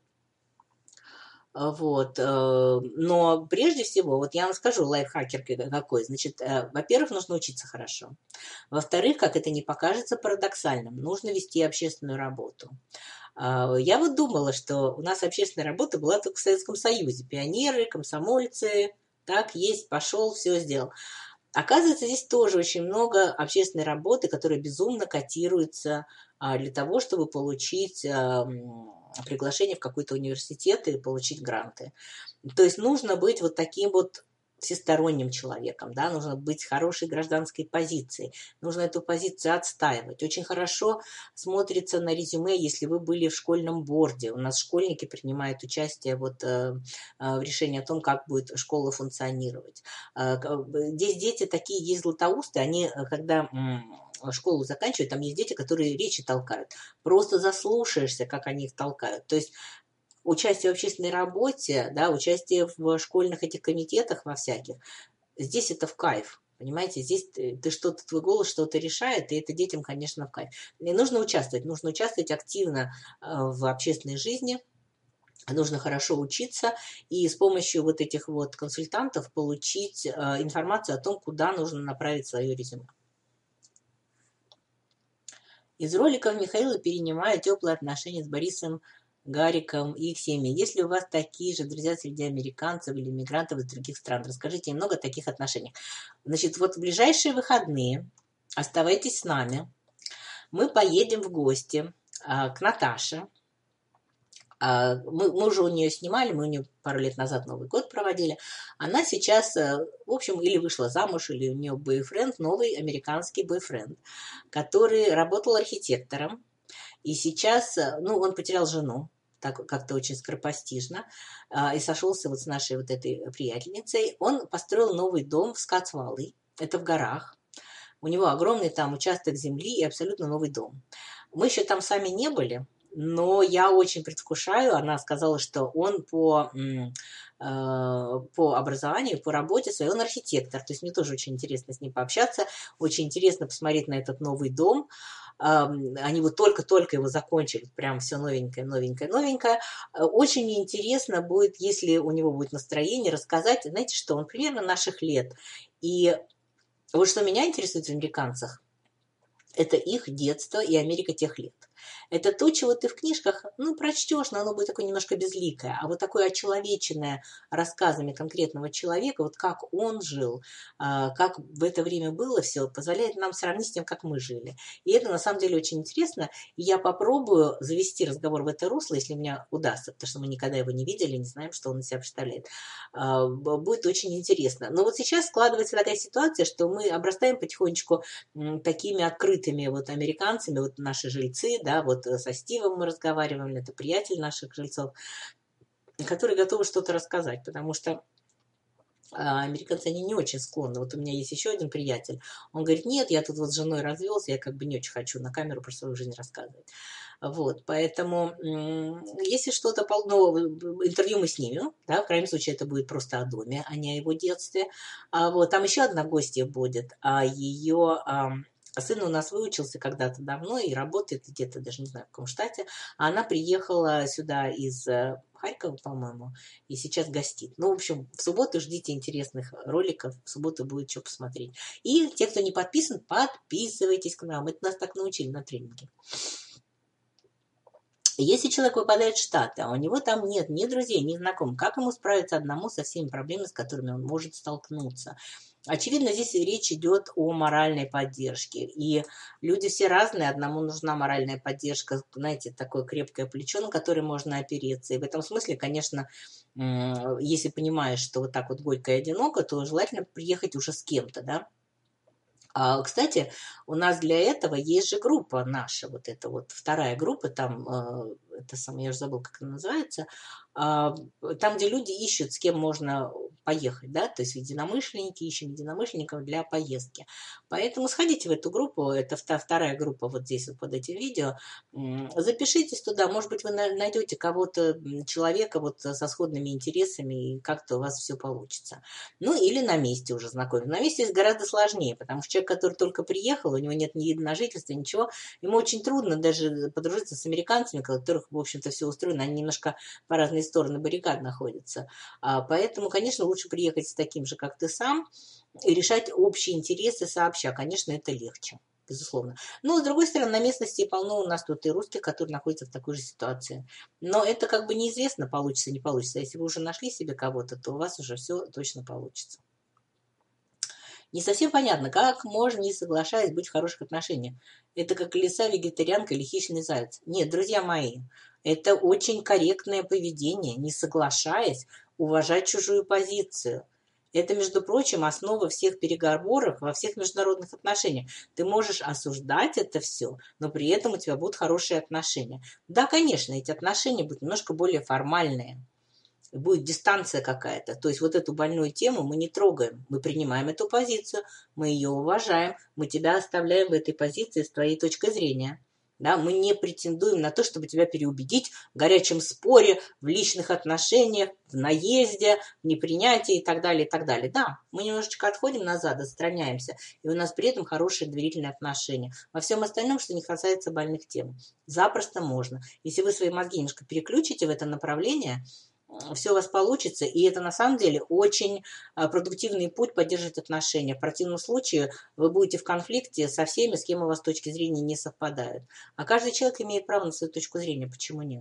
Вот. Но прежде всего, вот я вам скажу, лайфхакер какой. Значит, во-первых, нужно учиться хорошо. Во-вторых, как это не покажется парадоксальным, нужно вести общественную работу. Я вот думала, что у нас общественная работа была только в Советском Союзе. Пионеры, комсомольцы, так, есть, пошел, все сделал. Оказывается, здесь тоже очень много общественной работы, которая безумно котируется для того, чтобы получить приглашение в какой-то университет и получить гранты. То есть нужно быть вот таким вот всесторонним человеком, да, нужно быть хорошей гражданской позицией, нужно эту позицию отстаивать. Очень хорошо смотрится на резюме, если вы были в школьном борде. У нас школьники принимают участие вот в решении о том, как будет школа функционировать. Здесь дети такие есть златоусты, они, когда школу заканчивают, там есть дети, которые речи толкают. Просто заслушаешься, как они их толкают. То есть участие в общественной работе, да, участие в школьных этих комитетах во всяких, здесь это в кайф. Понимаете, здесь ты что-то, твой голос что-то решает, и это детям, конечно, в кайф. И нужно участвовать активно в общественной жизни, нужно хорошо учиться и с помощью вот этих вот консультантов получить информацию о том, куда нужно направить свое резюме. Из роликов Михаила перенимаю теплые отношения с Борисом Гариком и их семьей. Есть ли у вас такие же друзья среди американцев или мигрантов из других стран? Расскажите немного о таких отношениях. Значит, вот в ближайшие выходные оставайтесь с нами. Мы поедем в гости к Наташе. Мы уже у нее снимали, мы у нее пару лет назад Новый год проводили. Она сейчас, в общем, или вышла замуж, или у нее бойфренд, новый американский бойфренд, который работал архитектором. И сейчас, он потерял жену, так как-то очень скоропостижно, и сошелся вот с нашей вот этой приятельницей. Он построил новый дом в Скотсвалле, это в горах. У него огромный там участок земли и абсолютно новый дом. Мы еще там сами не были, но я очень предвкушаю. Она сказала, что он по образованию, по работе своей, он архитектор. То есть мне тоже очень интересно с ним пообщаться, очень интересно посмотреть на этот новый дом. Они вот только-только его закончили, прям все новенькое. Очень интересно будет, если у него будет настроение, рассказать, знаете что, он примерно наших лет. И вот что меня интересует в американцах, это их детство и Америка тех лет. Это то, чего ты в книжках, прочтешь, но оно будет такое немножко безликое. А вот такое очеловеченное рассказами конкретного человека, вот как он жил, как в это время было все, позволяет нам сравнить с тем, как мы жили. И это на самом деле очень интересно. И я попробую завести разговор в это русло, если мне удастся, потому что мы никогда его не видели, не знаем, что он из себя представляет. Будет очень интересно. Но вот сейчас складывается такая ситуация, что мы обрастаем потихонечку такими открытыми вот американцами, вот наши жильцы, да, вот со Стивом мы разговаривали, это приятель наших жильцов, которые готовы что-то рассказать, потому что американцы, они не очень склонны. Вот у меня есть еще один приятель, он говорит, нет, я тут вот с женой развелся, я как бы не очень хочу на камеру про свою жизнь рассказывать. Вот, поэтому, если что-то полно, интервью мы снимем, да, в крайнем случае это будет просто о доме, а не о его детстве. Вот, там еще одна гостья будет, ее сын у нас выучился когда-то давно и работает где-то, даже не знаю, в каком штате. А она приехала сюда из Харькова, по-моему, и сейчас гостит. Ну, в общем, в субботу ждите интересных роликов, в субботу будет что посмотреть. И те, кто не подписан, подписывайтесь к нам. Это нас так научили на тренинге. Если человек выпадает в Штаты, а у него там нет ни друзей, ни знакомых, как ему справиться одному со всеми проблемами, с которыми он может столкнуться? Очевидно, здесь речь идет о моральной поддержке. И люди все разные. Одному нужна моральная поддержка, знаете, такое крепкое плечо, на которое можно опереться. И в этом смысле, конечно, если понимаешь, что вот так вот горько и одиноко, то желательно приехать уже с кем-то, да. Кстати, у нас для этого есть же группа наша, вот эта вот вторая группа, там, это самое, я уже забыла, как она называется, там, где люди ищут, с кем можно поехать, да, то есть единомышленники, ищем единомышленников для поездки. Поэтому сходите в эту группу, это вторая группа вот здесь вот под этим видео, запишитесь туда, может быть, вы найдете кого-то, человека вот со сходными интересами, и как-то у вас все получится. Ну, или на месте уже знакомиться. На месте гораздо сложнее, потому что человек, который только приехал, у него нет ни вида на жительство, ничего, ему очень трудно даже подружиться с американцами, у которых, в общем-то, все устроено, они немножко по разные стороны баррикад находятся. Поэтому, конечно, лучше приехать с таким же, как ты сам, и решать общие интересы сообща. Конечно, это легче, безусловно. Но, с другой стороны, на местности полно у нас тут и русских, которые находятся в такой же ситуации. Но это как бы неизвестно, получится, не получится. Если вы уже нашли себе кого-то, то у вас уже все точно получится. Не совсем понятно, как можно, не соглашаясь, быть в хороших отношениях. Это как лиса, вегетарианка или хищный заяц. Нет, друзья мои, это очень корректное поведение, не соглашаясь, уважать чужую позицию. Это, между прочим, основа всех переговоров во всех международных отношениях. Ты можешь осуждать это все, но при этом у тебя будут хорошие отношения. Да, конечно, эти отношения будут немножко более формальные. Будет дистанция какая-то. То есть вот эту больную тему мы не трогаем. Мы принимаем эту позицию, мы ее уважаем, мы тебя оставляем в этой позиции с твоей точки зрения. Да, мы не претендуем на то, чтобы тебя переубедить в горячем споре, в личных отношениях, в наезде, в непринятии и так далее, и так далее. Да, мы немножечко отходим назад, отстраняемся, и у нас при этом хорошие доверительные отношения. Во всем остальном, что не касается больных тем, запросто можно. Если вы свои мозги немножко переключите в это направление, все у вас получится, и это на самом деле очень продуктивный путь поддерживать отношения. В противном случае вы будете в конфликте со всеми, с кем у вас точки зрения не совпадают. А каждый человек имеет право на свою точку зрения, почему нет?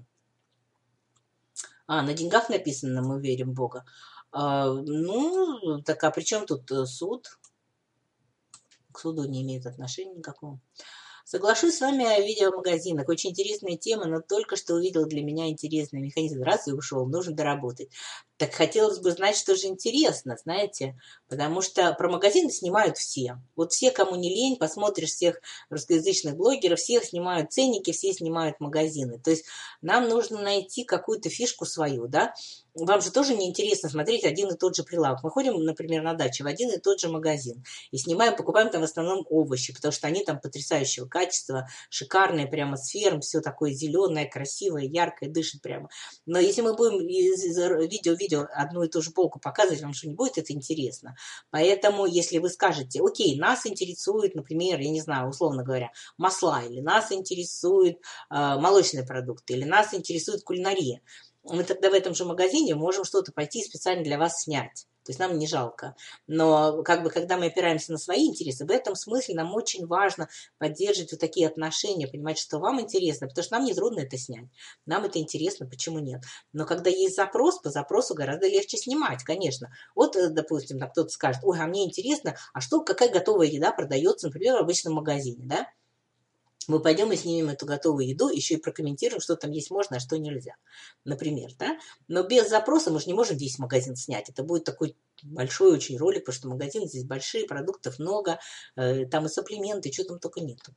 На деньгах написано, мы верим в Бога. Ну, так а при чем тут суд? К суду не имеет отношения никакого. Соглашусь с вами о видеомагазинах. Очень интересная тема, но только что увидел для меня интересный механизм. Раз и ушел, нужно доработать. Так хотелось бы знать, что же интересно, знаете, потому что про магазины снимают все. Вот все, кому не лень, посмотришь всех русскоязычных блогеров, всех снимают ценники, все снимают магазины. То есть нам нужно найти какую-то фишку свою, да. Вам же тоже неинтересно смотреть один и тот же прилавок. Мы ходим, например, на даче в один и тот же магазин и снимаем, покупаем там в основном овощи, потому что они там потрясающего качества, шикарные прямо с ферм, все такое зеленое, красивое, яркое, дышит прямо. Но если мы будем из видео одну и ту же полку показывать, вам что не будет это интересно. Поэтому, если вы скажете, окей, нас интересует, например, я не знаю, условно говоря, масла, или нас интересуют молочные продукты, или нас интересует кулинария, мы тогда в этом же магазине можем что-то пойти специально для вас снять. То есть нам не жалко. Но как бы, когда мы опираемся на свои интересы, в этом смысле нам очень важно поддерживать вот такие отношения, понимать, что вам интересно, потому что нам не трудно это снять. Нам это интересно, почему нет? Но когда есть запрос, по запросу гораздо легче снимать, конечно. Вот, допустим, там кто-то скажет, ой, а мне интересно, а что, какая готовая еда продается, например, в обычном магазине, да? Мы пойдем и снимем эту готовую еду, еще и прокомментируем, что там есть можно, а что нельзя, например, да? Но без запроса мы же не можем весь магазин снять. Это будет такой большой очень ролик, потому что магазины здесь большие, продуктов много, там и сапплименты, что там только нету.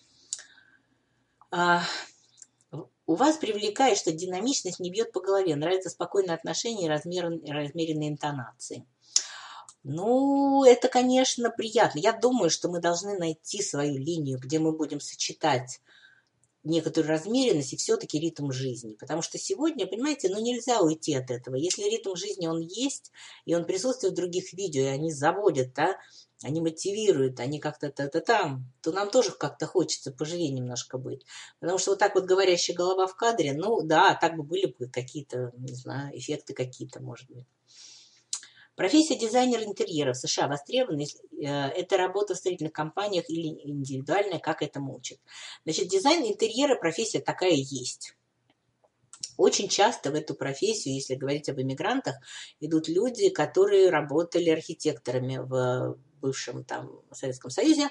У вас привлекает, что динамичность не бьет по голове, нравится спокойное отношение и размеренные интонации. Ну, это, конечно, приятно. Я думаю, что мы должны найти свою линию, где мы будем сочетать некоторую размеренность и все-таки ритм жизни. Потому что сегодня, понимаете, ну нельзя уйти от этого. Если ритм жизни, он есть, и он присутствует в других видео, и они заводят, да, они мотивируют, они как-то там, то нам тоже как-то хочется поживее немножко быть. Потому что вот так вот говорящая голова в кадре, ну да, так бы были бы какие-то, не знаю, эффекты какие-то, может быть. Профессия дизайнера интерьера в США востребована. Это работа в строительных компаниях или индивидуальная, как этому учат. Значит, дизайн интерьера профессия такая есть. Очень часто в эту профессию, если говорить об иммигрантах, идут люди, которые работали архитекторами в бывшем там Советском Союзе,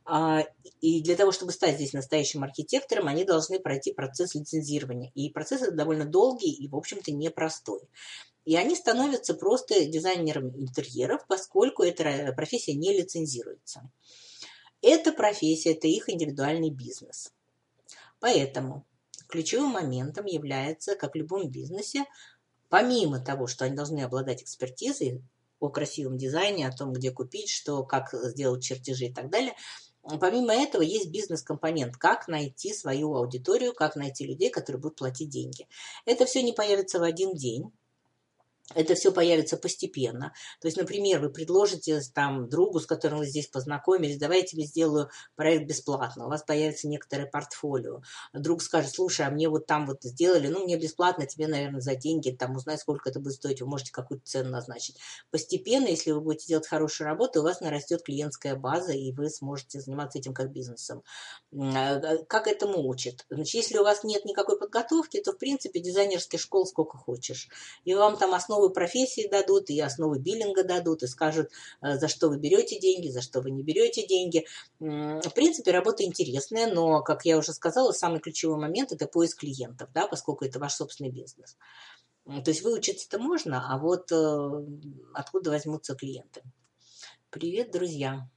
и для того, чтобы стать здесь настоящим архитектором, они должны пройти процесс лицензирования. И процесс этот довольно долгий и, в общем-то, непростой. И они становятся просто дизайнерами интерьеров, поскольку эта профессия не лицензируется. Эта профессия – это их индивидуальный бизнес. Поэтому ключевым моментом является, как в любом бизнесе, помимо того, что они должны обладать экспертизой о красивом дизайне, о том, где купить, что, как сделать чертежи и так далее, помимо этого есть бизнес-компонент, как найти свою аудиторию, как найти людей, которые будут платить деньги. Это все не появится в один день. Это все появится постепенно. То есть, например, вы предложите там другу, с которым вы здесь познакомились, давай я тебе сделаю проект бесплатно, у вас появится некоторое портфолио. Друг скажет, слушай, а мне вот там вот сделали, ну, мне бесплатно, тебе, наверное, за деньги, там, узнай, сколько это будет стоить, вы можете какую-то цену назначить. Постепенно, если вы будете делать хорошую работу, у вас нарастет клиентская база, и вы сможете заниматься этим как бизнесом. Как этому учат? Значит, если у вас нет никакой подготовки, то, в принципе, дизайнерских школ сколько хочешь. И вам там основы профессии дадут, и основы биллинга дадут, и скажут, за что вы берете деньги, за что вы не берете деньги. В принципе, работа интересная, но, как я уже сказала, самый ключевой момент – это поиск клиентов, да, поскольку это ваш собственный бизнес. То есть выучиться-то можно, а вот откуда возьмутся клиенты? Привет, друзья!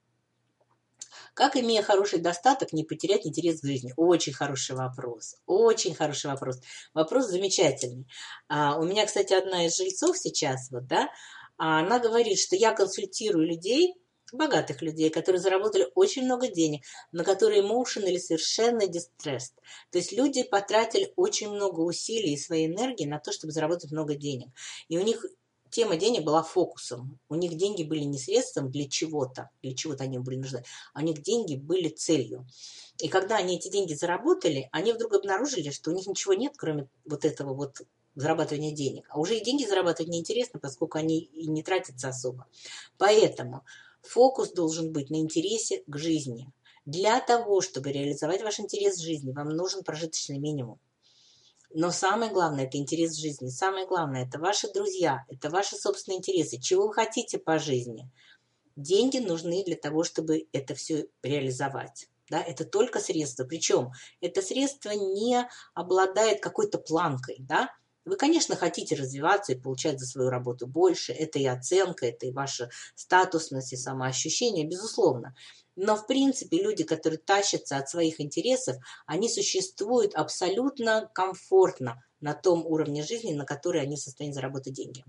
Как, имея хороший достаток, не потерять интерес к жизни? Очень хороший вопрос. Очень хороший вопрос. Вопрос замечательный. У меня, кстати, одна из жильцов сейчас, вот, да, она говорит, что я консультирую людей, богатых людей, которые заработали очень много денег, на которые emotionally совершенно distressed. То есть люди потратили очень много усилий и своей энергии на то, чтобы заработать много денег. И у них тема денег была фокусом. У них деньги были не средством для чего-то они были нужны, а у них деньги были целью. И когда они эти деньги заработали, они вдруг обнаружили, что у них ничего нет, кроме вот этого вот зарабатывания денег. А уже и деньги зарабатывать неинтересно, поскольку они и не тратятся особо. Поэтому фокус должен быть на интересе к жизни. Для того, чтобы реализовать ваш интерес в жизни, вам нужен прожиточный минимум. Но самое главное – это интерес в жизни. Самое главное – это ваши друзья, это ваши собственные интересы. Чего вы хотите по жизни? Деньги нужны для того, чтобы это все реализовать. Да? Это только средство. Причем это средство не обладает какой-то планкой. Да? Вы, конечно, хотите развиваться и получать за свою работу больше. Это и оценка, это и ваша статусность, и самоощущение, безусловно. Но, в принципе, люди, которые тащатся от своих интересов, они существуют абсолютно комфортно на том уровне жизни, на который они в состоянии заработать деньги.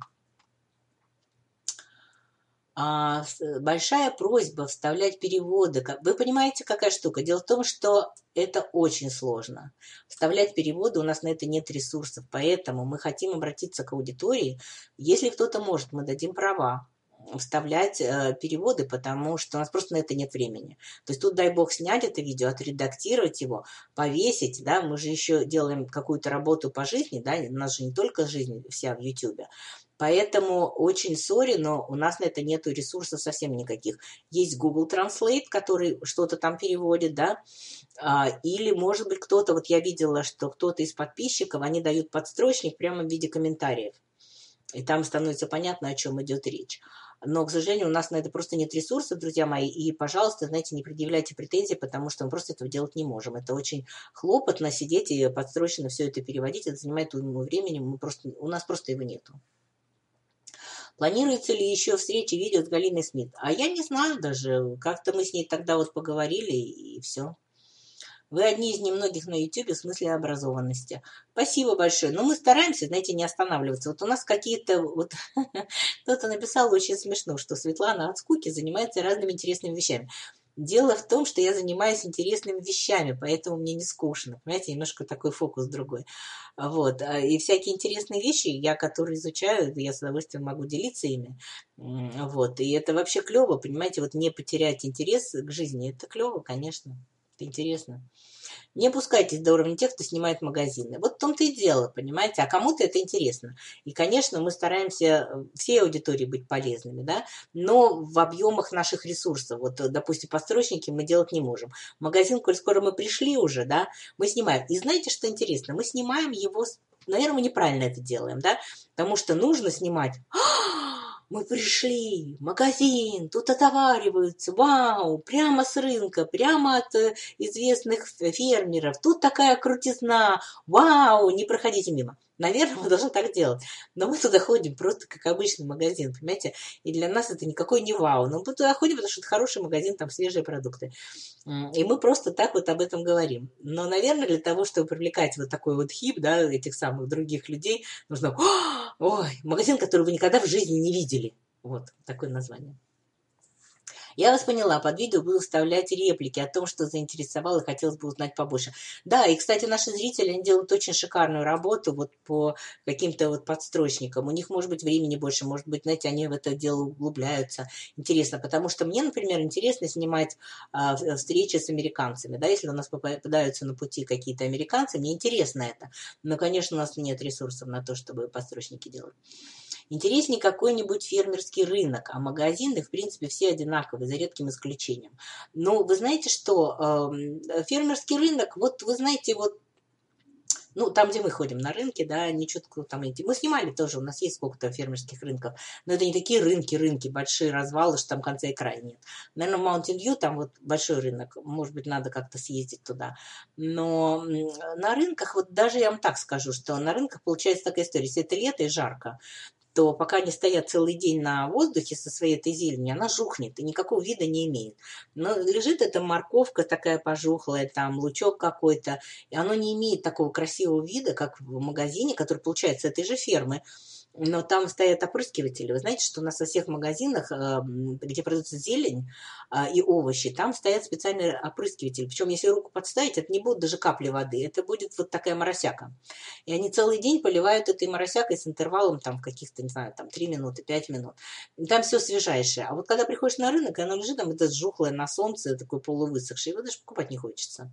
Большая просьба вставлять переводы. Вы понимаете, какая штука? Дело в том, что это очень сложно. Вставлять переводы, у нас на это нет ресурсов, поэтому мы хотим обратиться к аудитории. Если кто-то может, мы дадим права вставлять переводы, потому что у нас просто на это нет времени. То есть тут, дай бог, снять это видео, отредактировать его, повесить, да, мы же еще делаем какую-то работу по жизни, да, у нас же не только жизнь вся в YouTube. Поэтому очень сори, но у нас на это нету ресурсов совсем никаких. Есть Google Translate, который что-то там переводит, да, или, может быть, кто-то, вот я видела, что кто-то из подписчиков, они дают подстрочник прямо в виде комментариев. И там становится понятно, о чем идет речь. Но, к сожалению, у нас на это просто нет ресурсов, друзья мои. И, пожалуйста, знаете, не предъявляйте претензий, потому что мы просто этого делать не можем. Это очень хлопотно сидеть и подстрочно все это переводить. Это занимает уйму времени. У нас просто его нету. Планируется ли еще встреча видео с Галиной Смит? А я не знаю даже. Как-то мы с ней тогда вот поговорили, и все. Вы одни из немногих на YouTube в смысле образованности. Спасибо большое. Но мы стараемся, знаете, не останавливаться. Вот у нас какие-то... Вот кто-то написал очень смешно, что Светлана от скуки занимается разными интересными вещами. Дело в том, что я занимаюсь интересными вещами, поэтому мне не скучно. Понимаете, немножко такой фокус другой. Вот. И всякие интересные вещи, я которые изучаю, я с удовольствием могу делиться ими. Вот. И это вообще клево, понимаете, вот не потерять интерес к жизни. Это клево, конечно. Это интересно. Не опускайтесь до уровня тех, кто снимает магазины. Вот в том-то и дело, понимаете, а кому-то это интересно. И, конечно, мы стараемся всей аудитории быть полезными, да, но в объемах наших ресурсов. Вот, допустим, подстрочники мы делать не можем. Магазин, коль скоро мы пришли уже, да, мы снимаем. И знаете, что интересно? Мы снимаем его, наверное, мы неправильно это делаем, да, потому что нужно снимать... Мы пришли, магазин, тут отовариваются, вау, прямо с рынка, прямо от известных фермеров, тут такая крутизна, вау, не проходите мимо. Наверное, мы должны так делать. Но мы туда ходим просто как обычный магазин, понимаете? И для нас это никакой не вау. Но мы туда ходим, потому что это хороший магазин, там свежие продукты. И мы просто так вот об этом говорим. Но, наверное, для того, чтобы привлекать вот такой вот хип, да, этих самых других людей, нужно, ой, магазин, который вы никогда в жизни не видели. Вот такое название. Я вас поняла, под видео буду вставлять реплики о том, что заинтересовало и хотелось бы узнать побольше. Да, и, кстати, наши зрители, они делают очень шикарную работу вот по каким-то вот подстрочникам. У них, может быть, времени больше, может быть, знаете, они в это дело углубляются. Интересно, потому что мне, например, интересно снимать встречи с американцами. Да, если у нас попадаются на пути какие-то американцы, мне интересно это. Но, конечно, у нас нет ресурсов на то, чтобы подстрочники делать. Интереснее какой-нибудь фермерский рынок, а магазины, в принципе, все одинаковые, за редким исключением. Но вы знаете, что фермерский рынок, вот вы знаете, вот, ну, там, где мы ходим на рынке, да, ничего там идти. Мы снимали тоже, у нас есть сколько-то фермерских рынков, но это не такие рынки, большие развалы, что там конца и края нет. Наверное, в Mountain View там вот большой рынок, может быть, надо как-то съездить туда. Но на рынках, вот даже я вам так скажу, что на рынках получается такая история, если это лето и жарко, то пока они стоят целый день на воздухе со своей этой зеленью, она жухнет и никакого вида не имеет. Но лежит эта морковка такая пожухлая, там лучок какой-то, и оно не имеет такого красивого вида, как в магазине, который получается с этой же фермы. Но там стоят опрыскиватели. Вы знаете, что у нас во всех магазинах, где продается зелень и овощи, там стоят специальные опрыскиватели. Причем, если руку подставить, это не будет даже капли воды, это будет вот такая моросяка. И они целый день поливают этой моросякой с интервалом там в каких-то, не знаю, там 3 минуты, 5 минут. И там все свежайшее. А вот когда приходишь на рынок, и оно лежит там, это сжухлое на солнце, такое полувысохшее, его даже покупать не хочется.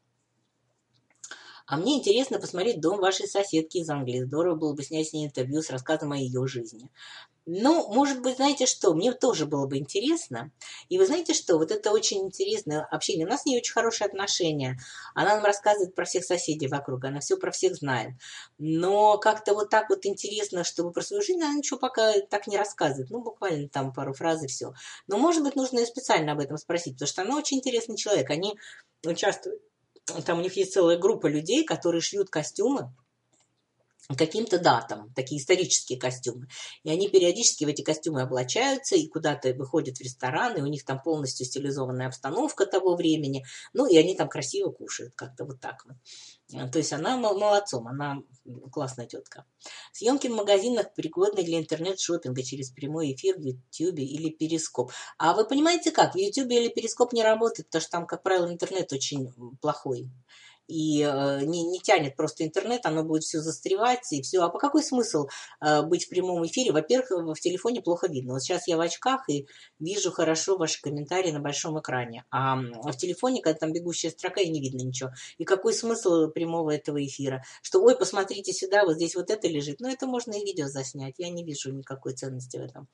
А мне интересно посмотреть дом вашей соседки из Англии. Здорово было бы снять с ней интервью с рассказом о ее жизни. Ну, может быть, знаете что, мне тоже было бы интересно. И вы знаете что, вот это очень интересное общение. У нас с ней очень хорошие отношения. Она нам рассказывает про всех соседей вокруг, она все про всех знает. Но как-то вот так вот интересно, чтобы про свою жизнь она ничего пока так не рассказывает. Ну, буквально там пару фраз и все. Но, может быть, нужно ее специально об этом спросить, потому что она очень интересный человек. Они участвуют. Там у них есть целая группа людей, которые шьют костюмы каким-то датам, такие исторические костюмы. И они периодически в эти костюмы облачаются и куда-то выходят в ресторан, и у них там полностью стилизованная обстановка того времени. Ну, и они там красиво кушают, как-то вот так вот. То есть она молодцом, она классная тетка. Съемки в магазинах пригодны для интернет-шопинга через прямой эфир в YouTube или Перископ. А вы понимаете как? В YouTube или Перископ не работает, потому что там, как правило, интернет очень плохой. и не тянет просто интернет, оно будет все застревать, и все. А по какой смысл быть в прямом эфире? Во-первых, в телефоне плохо видно. Вот сейчас я в очках и вижу хорошо ваши комментарии на большом экране. А в телефоне, когда там бегущая строка, и не видно ничего. И какой смысл прямого этого эфира? Что, ой, посмотрите сюда, вот здесь вот это лежит. Ну, это можно и видео заснять. Я не вижу никакой ценности в этом.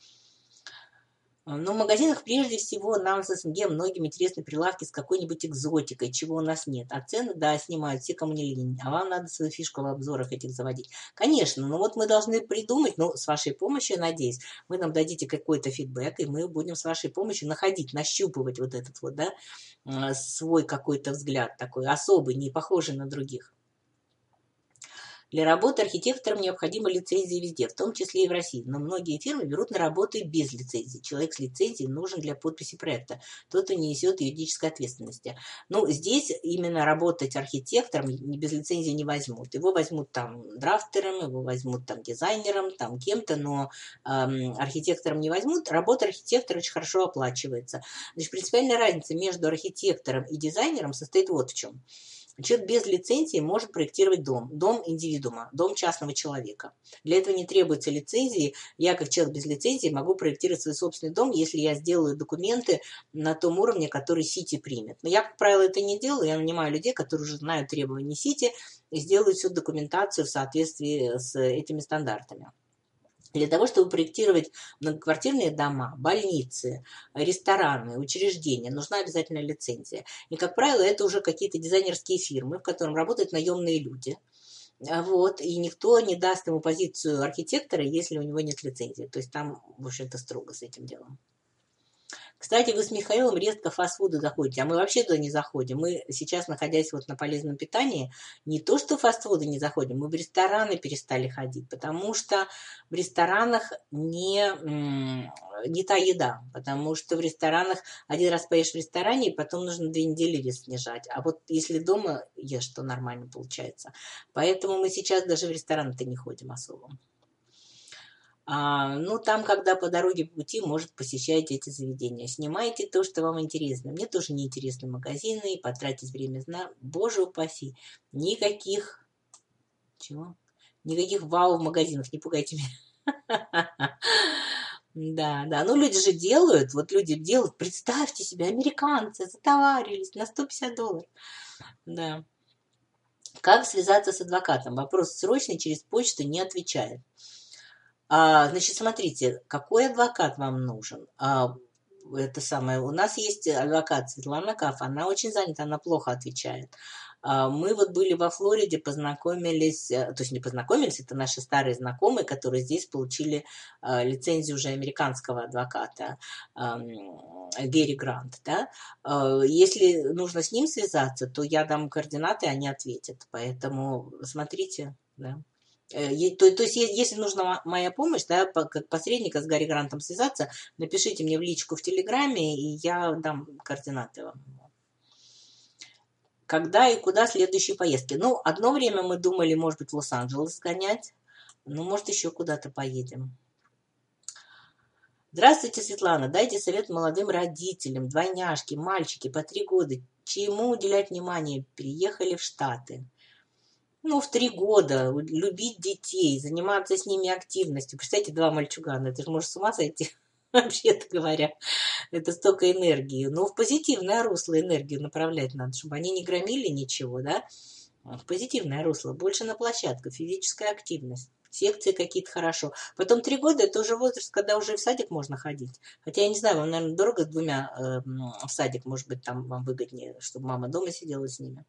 Но в магазинах прежде всего нам с СНГ многим интересны прилавки с какой-нибудь экзотикой, чего у нас нет. А цены, да, снимают все, кому не лень. А вам надо свою фишку в обзорах этих заводить. Конечно, но вот мы должны придумать, ну, с вашей помощью, надеюсь, вы нам дадите какой-то фидбэк, и мы будем с вашей помощью находить, нащупывать вот этот вот, да, свой какой-то взгляд такой особый, не похожий на других. Для работы архитекторам необходима лицензия везде, в том числе и в России. Но многие фирмы берут на работу и без лицензии. Человек с лицензией нужен для подписи проекта. Тот, кто не несет юридической ответственности. Ну, здесь именно работать архитектором без лицензии не возьмут. Его возьмут там драфтером, его возьмут там дизайнером, там кем-то, но архитектором не возьмут. Работа архитектора очень хорошо оплачивается. Значит, принципиальная разница между архитектором и дизайнером состоит вот в чем. Человек без лицензии может проектировать дом, дом индивидуума, дом частного человека. Для этого не требуется лицензии. Я, как человек без лицензии, могу проектировать свой собственный дом, если я сделаю документы на том уровне, который Сити примет. Но я, как правило, это не делаю. Я нанимаю людей, которые уже знают требования Сити и сделают всю документацию в соответствии с этими стандартами. Для того, чтобы проектировать многоквартирные дома, больницы, рестораны, учреждения, нужна обязательно лицензия. И, как правило, это уже какие-то дизайнерские фирмы, в которых работают наемные люди. Вот, и никто не даст ему позицию архитектора, если у него нет лицензии. То есть там, в общем-то, строго с этим делом. Кстати, вы с Михаилом редко в фастфуды заходите, а мы вообще туда не заходим. Мы сейчас, находясь вот на полезном питании, не то что в фастфуды не заходим, мы в рестораны перестали ходить, потому что в ресторанах не та еда, потому что в ресторанах один раз поешь в ресторане, и потом нужно 2 недели вес снижать. А вот если дома ешь, то нормально получается. Поэтому мы сейчас даже в рестораны-то не ходим особо. Ну, там, когда по дороге по пути, может, посещаете эти заведения. Снимайте то, что вам интересно. Мне тоже не интересны магазины, и потратить время Боже упаси. Никаких... Чего? Никаких вау в магазинах, не пугайте меня. Да, да. Ну, люди же делают, вот люди делают. Представьте себе, американцы затоварились на $150. Да. Как связаться с адвокатом? Вопрос срочный, через почту не отвечает. Значит, смотрите, какой адвокат вам нужен? Это самое. У нас есть адвокат Светлана Каф, она очень занята, она плохо отвечает. Мы вот были во Флориде, познакомились, то есть не познакомились, это наши старые знакомые, которые здесь получили лицензию уже американского адвоката, Гэри Грант, да. Если нужно с ним связаться, то я дам координаты, они ответят. Поэтому смотрите, да. То есть, если нужна моя помощь, да, как посредника с Гарри Грантом связаться, напишите мне в личку в Телеграме, и я дам координаты вам. Когда и куда следующие поездки? Ну, одно время мы думали, может быть, в Лос-Анджелес сгонять. Ну, может, еще куда-то поедем. Здравствуйте, Светлана. Дайте совет молодым родителям, двойняшки, мальчики по 3 года. Чему уделять внимание? Переехали в Штаты. Ну, в 3 года любить детей, заниматься с ними активностью. Представляете, 2 мальчугана, это же может с ума сойти, вообще-то говоря. Это столько энергии. Но в позитивное русло энергию направлять надо, чтобы они не громили ничего, да? В позитивное русло. Больше на площадку, физическая активность. Секции какие-то хорошо. Потом 3 года это уже возраст, когда уже в садик можно ходить. Хотя я не знаю, вам, наверное, дорого с 2 в садик, может быть, там вам выгоднее, чтобы мама дома сидела с ними.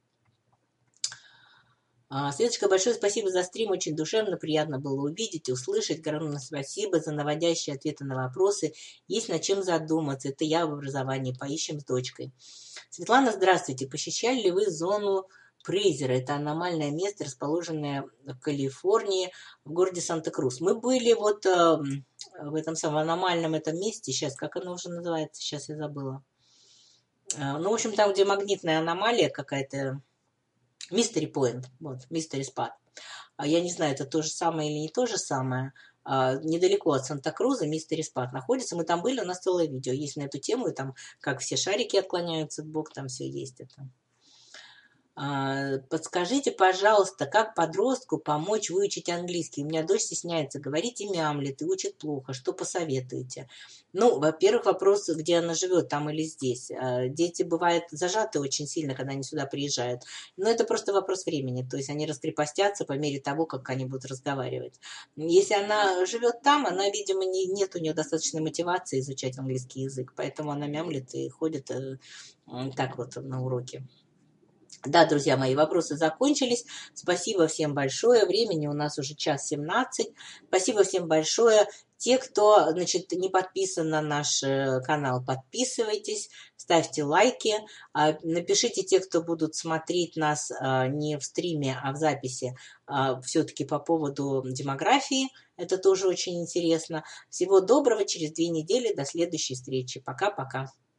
Светочка, большое спасибо за стрим, очень душевно, приятно было увидеть, услышать. Огромное спасибо за наводящие ответы на вопросы. Есть над чем задуматься. Это я в образовании. Поищем с дочкой. Светлана, здравствуйте. Посещали ли вы зону Прейзера? Это аномальное место, расположенное в Калифорнии, в городе Санта-Крус. Мы были вот в этом самом аномальном этом месте. Сейчас, как оно уже называется? Сейчас я забыла. Ну, в общем, там, где магнитная аномалия какая-то. Мистери Point, вот, Мистери Спад. Я не знаю, это то же самое или не то же самое. Недалеко от Санта-Круза Мистери Спад находится. Мы там были, у нас целое видео есть на эту тему, и там как все шарики отклоняются в бок, там все есть это. Подскажите, пожалуйста, как подростку помочь выучить английский? У меня дочь стесняется говорить и мямлит, и учит плохо. Что посоветуете? Ну, во-первых, вопрос, где она живет, там или здесь. Дети бывают зажаты очень сильно, когда они сюда приезжают. Но это просто вопрос времени. То есть они раскрепостятся по мере того, как они будут разговаривать. Если она живет там, она, видимо, нет у нее достаточной мотивации изучать английский язык. Поэтому она мямлит и ходит так вот на уроки. Да, друзья мои, вопросы закончились. Спасибо всем большое. Времени у нас уже 1:17. Спасибо всем большое. Те, кто, значит, не подписан на наш канал, подписывайтесь, ставьте лайки. Напишите те, кто будут смотреть нас не в стриме, а в записи, все-таки по поводу демографии. Это тоже очень интересно. Всего доброго. Через 2 недели. До следующей встречи. Пока-пока.